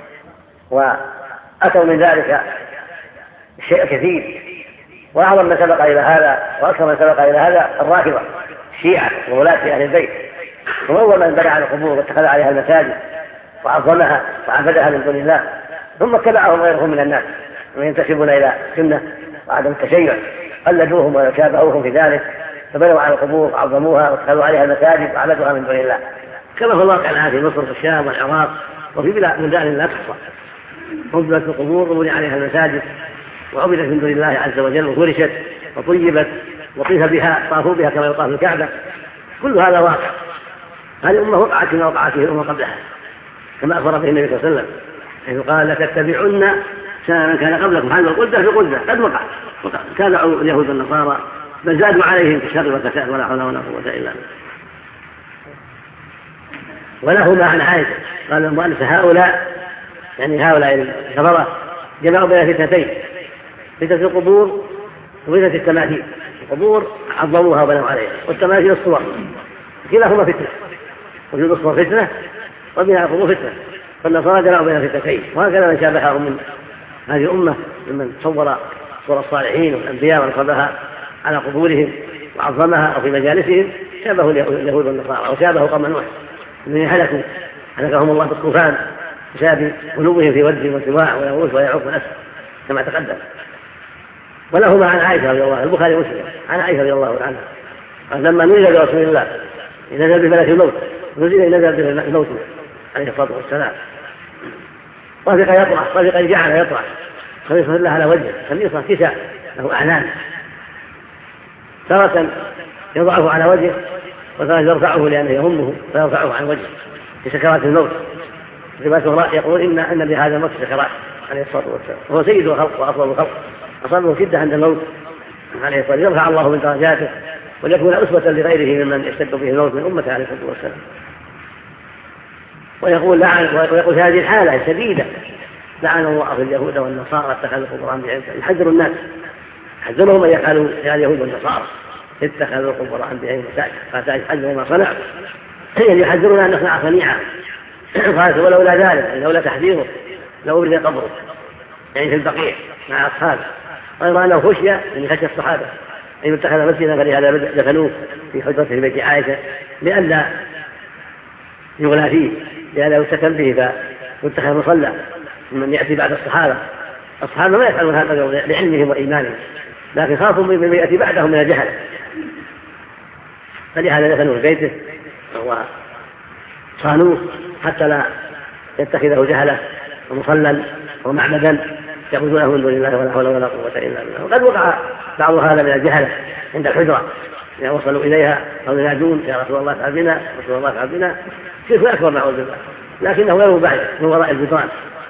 وأتوا من ذلك شيء كثير. وأعظم من سبق إلى هذا وأكثر من سبق إلى هذا الرافضة الشيعة وولاة أهل البيت، هم أول من بنى على القبور واتخذ عليها المساجد وعظمها وعبدها من دون الله، ثم اتبعهم غيرهم من الناس وينتسبون إلى السنة وعدم التشيع، قلدوهم وشابهوهم في ذلك، فبنوا على القبور وعظموها واتخذوا عليها المساجد وعبدوها من دون الله، كما في الواقع الآن في مصر والشام والعراق وفي بلدان لا تحصى. عبدت القبور وبني عليها المساجد وعبدت من دون الله عز وجل وفرشت وطيبت وطيف بها، طافوا بها كما يطاف الكعبة. كل هذا واقع. هذه الأمة وقعت كما وقعت فيه الأمة قبلها، كما أخبر به النبي صلى الله عليه وسلم حيث قال لتتبعن سنن كان قبلكم حذو القدة في قدة. قد وقع تابعوا اليهود والنصارى بل زادوا عليهم في الشر والفساد ولا حول ولا قوة إلا بالله. وله ما عن عائشة قال المؤلف هؤلاء الكفرة جمعوا بين فتنتين، فتنة القبور وفتنة التماثيل. القبور عظموها وبنوا عليها، والتماثيل الصور، كلاهما فتنة، وجود الصور فتنة وبناء القبور فتنة. فالنصارى جمعوا بين فتنتين، وهكذا من شابههم من هذه الأمة ممن صور صور الصالحين والأنبياء ونصبها على قبورهم وعظمها أو في مجالسهم شابهوا اليهود والنصارى، وشابهوا قوم نوح الذين هلكهم الله بالطوفان بسبب غلوهم في وجه والسواع ويغوث ويعوق ونسل كما تقدم. ولهما عن عائشة رضي الله عنها البخاري ومسلم عن عائشة رضي الله عنها قال لما نزل برسول الله نزل بملك الموت، نزل بالموت عليه الصلاة والسلام، طفق جعل يطرح خميصة الله على وجهه، خميصة كساء له أعلام، تارة يضعه على وجهه وتارة يرفعه لأنه يهمه فيرفعه عن وجهه في سكرات الموت. رواية يقول إن بهذا الموت سكرات عليه الصلاة والسلام، وهو سيد الخلق وأفضل الخلق، أصابه شدة عند الموت عليه الصلاة والسلام، يرفع الله من درجاته وليكون أسوة لغيره ممن يشتد به الموت من أمته عليه الصلاة والسلام. ويقول في هذه الحالة الشديدة لعن الله اليهود والنصارى اتخذوا القبور أنبيائهم. يحذر الناس، يحذرهم أن يفعلوا يا اليهود والنصارى اتخذوا القبور أنبيائهم مساجد، يحذروا ما صنعوا، يحذرون أن نصنع صنيعا. قالت ولولا ذلك لولا تحذيره لو أبرز قبره يعني في البقيع مع أصحابه، غير أنه خشي من خشية الصحابة أن يتخذ مسجدا فلهذا دفنوه في حجرته في بيت عائشة لئلا يغلى فيه، لئلا يستكن به فيتخذ مصلى من يأتي بعد الصحابة ما يفعلون هذا لعلمهم وإيمانهم، لكن خافوا من يأتي بعدهم من الجهل، فلهذا دفنوه في بيته وصانوه حتى لا يتخذه جهله ومصلى ومعبدا يعبدونه من دون الله ولا حول ولا قوة إلا بالله. وقد وقع بعض هذا من الجهله عند الحجرة إذا وصلوا إليها أو ينادون يا رسول الله افعل بنا، رسول الله افعل بنا، شرك أكبر نعوذ بالله، لكنه غير مبعد من وراء الجدران.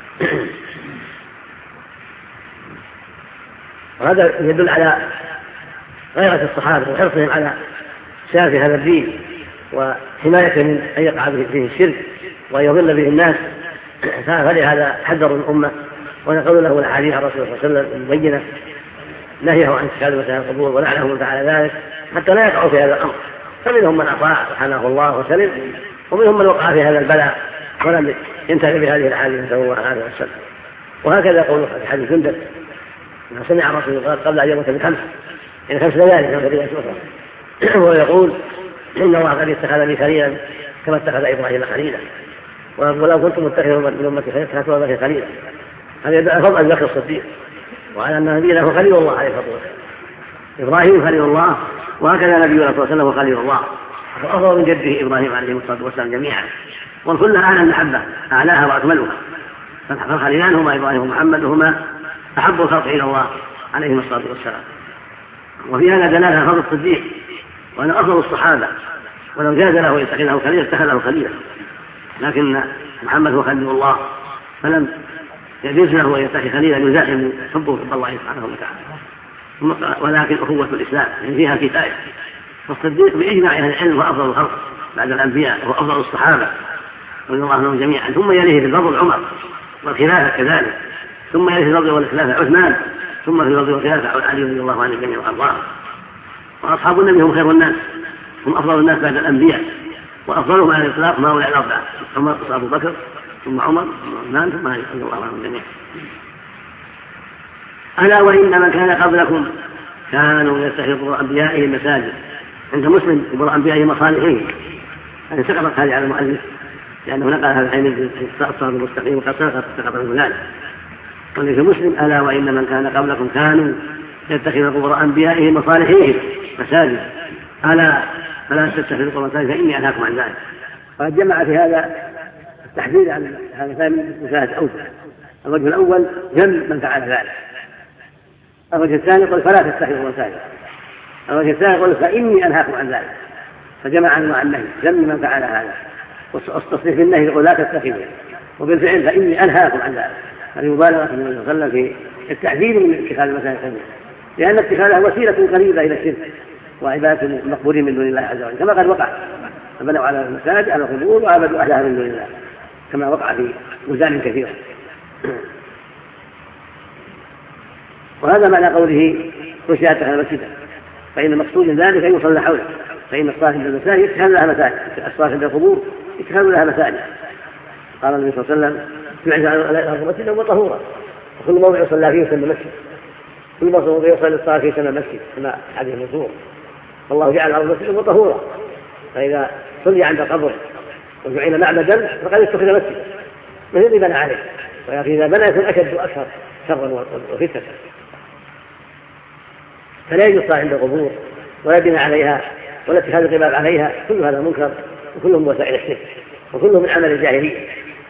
وهذا يدل على غيرة الصحابة وحرصهم على سير هذا الدين وحمايته من أن يقع فيه الشرك وأن يضل به الناس، فلهذا حذروا الأمة ونقلوا له الأحاديث عن الرسول صلى الله عليه وسلم المبينة نهيه عن اتخاذ مساجد القبور ولعنه من فعل ذلك حتى لا يقعوا في هذا الأمر. فمنهم من أطاع رحمه الله وسلم، ومنهم من وقع في هذا البلاء ولم ينتهي بهذه الأحاديث نسأل الله عليه وسلم. وهكذا يقول في حديث جندب ما سمع الرسول قبل أن يموت بخمس يعني 5 ليالي وهو يقول إن الله قد اتخذني خليلا كما اتخذ إبراهيم خليلا، ولو كنت متخذا من أمتي خليلا كانت أمتي خليلا. هذا يدعو فضل أبي بكر الصديق وعلى أن نبينا هو خليل الله عليه الصلاة والسلام، إبراهيم خليل الله وهكذا نبينا صلى الله عليه وسلم هو خليل الله، فأفضل من جده إبراهيم عليه الصلاة والسلام جميعا، والكل أعلى المحبة أعلاها وأكملها. فالخليلان هما إبراهيم ومحمد، هما أحب الخلق إلى الله عليهم الصلاة والسلام. وفي هذا دلالة على فضل الصديق وأنه أفضل الصحابة، ولو جاز له يتخذه خليلا اتخذه خليلا، لكن محمد هو خليل الله فلم يجوز له أن يتخذ خليلا يزاحم حبه حب الله سبحانه وتعالى، ولكن أخوة الإسلام يعني فيها كفاية. والصديق بإجماع أهل العلم هو أفضل الخلق بعد الأنبياء، هو أفضل الصحابة رضي الله عنهم جميعا، ثم يليه في الفضل عمر والخلافة كذلك، ثم يليه في الفضل والخلافة عثمان، ثم في الفضل والخلافة علي رضي الله عنه جميعا وأرضاه. وأصحاب النبي هم خير الناس، هم أفضل الناس بعد الأنبياء، وأفضلهم على الإطلاق ما هؤلاء الأربعة: عمر وأبو بكر ثم عمر ثم عثمان ثم علي رضي الله عنهم جميعا. ألا وإن من كان قبلكم كانوا يتخذون قبور أنبيائهم مساجد. عند مسلم قبور أنبيائهم مصالحهم، يعني سقطت هذه على المؤلف لأنه نقل هذا العين في الصراط المستقيم وقد سقط عنه ذلك. قال في مسلم: ألا وإن من كان قبلكم كانوا يتخذون قبور أنبيائهم مصالحهم مساجد ألا فلا تتخذوا قبور مساجد فإني أنهاكم عن ذلك. قد جمع في هذا التحديد عن هذا الثاني مساجد أوجه. الوجه الأول جم من فعل ذلك، الوجه الثاني يقول فلا تتخذوا مساجد، الوجه الثاني يقول فإني أنهاكم عن ذلك، فجمع أنواع النهي جم من فعل هذا، والتصريح في النهي يقول لا تتخذوا، وبالفعل فإني أنهاكم عن ذلك. هذه مبالغة من النبي صلى الله عليه وسلم في التحذير من اتخاذ المساجد الخلية، لأن اتخاذها وسيلة قريبة إلى الشرك وعبادة المقبولين من دون الله عز وجل، كما قد وقع فبنوا على المساجد على القبور وعبدوا أهلها من دون الله كما وقع في بلدان كثيرة. وهذا معنى قوله خشي اتخذ مسجدا، فإن المقصود من ذلك أن يصلى حوله، فإن الصلاة عند المساجد يتخذ لها مساجد، الصلاة عند القبور يتخذ لها مساجد. قال النبي صلى الله عليه وسلم: جعل على مسجدا وطهورا، وكل موضع يصلى فيه يسمى مسجد، كل موضع يصلي الصلاة فيه يسمى مسجد كما حديث المشهور. فالله جعل على مسجدا وطهورا، فإذا صلي عند القبر وجعل معبدا فقد اتخذ مسجدا من الذي بنى عليه، ولكن إذا بنى يكون أشد وأكثر شرا وفتنة. فلا يجوز الصلاة عند القبور ولا بناء عليها ولا اتخاذ القباب عليها، كل هذا منكر وكله من وسائل الشرك وكله من عمل الجاهلية.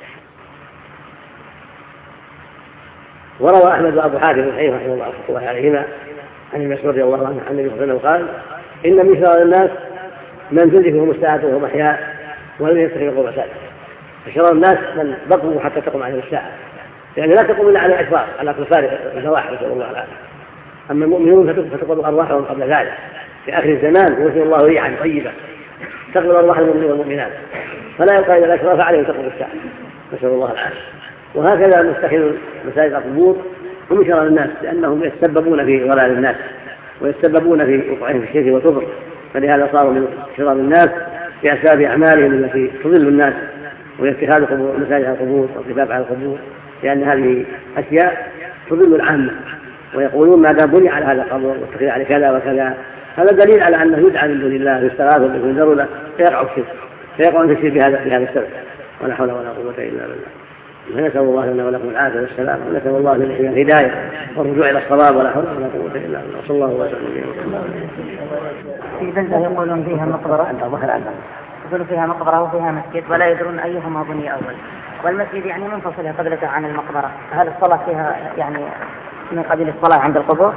وروى أحمد وأبو حاتم بن حنيفة رحمه الله عليهما عن ابن مسعود رضي الله عنه عن النبي صلى الله عليه وسلم قال: إن من شرار الناس من تدركهم الساعة وهم أحياء ولم يتخذوا قبور مساجد. فشرار الناس من بقوا حتى تقوم عليهم الساعة، يعني لا تقوم إلا على الأشرار على كفار الفواحش نسأل الله العافية. أما المؤمنون فتقبل أرواحهم قبل ذلك في آخر الزمان، يرسل الله ريحا طيبة تقبل أرواح المؤمنين والمؤمنات، فلا يبقى إلا الأشرار فعليهم تقبل الساعة نسأل الله العافية. وهكذا متخذ مساجد القبور هم شرار الناس، لأنهم يتسببون في ضلال الناس ويتسببون في وقوعهم في الشرك والكفر، فلهذا صاروا من شرار الناس بأسباب أعمالهم التي تضل الناس، واتخاذ مساجد القبور والقباب على القبور، لأن هذه أشياء تضل العامة، ويقولون ما دام بني على هذا القبر واتخذ على كذا وكذا، هذا دليل على أنه يدعى من دون الله ويستغاث به وينذر له فيقع الشرك، فيقع في الشرك بهذا السبب. ولا حول ولا قوة إلا بالله. ونسأل الله لنا ولكم العافية والسلام، ونسأل الله لنا الهداية والرجوع إلى الصواب، ولا حول ولا قوة إلا بالله. صلى الله وسلم. في بلدة يقولون فيها مقبرة، يقولون فيها مقبرة وفيها مسجد ولا يدرون أيهما بني أول، والمسجد يعني منفصلة قبلته عن المقبرة، هل الصلاة فيها يعني من قبيل الصلاة عند القبور؟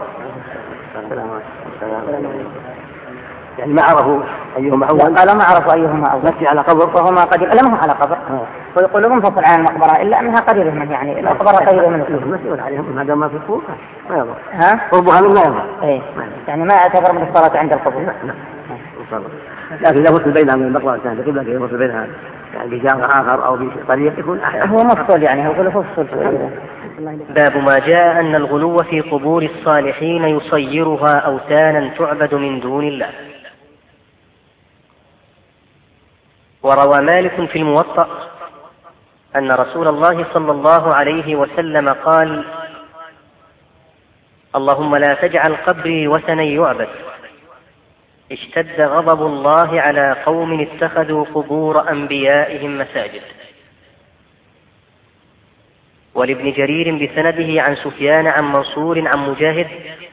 يعني ما عرفوا أيهما أول؟ قالوا ما عرفوا أيهما أول، مسجد على قبر وهما قريب، لا ما هو على قبر، ويقولوا منفصل عن المقبرة إلا أنها قريبة من، يعني المقبرة قريبة من القبر، مسؤول عليهم ما دام ما في قبور ما يضر، قربها من لا يضر، يعني ما يعتبر من الصلاة عند القبور. لكن إذا وصل بينها من المقبرة الثانية قبلة كي يوصل بينها يعني بجار آخر أو بطريق يكون أحيانا هو مفصول، يعني هو كله مفصول. باب ما جاء أن الغلو في قبور الصالحين يصيرها أوثانا تعبد من دون الله. وروى مالك في الموطأ أن رسول الله صلى الله عليه وسلم قال: اللهم لا تجعل قبري وثنا يعبد. اشتد غضب الله على قوم اتخذوا قبور أنبيائهم مساجد. ولابن جرير بسنده عن سفيان عن منصور عن مجاهد: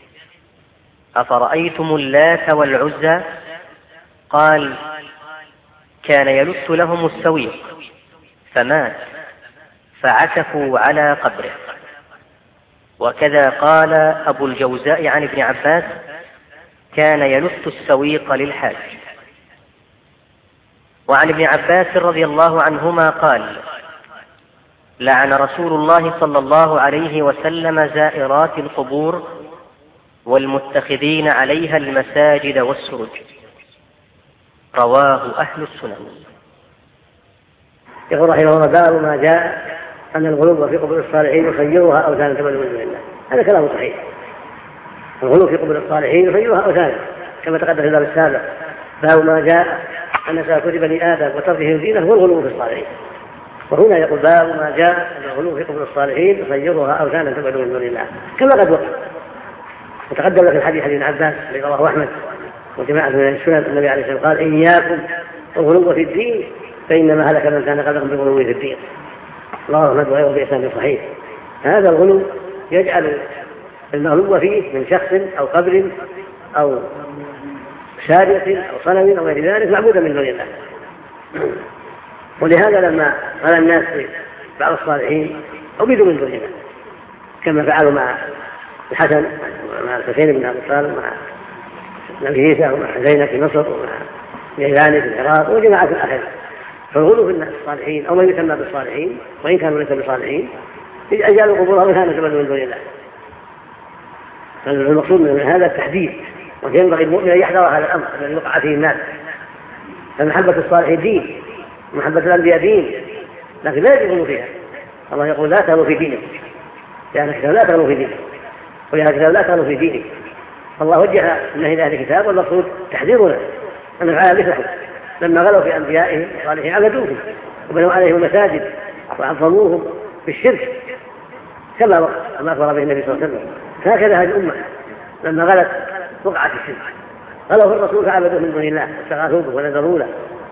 أفرأيتم اللات والعزى؟ قال: كان يلت لهم السويق فمات فعكفوا على قبره. وكذا قال أبو الجوزاء عن ابن عباس: كان يلف السويق للحاج. وعن ابن عباس رضي الله عنهما قال: لعن رسول الله صلى الله عليه وسلم زائرات القبور والمتخذين عليها المساجد والسرج. رواه أهل السنن. يقول رحمه الله: باب ما جاء أن الغلو في قبور الصالحين يخيرها أوثانا تعبد من دون الله. هذا كلام صحيح. الغلو في قبور الصالحين يخيرها أوثانا كما تقدم في الباب السابق. باب ما جاء أن سأكون بني آدم وتركه دينه هو الغلو في الصالحين. وهنا يقول: باب ما جاء أن الغلو في قبور الصالحين يخيرها أوثانا تعبد من دون الله، كما قد وقع. وتقدم لك الحديث حديث عباس الذي رواه أحمد وجماعة من السنن. النبي عليه الصلاة والسلام قال: إياكم الغلو في الدين فإنما هلك من كان قبلكم بالغلو في الدين. الله أحمد وغيره بإسناد صحيح. هذا الغلو يجعل المغلوب فيه من شخص أو قبر أو شارع أو صنم أو غير ذلك معبودا من دون الله. ولهذا لما قال الناس بعض الصالحين عبدوا من دون الله، كما فعلوا مع الحسن ومع الحسين بن أبي طالب ومع نبي عيسى ومع زينب في مصر ومع جيلاني في العراق وجماعة الآخرين. فالغلو في الصالحين أو ما يسمى بالصالحين وإن كانوا ليسوا بصالحين أجعلوا قبورها وثانا تعبد من دون الله. فالمقصود من هذا التحديد، وينبغي المؤمن أن يحذر هذا الأمر الذي وقع فيه الناس. فمحبة الصالحين دين، محبة الأنبياء دين، لكن لا يغلو فيها. الله يقول: لا تغلوا في دينكم، لأن الكتاب لا تغلوا في دينكم، ولهذا الكتاب لا تغلوا في دينكم. فالله وجه النهي لأهل الكتاب، والمقصود تحذيرنا أن نفعل مثلهم لما غلوا في أنبيائهم الصالحين عبدوهم وبنوا عليهم المساجد وعظموهم بالشرك كما أخبر به النبي صلى الله عليه وسلم. هكذا هذه الأمة لما غلت وقعت الشرك، غلوا في الرسول فعبدوه من دون الله واستغاثوا به ونذروا له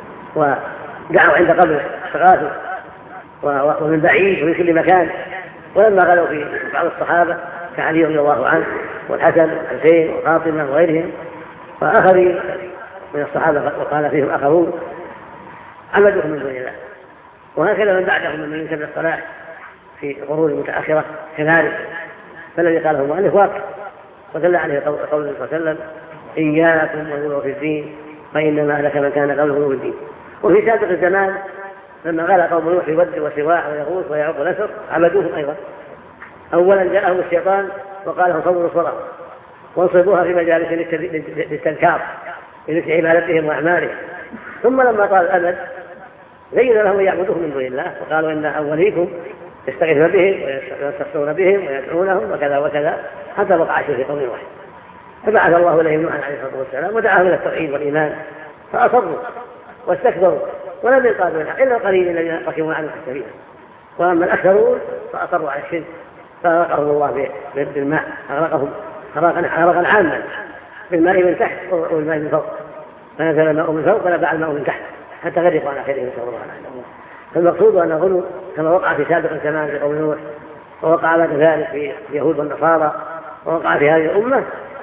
ودعوا عند قبره استغاثوا ومن بعيد ومن كل مكان. ولما غلوا في بعض الصحابة كعلي رضي الله عنه والحسن والحسين وفاطمة وغيرهم وآخرين من الصحابة وقال فيهم آخرون عبدوهم من دون الله. وهكذا من بعدهم من ينسب الصلاح في قرون متأخرة كذلك. فالذي قاله المؤلف واقع، ودل عليه قول صلى الله عليه وسلم: إياكم والغلو في الدين فإنما أهلك من كان قبلكم في الدين. وفي سابق الزمان لما غلا قوم نوح يود وسواع ويغوث ويعوق ونسر عبدوهم أيضا. أولا جاءهم الشيطان وقال لهم: صوروا الصلاة وانصبوها في مجالس للتذكار بذكر عبادتهم وأعمالهم. ثم لما طال الأمد زين لهم يعبدوهم من دون الله وقالوا: إن أوليكم يستغيثون بهم ويستغفرون بهم ويدعونهم وكذا وكذا، حتى وقع في قوم واحد. فبعث الله إليهم نوحا عليه الصلاة والسلام ودعاهم إلى التوحيد والإيمان، فأصروا واستكبروا ولم ينقادوا إلا القليل الذين ركبوا عنه السبيل. وأما الأكثرون فأصروا على الشرك فأغرقهم الله بالماء، أغرقهم غرقا عاما بالماء من تحت والماء من فوق، فنزل الماء من فوق ونبع الماء من تحت حتى غرقوا على آخرهم نسأل الله العافية. فالمقصود أن الغلو كما وقع في سابق الزمان في قوم نوح ووقع بعد ذلك في اليهود والنصارى ووقع في هذه الأمة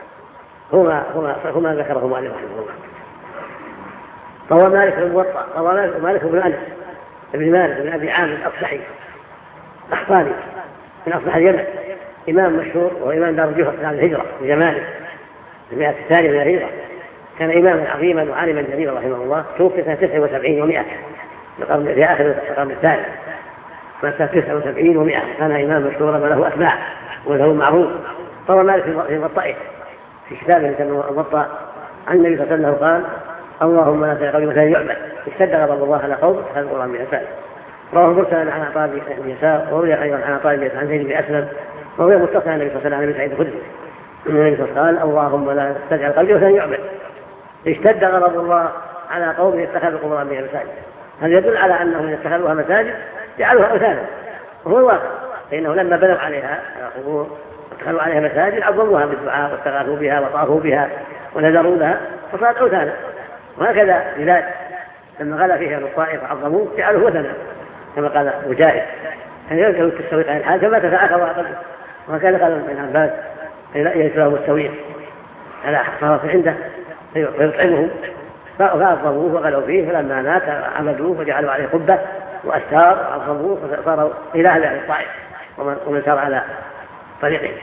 هما ذكره مالك رحمه الله. روى مالك الموطأ، روى مالك بن أنس ابن مالك بن أبي عامر الأصبحي أحطاني من أصبح اليمن، إمام مشهور وهو إمام دار الهجرة في زمانه في المئة الثانية من الهجرة. كان إماما عظيما وعالما جليلا رحمه الله، توفي سنة 79 و100 في آخر القرن الثاني، سنة 79 و100. كان إمام مشهورا وله أتباع وله معروف. روى مالك في موطئه في كتابه يسمى الموطأ عن النبي صلى الله عليه وسلم قال: اللهم لا تجعل مثلا يعبد، اشتد غضب الله على قوم اتخذوا القرآن بأسفل. رواه مرسلا عن عطاء بن يسار، وروي أيضا عن عطاء عن زيد بن أسلم، وروي متصلا عن النبي صلى الله عليه وسلم عن سعيد الخدري النبي صلى الله عليه وسلم قال: اللهم لا تجعل قلبي مثلا يعبد، اشتد غضب الله على قوم اتخذوا القرآن بأسفل. هذا يدل على أنهم اتخذوها مساجد جعلوها أوثانا، وهو الواقع، فإنه لما بنوا عليها القبور واتخذوا عليها مساجد عظموها بالدعاء واستغاثوا بها وطافوا بها ونذروا لها فصارت أوثانا. وهكذا بلاد لما غلا فيها الطائف عظموه جعلوه وثنا، كما قال مجاهد: كان يرجع التسويق عن الحال كما تتأخر وأقل. وكان قال ابن عباس: يسلم التسويق على صارت عنده فيطعمهم، فعظموه وغلوا فيه، فلما مات عمدوه وجعلوا عليه قبة وأستار وعظموه فصاروا إله لأهل الطائف ومن سار على طريقهم.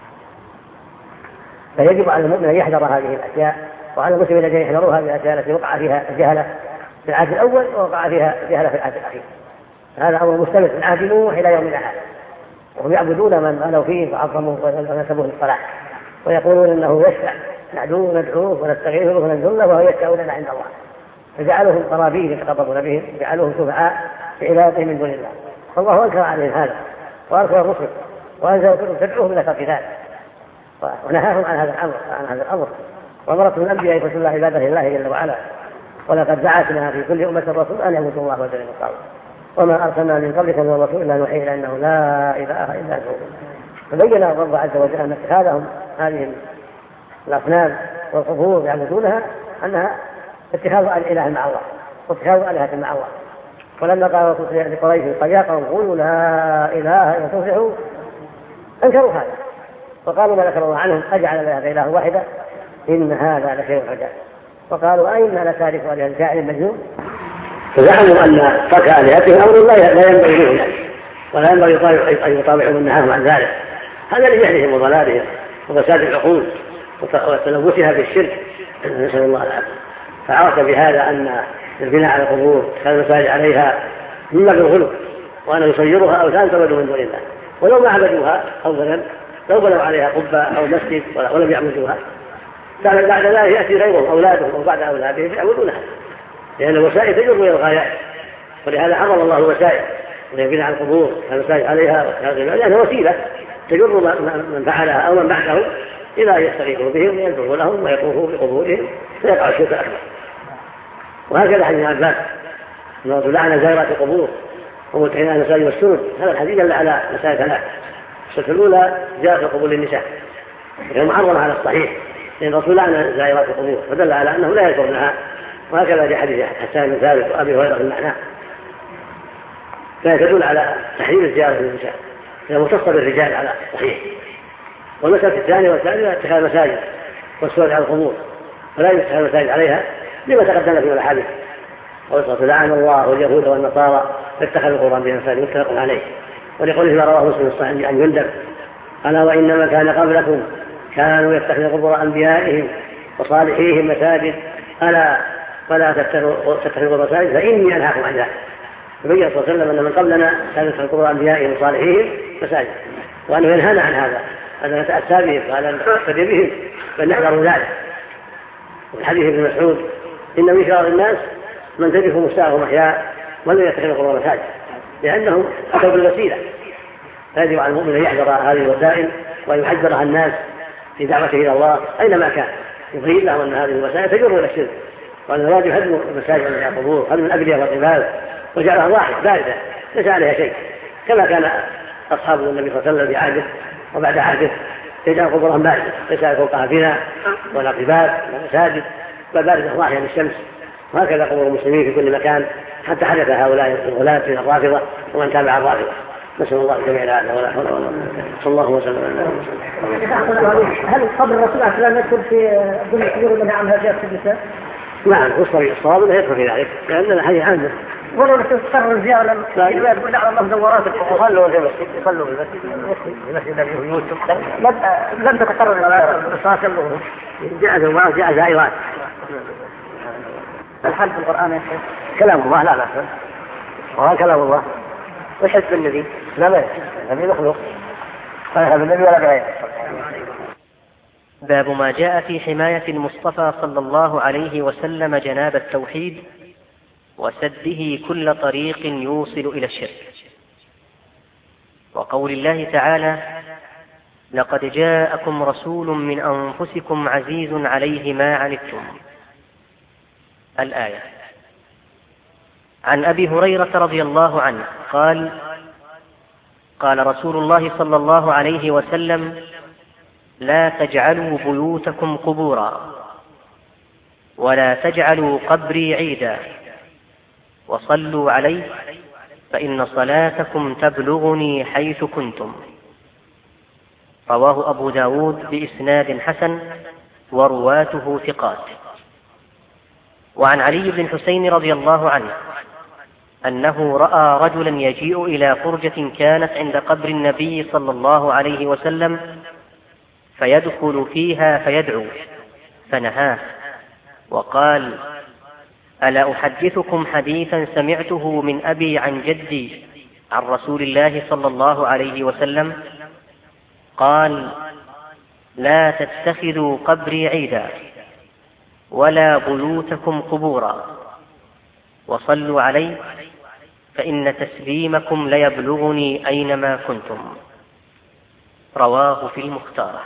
فيجب على المؤمن أن يحذر هذه الأشياء، وعلى المسلمين أن يحذروا هذه الأشياء التي وقع فيها الجهلة في العهد الأول ووقع فيها الجهلة في العهد الأخير. هذا أمر مستمر من عهد نوح إلى يومنا هذا، وهم يعبدون من غلوا فيه فعظموه ونسبوه للصلاة، ويقولون إنه يشفع ندعوه ونستغيثه وننزل له وهو يشفع لنا عند الله، فجعلهم قرابين يتقربون بهم، جعلوهم شفعاء في عبادتهم من دون الله. فالله أنكر عليهم هذا وأرسل الرسل وأنزل كتب تدعوهم إلى ترك ذلك، ونهاهم عن هذا الأمر وأمرتهم الأنبياء يخلصون الله عباده لله جل وعلا. ولقد بعثنا في كل أمة رسول أن يعبدوا الله واجتنبوا الطاغوت وما أرسلنا من قبلك من رسول إلا نوحي إلى أنه لا إله إلا هو. فبين الرب عز وجل أن اتخاذهم هذه الأصنام والقبور يعبدونها أنها اتخاذ الإله مع الله واتخاذ آلهة مع الله. ولما قال الرسول لقريش قد يا قوم قولوا لا إله إلا تفلحوا أنكروا هذا وقالوا ما ذكر الله عنهم أجعل الآلهة إله واحدة إن هذا لشيء عجاب. وقالوا أئنا لتارك آلهة شاعر مجنون. فزعموا أن ترك آلهتهم أمر لا ينبغي لهم ولا ينبغي أن يطاوعوا من نهاهم عن ذلك. هذا لجهلهم وضلالهم وفساد العقول وتلوثها بالشرك، نسأل الله العافية. فعرف بهذا أن البناء على القبور كان المساجد عليها مما بالغلو، وأن يصيرها أوثان تعبد من دون الله، ولو ما عبدوها أولا لو بنوا عليها قبة أو مسجد ولم يعبدوها بعد ذلك يأتي غيرهم أولادهم أو بعد أولادهم يعبدونها، لأن الوسائل تجر إلى الغايات. ولهذا حرم الله الوسائل البناء على القبور كالمساجد عليها، لأنها وسيلة تجر من فعلها أو من بعده إلى يستغيثوا بهم وينذروا لهم ويطوفوا بقبورهم فيقع الشرك الأكبر. وهكذا حديث عباس أنه لعن زائرات القبور ومتخذين على المساجد والسنن. هذا الحديث دل على مسائل ثلاث. الشرك الأولى جاء في قبور النساء وهي محرمة على الصحيح، لأن الرسول لعن زائرات القبور فدل على أنه لا يذكرنها. وهكذا في حديث حسان بن ثابت وأبي هريرة المعنى فهي تدل على تحريم الزيارة للنساء، هي مختصة بالرجال على الصحيح. والمسألة الثانية والثالثة اتخاذ المساجد والسؤال على القبور، فلا يتخذ المساجد عليها لما تقدم في الأحاديث. ويقول لعن الله اليهود والنصارى اتخذوا القرآن بين المساجد متفق عليه. ولقوله ما رواه مسلم الصحيح عن جندب ألا وإنما كان قبلكم كانوا يتخذون قبور أنبيائهم وصالحيهم مساجد ألا فلا تتخذوا المساجد فإني أنهاكم عن ذلك. فبين صلى الله عليه وسلم أن من قبلنا كانوا يتخذون قبور أنبيائهم وصالحيهم مساجد، وأنه ينهانا عن هذا أن نتأسى بهم وأن نقتدي بهم بل نحذر ذلك. والحديث ابن مسعود إن من شرار الناس من تجف مستاءهم أحياء ولم يتخذوا قبور مساجد، لأنهم أتوا بالوسيلة. فيجب على المؤمن أن يحذر هذه الوسائل وأن يحذرها الناس في دعوته إلى الله أينما كان، يبين لهم أن هذه الوسائل تجر إلى الشرك، وأن الواجب هدم المساجد والى القبور هدم الأبنية والقباب وجعلها ضاحية باردة ليس عليها شيء، كما كان أصحاب النبي صلى الله عليه وسلم في عهده وبعد عهده يجعل قبورهم باردة ليس فوقها بناء ولا قباب ولا مساجد بل باردة ضاحية للشمس. وهكذا قبور المسلمين في كل مكان حتى حدث هؤلاء الغلاة من الرافضة ومن تابع الرافضة. نسأل الله الجميع العافية ولا حول ولا قوة. صلى الله وسلم على محمد. هل قبر الرسول عليه السلام يدخل في ضمن القبور التي عملها جاءت في النساء؟ نعم الصواب لا يدخل في ذلك لأن الحديث عنه. ولو تقرر الزيارة يقول لعل الله زوراتك يصلوا في المسجد يصلوا في المسجد الذي هو يوسف لم تتقرر الزيارة جاء زائرات. الحل في القرآن يا شيخ كلام الله لا بأس وهذا كلام الله. وحزب النبي لا بأس النبي مخلوق فيحب النبي ولا بغيره. باب ما جاء في حماية المصطفى صلى الله عليه وسلم جناب التوحيد وسده كل طريق يوصل إلى الشرك. وقول الله تعالى لقد جاءكم رسول من أنفسكم عزيز عليه ما عنتم الآية. عن أبي هريرة رضي الله عنه قال قال رسول الله صلى الله عليه وسلم لا تجعلوا بيوتكم قبورا ولا تجعلوا قبري عيدا وصلوا عليه فإن صلاتكم تبلغني حيث كنتم. رواه أبو داود بإسناد حسن ورواته ثقات. وعن علي بن حسين رضي الله عنه أنه رأى رجلا يجيء إلى فرجة كانت عند قبر النبي صلى الله عليه وسلم فيدخل فيها فيدعو، فنهاه وقال: ألا أحدثكم حديثا سمعته من أبي عن جدي عن رسول الله صلى الله عليه وسلم؟ قال: لا تتخذوا قبري عيدا ولا بيوتكم قبورا، وصلوا علي فإن تسليمكم ليبلغني أينما كنتم. رواه في المختار.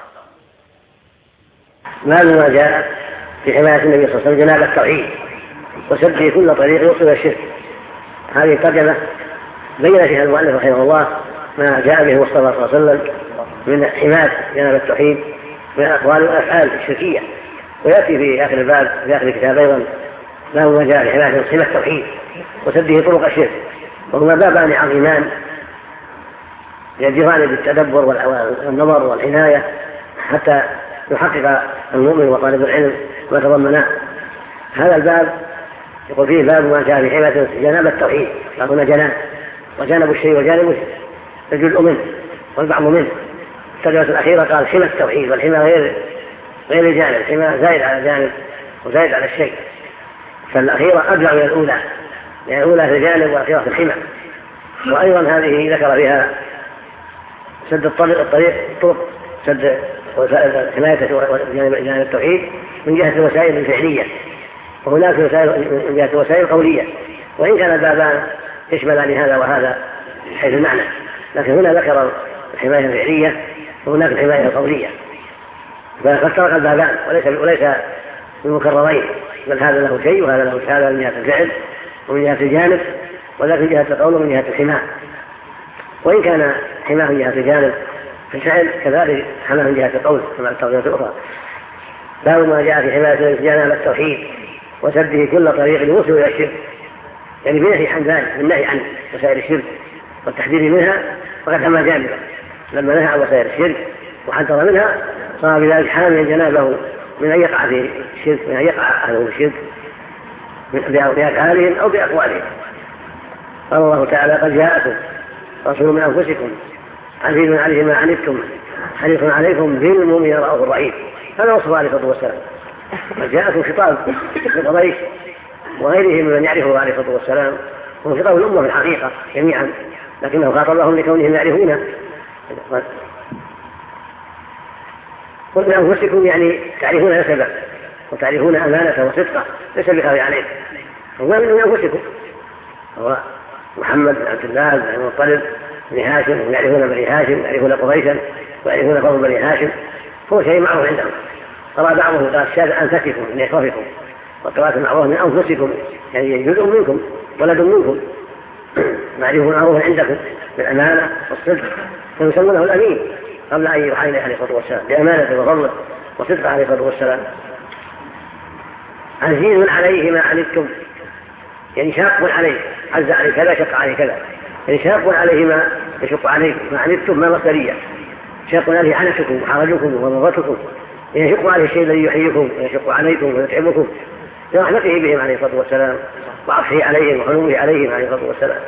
ما جاء في حماية النبي صلى الله عليه وسلم جناب التوحيد وسده كل طريق يوصل إلى الشرك. هذه الترجمة بين فيها المؤلف رحمه الله ما جاء به المصطفى صلى الله عليه وسلم من حماية جناب التوحيد من الأقوال والأفعال الشركية. ويأتي في آخر الباب في آخر الكتاب أيضا ما جاء في حماية التوحيد وسده طرق الشرك، وهما بابان عظيمان يجران بالتدبر والنظر والعناية حتى يحقق المؤمن وطالب العلم ما تضمناه. هذا الباب يقول فيه باب ما جاء في حماية جناب التوحيد. هنا جناب وجانب الشيء وجانبه الجزء منه والبعض منه. الترجمة الأخيرة قال حمى التوحيد، والحمى غير الجانب، الحمى زائد على جانب وزائد على الشيء، فالأخيرة أبلغ من الأولى، يعني الأولى في الجانب والأخيرة في الحمى. وأيضا هذه ذكر فيها سد الطرق سد حماية جانب التوحيد من جهة الوسائل الفعلية، وهناك من جهة الوسائل القولية، وإن كان البابان يشملان هذا وهذا حيث المعنى، لكن هنا ذكر الحماية الفعلية وهناك الحماية القولية، فافترق البابان وليس بالمكررين، بل هذا له شيء وهذا له شيء، هذا من جهة الفعل ومن جهة الجانب، وذاك من جهة القول ومن جهة الحماية. وإن كان حماية من جهة الجانب في الفعل كذلك حماية من جهة القول كما الترجمة الأخرى. باب ما جاء في حماية جانب التوحيد وسده كل طريق يوصل إلى الشرك، يعني بنهي عن ذلك، بالنهي عن وسائل الشرك والتحذير منها، فقد حمى جانبه لما نهى عن وسائل الشرك وحذر منها، صار بذلك حاميا جنابه من أن يقع في الشرك، من أن يقع أهله في الشرك بأفعالهم أو بأقوالهم. قال الله تعالى: قد جاءكم رسول من أنفسكم عزيز عليه ما عنتم حريص عليكم بالمؤمنين رؤوف رحيم. هذا وصف عليه الصلاة والسلام. قد جاءكم خطاب لقريش وغيرهم ممن يعرفه عليه الصلاة والسلام، هو خطاب الأمة في الحقيقة جميعا، لكنه خاطبهم لكونهم يعرفونه. قل من أنفسكم يعني تعرفون نسبه وتعرفون أمانته وصدقه، ليس بخافي عليه. هو من أنفسكم، هو محمد بن عبد الله بن المطلب بن هاشم، يعرفون بني هاشم، يعرفون قريشا ويعرفون قوم بني هاشم، هو شيء معروف عندهم. قال بعضهم قال شاذ أنفسكم من إخوافكم، وقراءة معروف من أنفسكم يعني جزء منكم ولد منكم، معرفون معروف عندكم بالأمانة والصدق، فيسمونه الأمين قبل أن يوحى إليه عليه الصلاة والسلام بأمانة وفضله وصدق عليه الصلاة والسلام. عزيز عليه ما عنتم يعني شاق عليه، عز عليه كذا شق عليه كذا، يعني شاق عليه ما يشق عليه، ما عنتم ما مصدرية، شاق عليه عنتكم وحرجكم ومضغتكم، يشق عليه الشيء الذي يحييكم ويشق عليكم ويتعبكم برحمته بهم عليه الصلاة والسلام وعطفه عليهم وحلوه عليهم عليه الصلاة والسلام.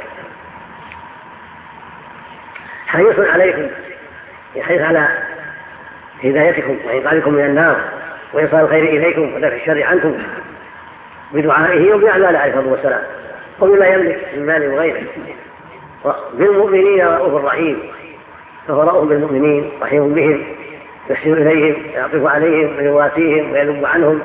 حريص عليكم يحرص على هدايتكم وإنقاذكم من النار وإيصال الخير إليكم ودفع الشر عنكم بدعائه وبأعماله عليه الصلاة والسلام وبما يملك من مال وغيره. بالمؤمنين رؤوف رحيم، فهو رؤوف بالمؤمنين رحيم بهم، يحسن إليهم يعطف عليهم ويواسيهم ويذب عنهم،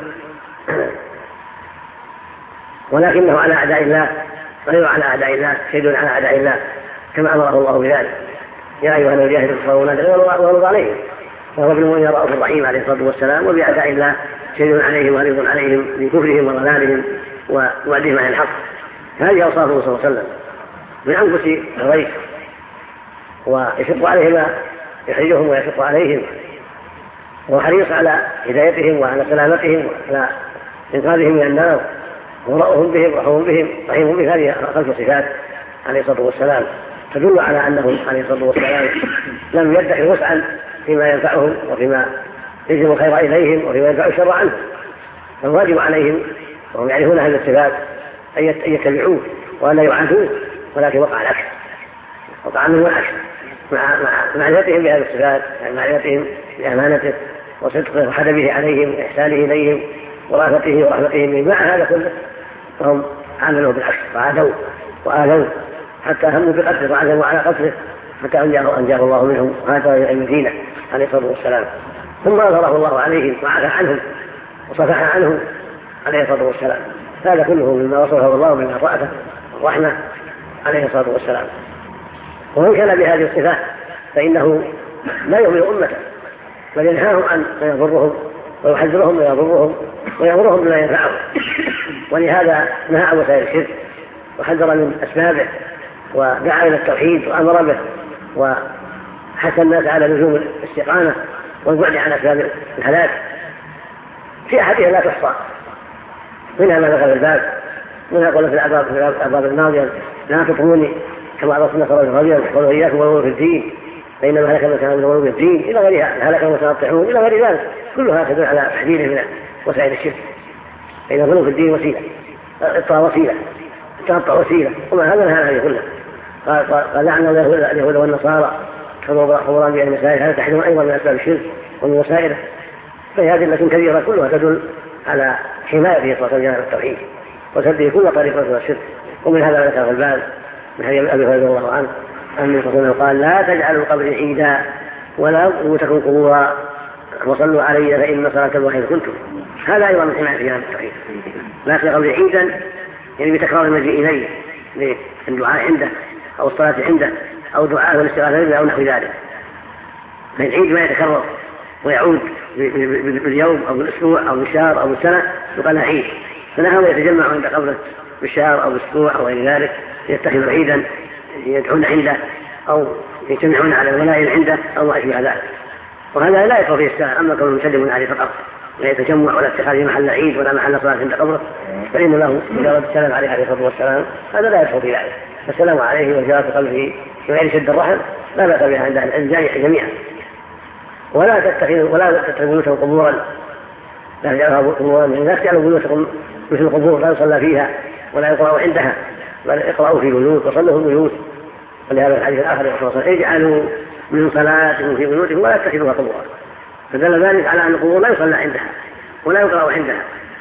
ولكنه على أعداء الله غير على أعداء الله، شهيد على أعداء الله كما أمره الله بذلك: يا أيها الذين جاهدوا الكفار والمنافقين عليهم. فهو بالمؤمنين رؤوف رحيم عليه الصلاة والسلام، وبأعداء الله شهيد عليهم وغليظ عليهم بكفرهم وضلالهم ووعدهم عن الحق. هذه أوصافه صلى الله عليه وسلم من أنفس قريش، ويشق عليهم ما يحرجهم ويشق عليهم، وحريص على هدايتهم وعلى سلامتهم وعلى إنقاذهم من النار، ورؤوف بهم رحوم بهم رحيم بهم. هذه 5 صفات عليه الصلاة والسلام تدل على أنه عليه الصلاة والسلام لم يدعي وسعا فيما ينفعهم وفيما يجب الخير إليهم وفيما ينفع الشر عنهم، فالواجب عليهم وهم يعرفون هذه الصفات أن يتبعوه وأن لا يعادوه، ولكن وقع العكس، وقع منه العكس مع معرفتهم بهذه الصفات، معرفتهم بأمانته وصدقه وحدبه عليهم وإحسانه إليهم ورأفته ورحمته بهم. مع هذا كله فهم عملوا بالعكس وآذوا حتى هموا بقتله وعزموا على قتله حتى أنجاه الله منهم وهذا دينه عليه الصلاة والسلام. ثم أظهره الله عليهم وعفى عنهم وصفح عنهم عليه الصلاة والسلام. هذا كله مما وصفه الله من الرأفة والرحمة عليه الصلاة والسلام. ومن كان بهذه الصفات فإنه لا يؤمن أمته، بل ينهاهم عن ما يضرهم ويحذرهم ما يضرهم ويأمرهم بما ينفعهم. ولهذا نهى عن وسائل الشرك وحذر من أسبابه ودعا إلى التوحيد وأمر به وحث الناس على لزوم الاستقامة والبعد عن أسباب الهلاك. في أحاديث لا تحصى، منها ما ذكر الباب، منها قول في الأبواب الماضية لا تطروني كما أرسلنا صلى الله عليه وسلم قالوا إياكم والغلو في الدين فإنما هلك من كان بالغلو في الدين إلى غيرها، هلك المتنطعون إلى غير ذلك، كلها تدل على تحذيره من وسائل الشرك. فإن الغلو في الدين وسيلة، الإطاعة وسيلة، التنطع وسيلة، وما هذا نهى عنه كله. قال لعن اليهود والنصارى حضوران بأن المسائل، هذا تحذير أيضا من أسباب الشرك ومن وسائله. فهي أدلة كبيرة كلها تدل على حمايته صلى الله عليه وسلم التوحيد وسده كل طريقة من الشرك. ومن هذا ما ذكر في الباب من حديث أبي هريرة رضي الله عنه أن النبي صلى الله عليه وسلم قال لا تجعلوا قبري عيدا ولا بيوتكم قبورا وصلوا علي فإن صلاتكم حيث كنتم. هذا أيضا من حماية هذا التوحيد. لا تجعلوا قبري عيدا يعني بتكرار المجيء إليه للدعاء عنده أو الصلاة عنده أو دعاء والاستغاثة عنده أو نحو ذلك. فالعيد ما يتكرر ويعود باليوم أو بالأسبوع أو بالشهر أو بالسنة يقال عيد. فنهوا يتجمعوا عند قبره بالشهر أو بالأسبوع أو غير ذلك، يتخذوا عيدا يدعون عنده أو يجتمعون على الولائم عنده أو ما أشبه ذلك. وهذا لا يدخل فيه الساعة. أما كونه يسلمون عليه فقط لا يتجمع ولا اتخاذ محل عيد ولا محل صلاة عند قبره فإن له مجرد السلام عليه عليه الصلاة والسلام، هذا لا يدخل في ذلك. السلام عليه وزيارة قلبه بغير شد الرحم لا بأس بها عند الجميع جميعا. ولا تتخذوا بيوتكم قبورا، لا تجعلوا قبورا، لا تجعلوا بيوتكم مثل القبور لا يصلى فيها ولا يقرأوا عندها، بل اقرأوا في بيوت وصلوا في البيوت. ولهذا الحديث الآخر يقول اجعلوا من صلاتكم في بيوتكم ولا تتخذوها قبورا. فدل ذلك على أن القبور لا يصلى عندها ولا يقرأ عندها،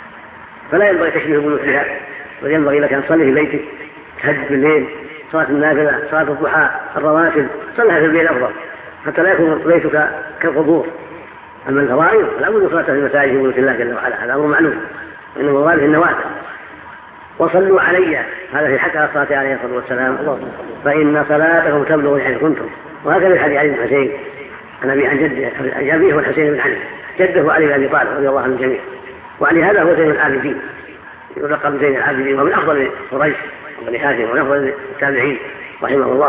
فلا ينبغي تشبيه البيوت بها، بل ينبغي لك أن تصلي في بيتك، تهجد بالليل، صلاة النافلة، صلاة الضحى، الرواتب، صلها في البيت أفضل حتى لا يكون بيتك كالقبور. أما الفرائض لا بد صلاة في المساجد في بيوت الله جل وعلا، هذا أمر معلوم، إنما الغالب في النوافل. وصلوا علي، هذا في حق الصلاة عليه الصلاة والسلام، فإن صلاتكم تبلغ حيث كنتم. وهكذا الحديث علي بن الحسين عن أبي عن جده، أبيه هو الحسين بن علي، جده علي بن أبي طالب رضي الله عنه الجميع. وعلي هذا هو زين العابدين، يلقب زين العابدين، ومن أفضل قريش وبني هاشم ومن أفضل التابعين رحمه الله.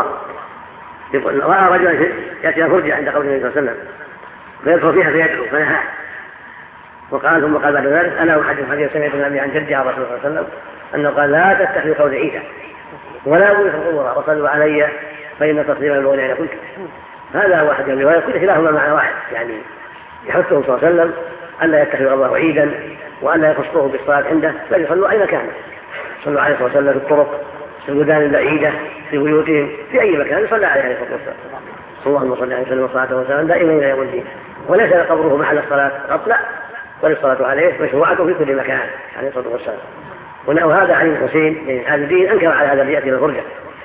رأى رجلا يأتي فرجة عند قبر النبي صلى الله عليه وسلم فيدخل فيها فيدعو فنهاه، وقال ثم قال بعد ذلك أنا أحدث حديث سمعت من أبي عن جدي عن رسول الله صلى الله عليه وسلم أنه قال لا تتخذوا قول عيسى ولا بيوت القبور وصلوا علي فإن تصديق البول أين كنت. هذا هو أحد الروايات، كل كلاهما معنى واحد، يعني يحثهم صلى الله عليه وسلم أن لا يتخذوا الله عيدا وأن لا يخصوه بالصلاة عنده، بل يصلوا أين كان، صلوا عليه الصلاة والسلام في الطرق، في البلدان البعيدة، في بيوتهم، في أي مكان يصلى عليه عليه الصلاة والسلام. اللهم صل عليه وسلم وصلاته وسلام دائما إلى يوم الدين. وليس قبره محل الصلاة فقط، لا، بل الصلاة عليه مشروعة في كل مكان عليه الصلاة والسلام. وهذا علي بن الحسين من العابدين أنكر على هذا الرياء إلى الفرجة،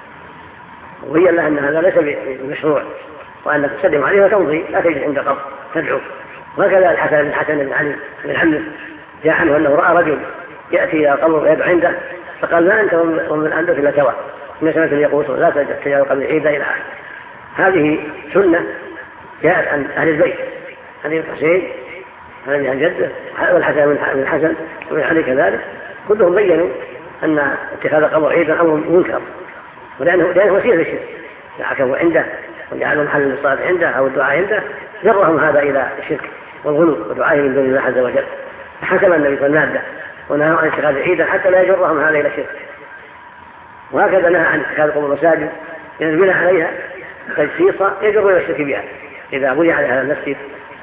وبين له أن هذا ليس بمشروع، وأنك تسلم عليه وتمضي لا تجد عند قبر تدعو. وهكذا الحسن بن علي بن حمد جاء عنه أنه رأى رجل يأتي إلى قبر ويدعو عنده فقال ما أنت ومن عندك إلا سواء، إن سمعت يقول لا تجعل قبر عيدا إلى آخره. هذه سنة جاءت عن أهل البيت، علي بن الحسين هذا عن جده والحسن بن الحسن ومن علي كذلك، كلهم بينوا أن اتخاذ قبر عيدا أمر منكر، ولأنه وسيلة للشرك، يعكفوا عنده وجعلوا محل الصلاة عنده أو الدعاء عنده، جرهم هذا إلى الشرك والغلو ودعائه من دون الله عز وجل. فحكم النبي صلى الله عليه وسلم ونهى عن اتخاذ عيدا حتى لا يجرهم هذا إلى الشرك. وهكذا نهى عن اتخاذ قبور المساجد ينزل عليها تجسيصا يجر إلى الشرك بها، إذا بني على هذا المسجد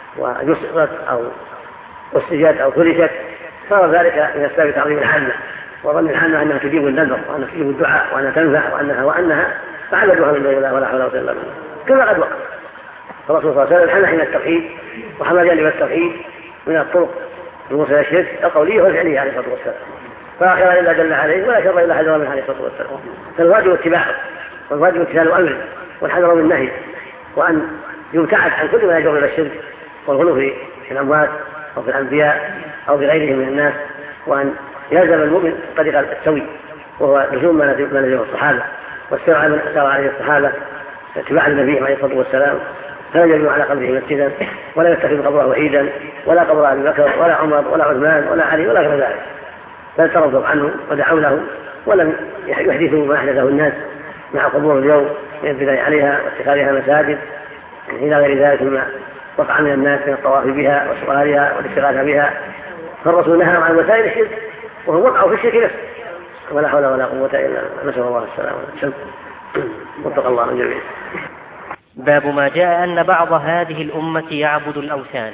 وجسرت أو أسجت أو فرشت صار ذلك من أسباب تعظيم العامة وظن الحامة أنها تجيب النذر وأنها تجيب الدعاء وأنها تنفع وأنها فعبدوها من دون الله ولا حول ولا قوة إلا بالله كما قد وقع. الرسول صلى الله عليه وسلم حمى حين التوحيد وحمى جانب التوحيد من الطرق الموصلة الشرك القولية والفعلية عليه الصلاة والسلام، فلا خير إلا دل عليه ولا شر إلا حذر منه عليه الصلاة والسلام. فالواجب اتباعه والواجب امتثال أمره والحذر من نهيه، وأن يبتعد عن كل ما يجر إلى الشرك والغلو في الأموات أو في الأنبياء أو في غيرهم من الناس، وأن يلزم المؤمن الطريق السوي وهو لزوم ما نزله الصحابة والسير على من أسار عليه الصحابة اتباع لنبيهم عليه الصلاة والسلام، فلا يجب على قبره مسجدا ولا يتخذ قبره وحيدا ولا قبر أبي بكر ولا عمر ولا عثمان ولا علي ولا غير ذلك، بل ترضوا عنه ودعوا له ولم يحدثوا ما أحدثه الناس مع قبور اليوم من البناء عليها واتخاذها مساجد إلى غير ذلك مما وقع من الناس من الطواف بها وسؤالها والاستغاثة بها. فالرسول نهى عن وسائل الشرك وهو وقع في الشرك نفسه، ولا حول ولا قوة إلا نسأل الله السلامة والسلام. وفق الله الجميع. باب ما جاء أن بعض هذه الأمة يعبد الأوثان،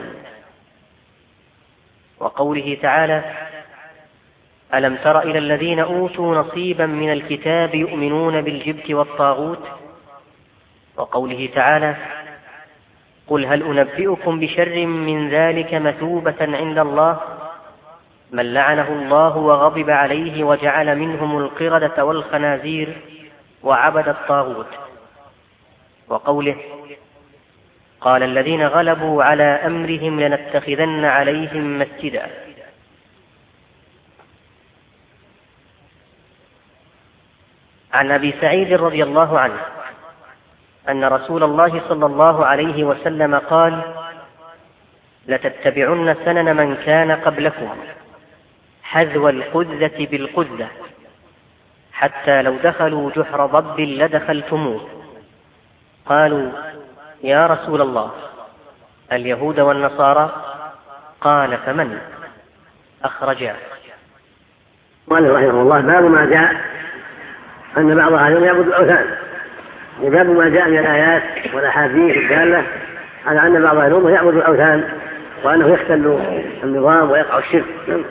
وقوله تعالى: ألم تر إلى الذين أوتوا نصيبا من الكتاب يؤمنون بالجبت والطاغوت، وقوله تعالى: قل هل أنبئكم بشر من ذلك مثوبة عند الله من لعنه الله وغضب عليه وجعل منهم القردة والخنازير وعبد الطاغوت، وقوله: قال الذين غلبوا على أمرهم لنتخذن عليهم مسجدا. عن أبي سعيد رضي الله عنه أن رسول الله صلى الله عليه وسلم قال: لتتبعن سنن من كان قبلكم حذو القذة بالقذة حتى لو دخلوا جحر ضب لدخلتموه. قالوا: يا رسول الله اليهود والنصارى؟ قال: فمن؟ أخرجاه. قال رحمه الله: باب ما جاء أن بعض أهل يعبد الأوثان، باب ما جاء من الآيات والأحاديث الدالة على أن بعض أهل يعبد الأوثان وأنه يختل النظام ويقع الشرك.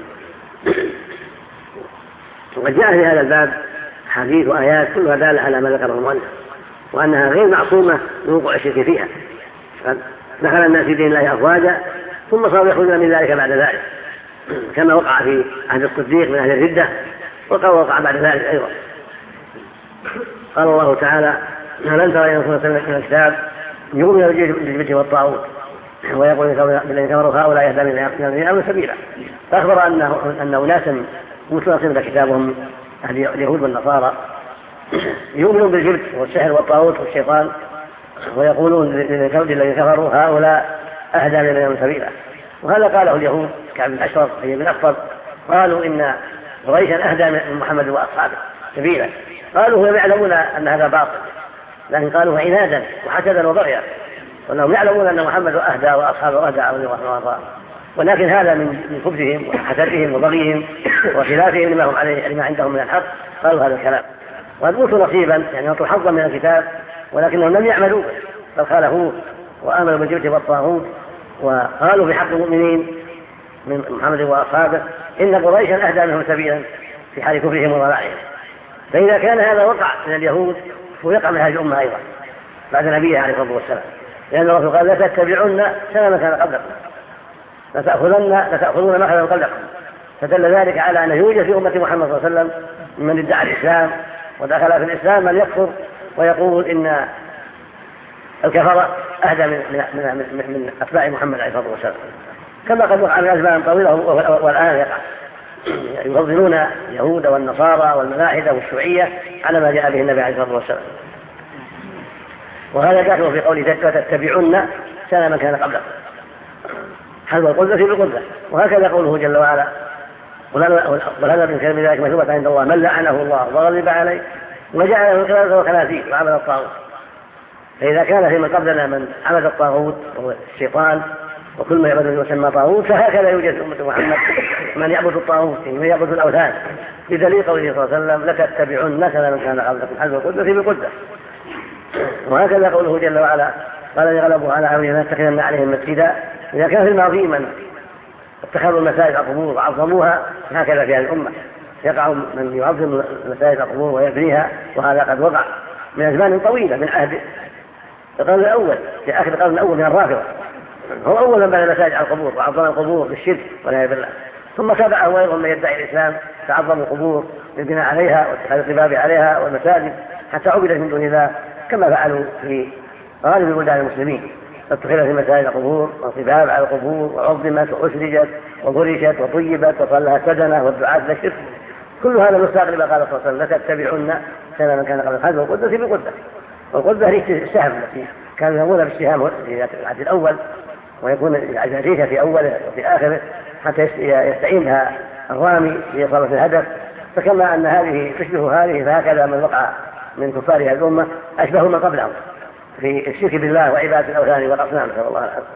وقد جاء في هذا الباب حديث وآيات كلها دالة على ما ذكره المؤلف، وأنها غير معصومة من وقوع الشرك فيها. دخل الناس في دين الله أفواجا ثم صاروا يخرجون من ذلك بعد ذلك، كما وقع في عهد الصديق من أهل الردة، وقع بعد ذلك أيضا. قال الله تعالى: ألم تر إلى الذين أوتوا من الكتاب يؤمنون بالجبت والطاغوت ويقول الذين كفروا هؤلاء أهدى من الذين سبيلا. فأخبر أن أناسا أوتوا نصيبا كتابهم أهل اليهود والنصارى يؤمنون بالجبت والسحر والطاغوت والشيطان، ويقولون للذين كفروا هؤلاء أهدى من الذين سبيلا. وهذا قاله اليهود كعب بن أشرف وحيي بن أخطب، قالوا إن قريشا أهدى من محمد وأصحابه سبيلا. قالوا هم يعلمون أن هذا باطل، لكن قالوا عنادا وحسدا وبغيا، وأنهم يعلمون أن محمد أهدى وأصحابه أهدى أولي الله، ولكن هذا من خبثهم وحسدهم وبغيهم وخلافهم لما هم عليه لما عندهم من الحق. قالوا هذا الكلام، وقد أوتوا نصيبا يعني أوتوا حظا من الكتاب، ولكنهم لم يعملوا بل خالفوه وآمنوا بالجبت والطاغوت، وقالوا بحق المؤمنين من محمد وأصحابه إن قريشا أهدى منهم سبيلا في حال كفرهم وضلالهم. فإذا كان هذا وقع من اليهود ويقع من هذه الأمة أيضا بعد نبيه عليه الصلاة والسلام، لأن الرسول قال: لا تتبعن سنن من كان قبلكم لتأخذون ما كان قبلكم. فدل ذلك على أنه يوجد في أمة محمد صلى الله عليه وسلم من ادعى الإسلام ودخل في الإسلام من يكفر ويقول إن الكفرة أهدى من أتباع محمد عليه الصلاة والسلام، كما قد وقع من أزمان طويلة والآن يقع. يفضلون اليهود والنصارى والملاحدة والشيوعية على ما جاء به النبي عليه الصلاة والسلام. وهذا داخل في قوله: تتبعن سنن من كان قبلكم حذو القذة بالقذة. وهكذا قوله جل وعلا: وهذا من كلمة ذلك مثوبة عند الله من لعنه الله وغضب عليه وجعله القردة والخنازير وعبد الطاغوت. فإذا كان في من قبلنا من عبد الطاغوت وهو الشيطان وكل ما يعبد يسمى طاغوت، فهكذا يوجد أمة محمد من يعبد الطاغوت من يعبد الأوثان، بدليل قوله صلى الله عليه وسلم: لتتبعن سنن من كان قبلكم حذو القذة بالقذة. وهكذا قوله جل وعلا: قال الذين غلبوا على أمرهم لنتخذن عليهم مسجدا. إذا كان في الماضي من اتخذوا المساجد قبور وعظموها، هكذا في هذه الأمة يقع من يعظم مساجد القبور ويبنيها، وهذا قد وقع من أزمان طويلة، من عهد القرن الأول، في آخر القرن الأول من الرافضة، هو أول من بنى مساجد على القبور وعظم القبور بالشرك والعياذ بالله. ثم تبعه غيرهم من يدعي الإسلام تعظموا القبور بالبناء عليها واتخاذ القباب عليها والمساجد حتى عبدت من دون الله، كما فعلوا في غالب بلدان المسلمين، فاتخذت المساجد القبور والقباب على القبور وعظمت وأسرجت وفرشت وطيبت وصار لها سدنة والدعاة إلى الشرك. كل هذا مصداق لما قال صلى الله عليه وسلم: لتتبعن سنن من كان قبل الحج والقدة بالقدة. والقدة هي السهم التي كانوا يرمون بالسهام في العهد الأول، ويكون الريشة في أوله وفي آخره حتى يستعينها الرامي لإصابة الهدف. فكما أن هذه تشبه هذه، فهكذا من وقع من كفار هذه الأمة أشبه من قبلهم في الشرك بالله وعبادة الأوثان والأصنام، نسأل الله العافية.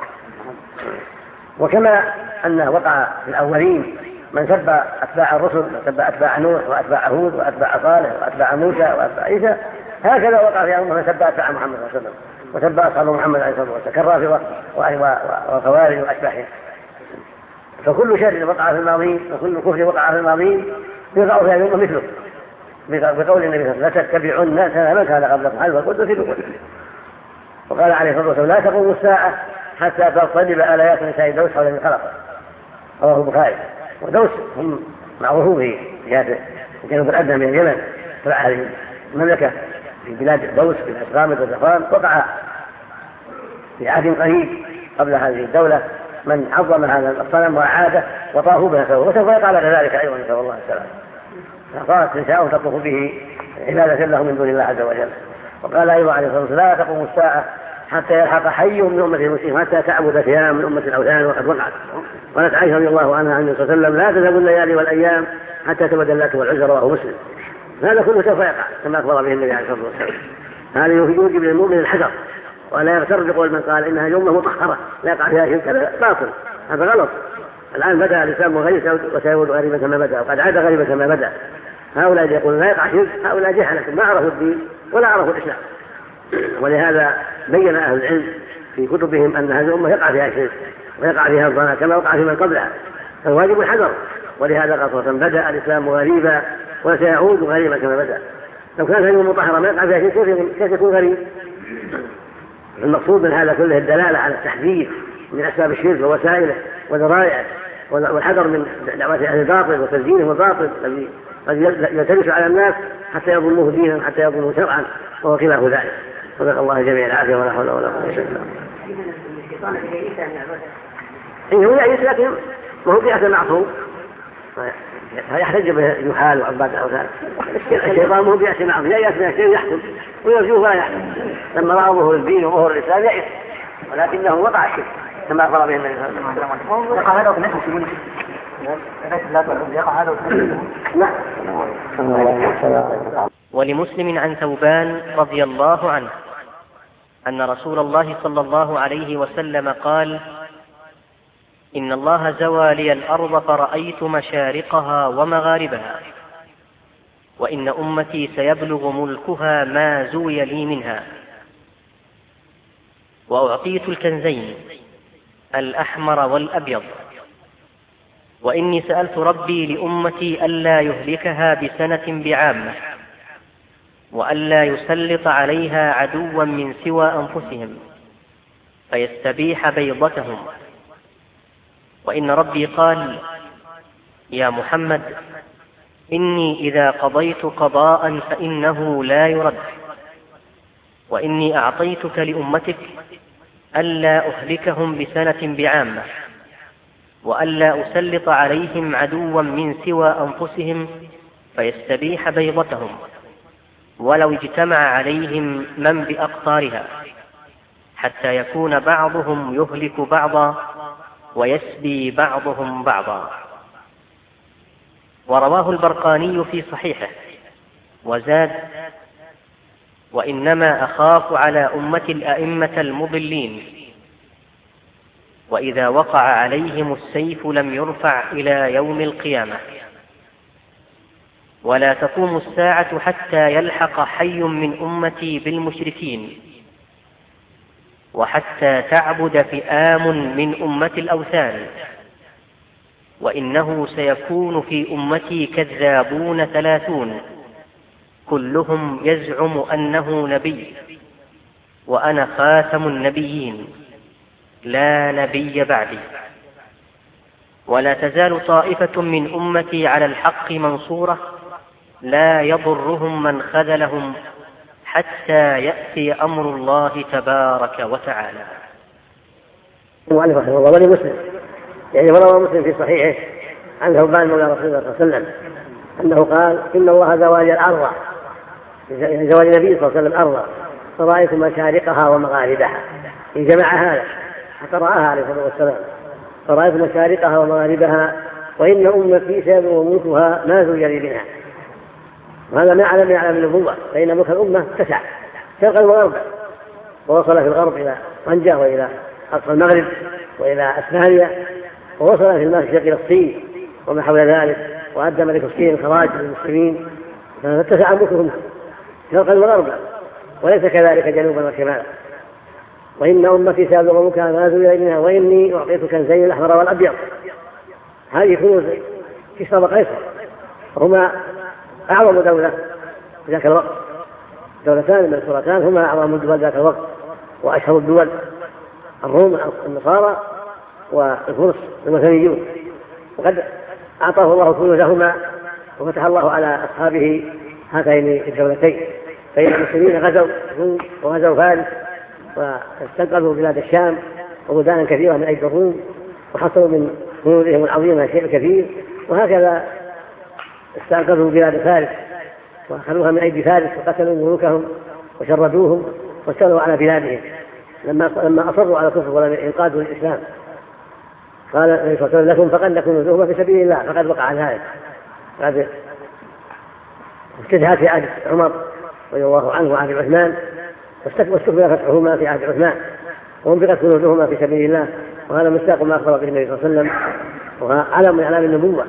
وكما أنه وقع في الأولين من سب أتباع الرسل، من سب أتباع نوح وأتباع هود وأتباع صالح وأتباع موسى وأتباع عيسى، هكذا وقع في أمة من سب أتباع محمد صلى الله عليه وسلم وسب أصحاب محمد عليه الصلاة والسلام كالرافضة والخوارج وأشباههم. فكل شر وقع في الماضين وكل كفر وقع في الماضين يقع في هذه الأمة مثله، بقول النبي صلى الله عليه وسلم: لتتبعن سنن من كان قبلكم حذو القدة بالقدة. وقال عليه الصلاة والسلام: لا تقوم الساعة حتى تضطرب آليات نساء دوس حول الخلق. رواه البخاري. ودوس هم معروفون في جهة الجنوب الأدنى من اليمن، تبع هذه المملكة في بلاد دوس في الأسغامد والزفران. وقع في عهد قريب قبل هذه الدولة من عظم هذا الصنم وأعاده وطافوا به سوى، وسوف يقع على ذلك أيضا نسأل الله السلام. فصارت نساء تطوف به عبادة له من دون الله عز وجل. وقال أيضا عليه الصلاة والسلام: لا تقوم الساعة حتى يلحق حي من أمة المسلمين حتى تعبد فئام من أمة الأوثان، وقد وقعت. قالت عائشة رضي الله عنها عن النبي صلى الله عليه وسلم: لا تذهب الليالي والأيام حتى تبدل اللات والعزى، رواه مسلم. هذا كله سوف يقع كما أخبر به النبي عليه الصلاة والسلام. هذا يوجب للمؤمن الحذر ولا يغتر بقول من قال إنها يومه مطهرة لا يقع فيها شرك، هذا باطل، هذا غلط. الآن بدأ الإسلام غريب وسيعود غريبا كما بدأ، وقد عاد غريبا كما بدأ. هؤلاء يقولون لا يقع شرك، هؤلاء جهلة ما عرفوا الدين ولا عرفوا الإسلام. ولهذا بين أهل العلم في كتبهم أن هذه الأمة يقع فيها شرك ويقع فيها الضلال كما وقع في من قبلها، فالواجب الحذر. ولهذا قال صلى الله عليه وسلم: بدأ الإسلام غريبا وسيعود غريبا كما بدأ. لو كانت هذه المطهرة ما يقع فيها شرك كيف يكون غريب؟ المقصود من هذا كله الدلالة على التحذير من أسباب الشرك ووسائله وذرائعه، والحذر من دعوة أهل الباطل وتزيينه الباطل الذي قد يلتبس على الناس حتى يظنوه دينا حتى يظنوه شرعا، وهو خلاف ذلك. صدق الله جميع العافية ولا حول ولا قوة إلا بالله. هو يئس لكن ما هو بيئة معصوم فيحتج به يحال وعباد الأوثان. الشيطان ما هو بيئة معصوم، يئس من الشيء يحكم ويرجوه فلا يحكم. لما رأى ظهور الدين وظهور الإسلام يئس، ولكنه وقع الشرك كما أخبر به النبي صلى الله عليه وسلم. ولمسلم عن ثوبان رضي الله عنه أن رسول الله صلى الله عليه وسلم قال: إن الله زوى لي الأرض فرأيت مشارقها ومغاربها، وإن أمتي سيبلغ ملكها ما زوي لي منها، وأعطيت الكنزين الأحمر والأبيض، وإني سألت ربي لأمتي ألا يهلكها بسنة بعامة، وألا يسلط عليها عدوا من سوى أنفسهم فيستبيح بيضتهم، وإن ربي قال: يا محمد إني إذا قضيت قضاء فإنه لا يرد، وإني أعطيتك لأمتك ألا أهلكهم بسنة بعامة، وألا أسلط عليهم عدوا من سوى أنفسهم فيستبيح بيضتهم، ولو اجتمع عليهم من بأقطارها، حتى يكون بعضهم يهلك بعضا ويسبي بعضهم بعضا. ورواه البرقاني في صحيحه وزاد: وإنما أخاف على أمة الأئمة المضلين، وإذا وقع عليهم السيف لم يرفع إلى يوم القيامة، ولا تقوم الساعة حتى يلحق حي من أمتي بالمشركين، وحتى تعبد فئام من أمة الأوثان، وإنه سيكون في أمتي كذابون 30 كلهم يزعم أنه نبي، وأنا خاتم النبيين لا نبي بعدي. ولا تزال طائفة من أمتي على الحق منصورة لا يضرهم من خذلهم حتى يأتي أمر الله تبارك وتعالى. المؤلف رحمه الله ولمسلم، يعني روى مسلم في صحيحه عن ثوبان مولى رسول الله صلى الله عليه وسلم أنه قال: إن الله زوالي الأرض، زوال النبي صلى الله عليه وسلم الأرض، فرأيت مشارقها ومغاربها. إن جمع هذا حتى رآها عليه الصلاة والسلام: فرأيت مشارقها ومغاربها، وإن أمتي سيبلغ ملكها ما زوي منها. وهذا ما علم النبوة، فإن ملك الأمة اتسع شرقا وغربا، ووصل في الغرب إلى طنجة وإلى أقصى المغرب وإلى أسبانيا، ووصل في المشرق إلى الصين وما حول ذلك، وأدى ملك الصين الخراج للمسلمين، فاتسع ملكهم شرقا وغربا، وليس كذلك جنوبا وشمالا. وإن أمتي سيبلغ ملكها ما زوي منها، وإني أعطيت كنزين الأحمر والأبيض. هذه كنوز كسرى وقيصر، هما أعظم دولة في ذاك الوقت، دولتان منصورتان هما أعظم الدول ذاك الوقت وأشهر الدول، الروم النصارى والفرس الوثنيون. وقد أعطاه الله كنوزهما وفتح الله على أصحابه هاتين الدولتين، فإن المسلمين غزوا الروم وغزوا فارس واستنقذوا بلاد الشام وبلدانا كثيرة من أيدي الروم، وحصلوا من كنوزهم العظيمة شيء كثير. وهكذا استنقذوا بلاد فارس وأخذوها من أيدي فارس وقتلوا ملوكهم وشردوهم واستولوا على بلادهم لما أصروا على الكفر ولم ينقادوا للإسلام. قال النبي صلى الله عليه وسلم: لكم فقد نكون في سبيل الله، فقد وقع ذلك. هذا استجهاد في عهد عمر رضي الله عنه وعهد عثمان، واستكمل فتحهما في عهد عثمان، وانفقت كنوزهما في سبيل الله. وهذا مصداق ما أخبر به النبي صلى الله عليه وسلم، وهذا علم من أعلام النبوة.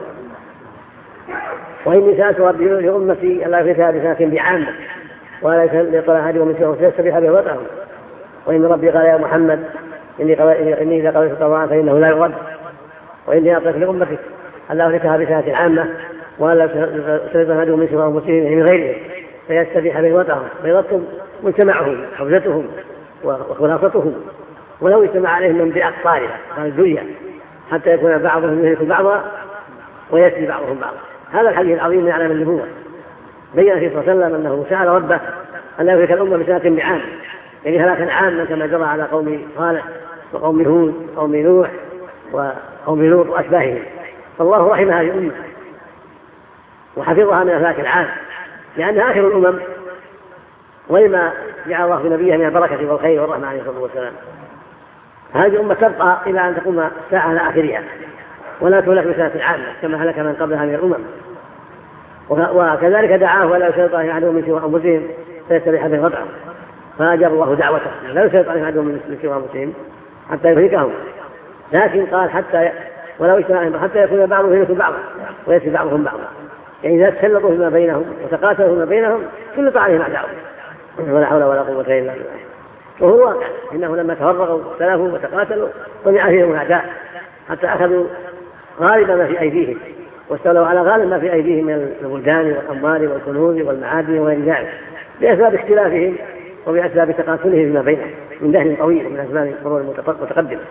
وإني سألت ربي لأمتي ألا يفلتها بسنة بعامة، ولا يطلع أحدهم من سوء فيستبيح به وطعهم. وإن ربي قال: يا محمد إني إذا قضيت قضاء فإنه لا يرد. وإني أعطيت لأمتك ألا يفلتها بسنة عامة، ولا يطلع أحدهم من سوء أنفسهم من غيرهم فيستبيح به وطعهم. فيضبط مجتمعهم حوزتهم وخلاصتهم، ولو اجتمع عليهم من بأقطارها قال الدنيا، حتى يكون بعضهم يهلك بعضا ويسلي بعضهم بعضا. هذا الحديث العظيم من أعلام النبوة. بين فيه صلى الله عليه وسلم أنه سأل ربه أن لا يهلك الأمة بسنة بعام، يعني هلاكا عاما كما جرى على قوم صالح وقوم هود وقوم نوح وقوم لوط وأشباههم. فالله رحم هذه الأمة وحفظها من الهلاك العام، لأنها آخر الأمم، ولما جعل الله في نبيه من البركة والخير والرحمة عليه الصلاة والسلام. هذه الأمة تبقى إلى أن تقوم الساعة على آخرها، ولا تهلك بسنة عامة كما هلك من قبلها من الأمم. وكذلك دعاه ولا يسلط عليهم أحد من سوى أنفسهم فيستبيح به وطعهم، فأجاب الله دعوته: لا يسلط عليهم أحد من سوى أنفسهم حتى يهلكهم. لكن قال: ولو اجتمعوا حتى يكون بعضهم يهلك بعضا ويسلي بعضهم بعضا، يعني إذا تسلطوا فيما بينهم وتقاتلوا فيما بينهم سلط عليهم أعداؤهم، ولا حول ولا قوة إلا بالله. وهو الواقع إنه لما تفرقوا واختلفوا وتقاتلوا طمع فيهم الأعداء حتى أخذوا غالب ما في أيديهم، واستولوا على غالب ما في أيديهم من البلدان والأموال والكنوز والمعادن وغير ذلك، بأسباب اختلافهم وبأسباب تقاتلهم فيما بينهم من دهر طويل من أزمان القرون المتقدمة.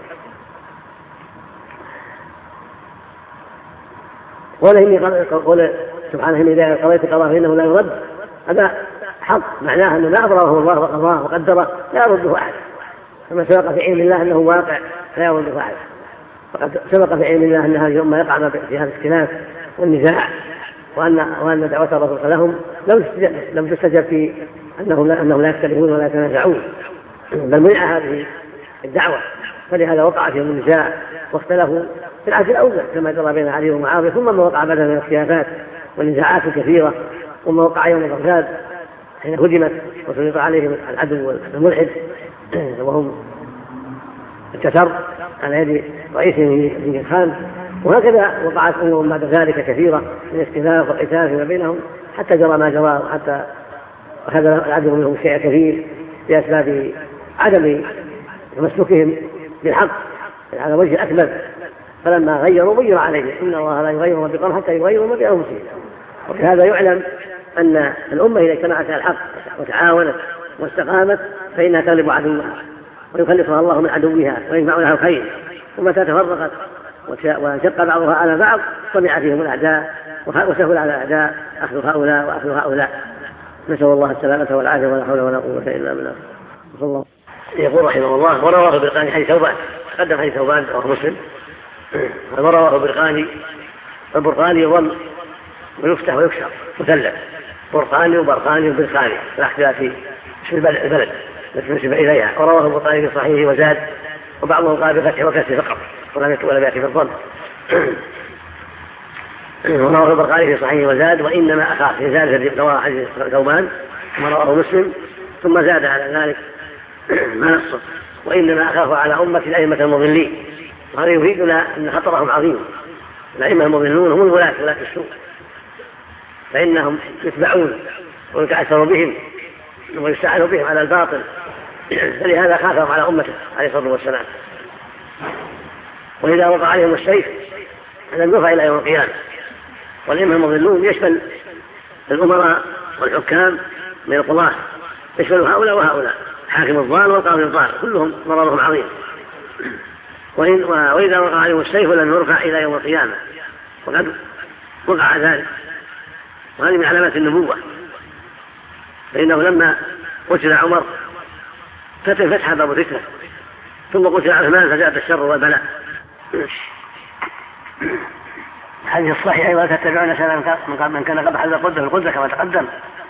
قول سبحانه: إذا قضيت قضاء فإنه لا يرد. هذا حق، معناه أنه ما أبرره الله وقضاه وقدره لا يرده أحد، كما سبق في علم الله أنه واقع لا يرده أحد. فقد سبق في علم الله أن هذه الأمة يقع في هذا الاختلاف والنزاع، وأن دعوة الرسول لهم لم تستجب في أنهم لا يختلفون ولا يتنازعون، بل منع هذه الدعوة، فلهذا وقع فيهم النزاع واختلفوا في العهد الأول كما جرى بين علي ومعاوية، ثم ما وقع بعد من الاختلافات والنزاعات الكثيرة، وما وقع يوم بغداد حين هدمت وسلط عليهم العدو الملحد وهم التتر على يد رئيسهم جنكيز خان. وهكذا وقعت أمور بعد ذلك كثيرة من اختلاف وقتال فيما بينهم، حتى جرى ما جرى، وحتى أخذ العدو منهم شيء كثير بأسباب عدم تمسكهم بالحق على وجه أكمل، فلما غيروا غير عليهم، إن الله لا يغير ما بقوم حتى يغيروا ما بأنفسهم. وبهذا يعلم أن الأمة إذا اجتمعت على الحق وتعاونت واستقامت فإنها تغلب عدوها ويخلصها الله من عدوها ويجمع لها الخير. ومتى تفرقت وشق بعضها على بعض طمع فيهم الأعداء وسهل على الأعداء أخذ هؤلاء وأخذ هؤلاء. نسأل الله السلامة والعافية ولا حول ولا قوة إلا بالله. الله يقول رحمه الله: ورواه البرقاني حديث ثوبان، تقدم حديث ثوبان رواه مسلم. ورواه البرقاني يضم ويفتح ويكسر مثلث، برقاني وبرقاني وبرقاني الاختلاف في اسم البلد التي نسب إليها. ورواه البرقاني في صحيحه وزاد، وبعضهم قال بفتح وكسر فقط ولم يأتي بالضم. ورواه البرقاني في صحيحه وزاد: وإنما أخاف زاد رواه حديث ثوبان ثم رواه مسلم ثم زاد على ذلك ما نصه: وإنما أخاف على أمة الأئمة المضلين. وهذا يفيدنا أن خطرهم عظيم. الأئمة المضلون هم ولاة السوء، فإنهم يتبعون ويتأثر بهم ويستعان بهم على الباطل، فلهذا خافهم على أمته عليه الصلاة والسلام. وإذا وقع عليهم السيف لم يرفع إلى يوم القيامة. والأئمة المضلون يشمل الأمراء والحكام من القضاة، يشمل هؤلاء وهؤلاء، حاكم الضال والقاضي الضال، كلهم ضررهم عظيم. وإذا وقع عليهم السيف لم يرفع إلى يوم القيامة، وقد وقع ذلك. وهذه من علامات النبوة، فإنه لما قتل عمر فتح باب الفتنة، ثم قتل عثمان فزاد الشر والبلاء. هذه الصحيحة: ولا تتبعون سنن من كان قبل هذا القدة في القدة كما تقدم.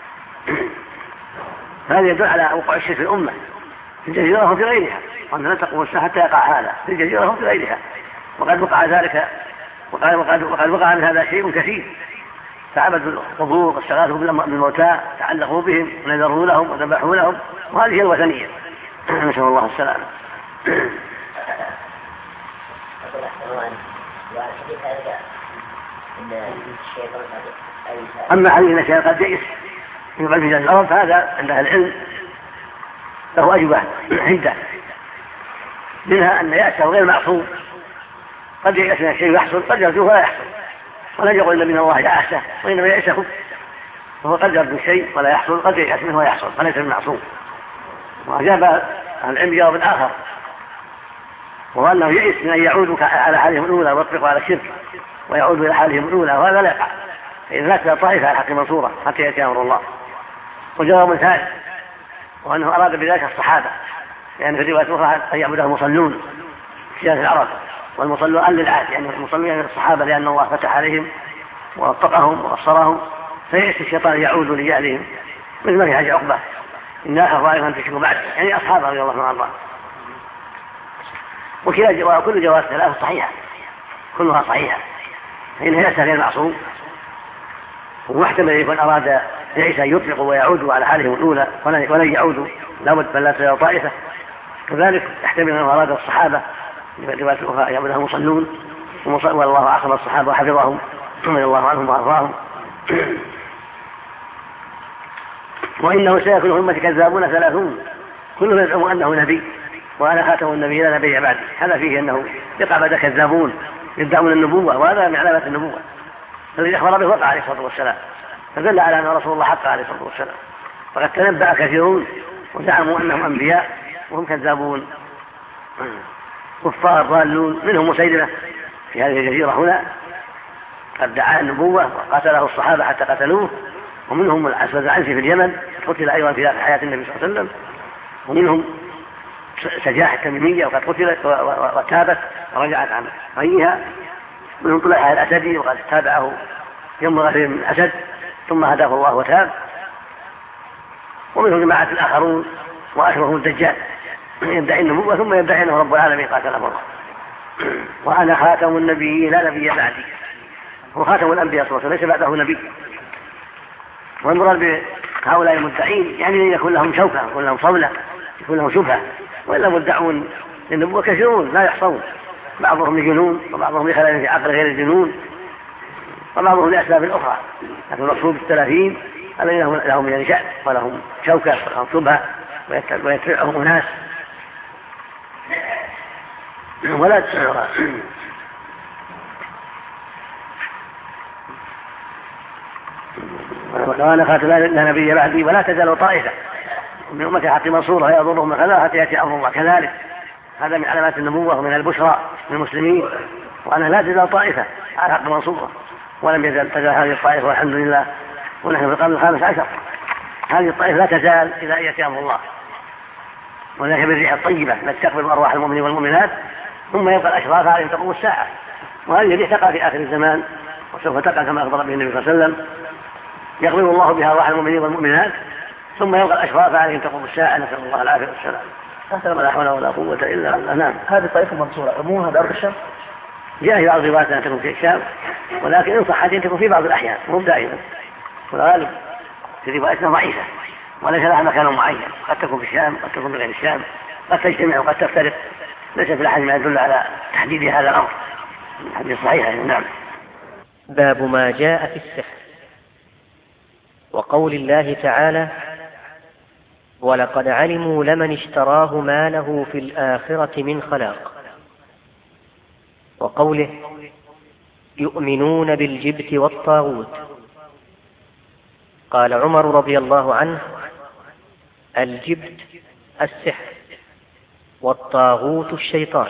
هذا يدل على وقوع الشرك في الأمة في الجزيرة وفي غيرها، وأن لا تقوم الساعة حتى يقع هذا في الجزيرة وفي غيرها. وقد وقع ذلك وقد وقع من هذا شيء كثير، فعبدوا القبور واستغاثوا بالموتى، تعلقوا بهم ونذروا لهم وذبحوا لهم، وهذه هي الوثنية. نسأل الله السلامة. أما حديث أن الشيطان قد يئس من قلب الأرض فهذا عند أهل العلم له أجوبة عدة، منها أن يأسه غير معصوم، قد يأس من الشيء يحصل، قد يرجوه ولا يحصل، ولا يقول إلا من الله يأسه، وإنما يأسه فهو قد يرجو الشيء ولا يحصل، قد يأس منه ويحصل، فليس المعصوم. وأجاب أهل العلم جواب آخر، وهو أنه يئس من أن يعودوا على حالهم الأولى ويطبقوا على الشرك ويعودوا إلى حالهم الأولى، وهذا لا يقع، فإذا لا طائفة على الحق منصورة حتى يأتي أمر الله. وجواب ثالث، وأنه أراد بذلك الصحابة، لأن في رواية أخرى أن يعبدها المصلون في سياسة العرب، والمصلون أهل العهد، يعني المصلون يعني الصحابة، لأن الله فتح عليهم ووفقهم وبصرهم، فيأتي الشيطان يعود لجهلهم، مثل ما في حديث عقبة: إن آخر طائفة أن تشركوا بعد، يعني أصحابه رضي الله عنهم. وكل جواز ثلاثة صحيحة، كلها صحيحة، فإنه يأسى غير معصوم، واحتمل يكون أراد يعيش أن يطلقوا ويعودوا على حالهم الأولى ولن يعودوا، لابد فلا تزال طائفة. كذلك يحتمل أنه أراد الصحابة رواية أخرى يعبدها المصلون، والله عصم الصحابة وحفظهم رضي الله عنهم وأرضاهم. وإنه سيكون أمة كذابون 30 كلهم يزعم أنه نبي وأنا خاتم النبي لا نبي بعد. هذا فيه أنه يقع بعد كذابون يدعون النبوة، وهذا من علامات النبوة الذي أخبر به وقع عليه الصلاة والسلام، فدل على أن رسول الله حق عليه الصلاة والسلام. فقد تنبأ كثيرون وزعموا أنهم أنبياء وهم كذابون كفار ضالون، منهم مسيلمة في هذه الجزيرة هنا قد دعا النبوة وقاتله الصحابة حتى قتلوه، ومنهم الأسود العنسي في اليمن قتل أيضا في حياة النبي صلى الله عليه وسلم، ومنهم سجاح التميمية وقد قتلت وتابت ورجعت عن غيها، منهم طلحة الأسدي وقد تابعه يوم غفير من الأسد ثم هداه الله وتاب، ومنهم جماعة الآخرون وأشبههم الدجال يدعي النبوة ثم يدعي أنه رب العالمين قاتله الله. وأنا خاتم النبيين لا نبي بعدي، هو خاتم الأنبياء صلى الله عليه وسلم، ليس بعده نبي. والمراد بهؤلاء المدعين يعني يكون لهم شوكة، يكون لهم صولة، يكون لهم شبهة، وإلا مدعون للنبوة كثيرون لا يحصون، بعضهم لجنون وبعضهم لخلل في عقل غير الجنون وبعضهم لأسباب أخرى، لكن المقصود 30 الذين لهم يعني شأن ولهم شوكة ولهم شبهة ويتبعهم ناس. وأنا خاتم لا نبي بعدي ولا تزال طائفة من أمتي حتى منصورة يضرهم كذا حتى يأتي أمر الله كذلك. هذا من علامات النبوة ومن البشرى للمسلمين، وأنا لا تزال طائفة على حق منصورة، ولم تزال هذه الطائفة والحمد لله، ونحن في القرن 15. هذه الطائفة لا تزال إلى أن يأتي أمر الله، وذلك بالريح الطيبة التي تقبل أرواح المؤمنين والمؤمنات، ثم يبقى الأشراف على أن تقوم الساعة. وهذه الريح تقع في آخر الزمان، وسوف تقع كما أخبر به النبي صلى الله عليه وسلم، يقبل الله بها أرواح المؤمنين والمؤمنات، ثم يبقى الأشراف على أن تقوم الساعة. نسأل الله العافية والسلام، ولا حول ولا قوة إلا بالله. نعم. هذه الطائفة منصورة عمومها بأرض الشام؟ جاء في بعض الروايات أن تكون في الشام، ولكن إن صحت أن تكون في بعض الأحيان، مو دائما، والغالب في روايتنا ضعيفة وليس لها مكان معين، قد تكون في الشام، قد تكون بغير الشام، قد تجتمع وقد تفترق، ليس في الأحد ما يدل على تحديد هذا الأمر. الحديث صحيح. نعم. باب ما جاء في السحر، وقول الله تعالى: ولقد علموا لمن اشتراه ما له في الآخرة من خلاق، وقوله: يؤمنون بالجبت والطاغوت. قال عمر رضي الله عنه: الجبت السحر، والطاغوت الشيطان.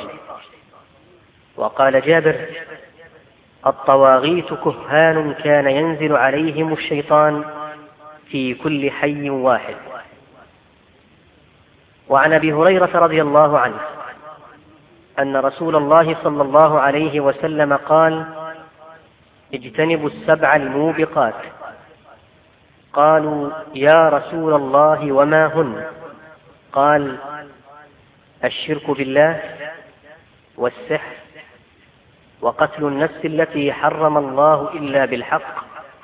وقال جابر: الطواغيت كهان كان ينزل عليهم الشيطان في كل حي واحد. وعن أبي هريرة رضي الله عنه أن رسول الله صلى الله عليه وسلم قال: اجتنبوا السبع الموبقات. قالوا: يا رسول الله وما هن؟ قال: الشرك بالله، والسحر، وقتل النفس التي حرم الله إلا بالحق،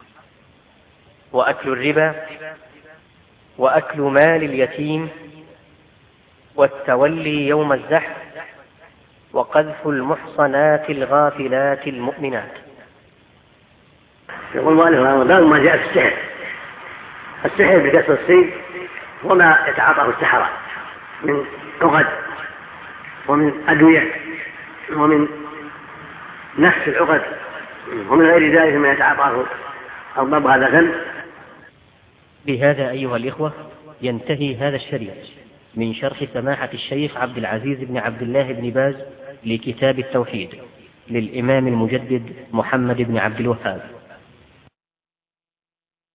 وأكل الربا، وأكل مال اليتيم، والتولي يوم الزحف، وقذف المحصنات الغافلات المؤمنات. يقول مؤلف باب ما جاء في السحر. السحر بكسر السين وما يتعاطاه السحرة من عقد ومن أدوية ومن نفس العقد ومن غير ذلك ما يتعاطاه الضب هذا فن. بهذا أيها الإخوة ينتهي هذا الشريط من شرح سماحة الشيخ عبد العزيز بن عبد الله بن باز لكتاب التوحيد للإمام المجدد محمد بن عبد الوهاب.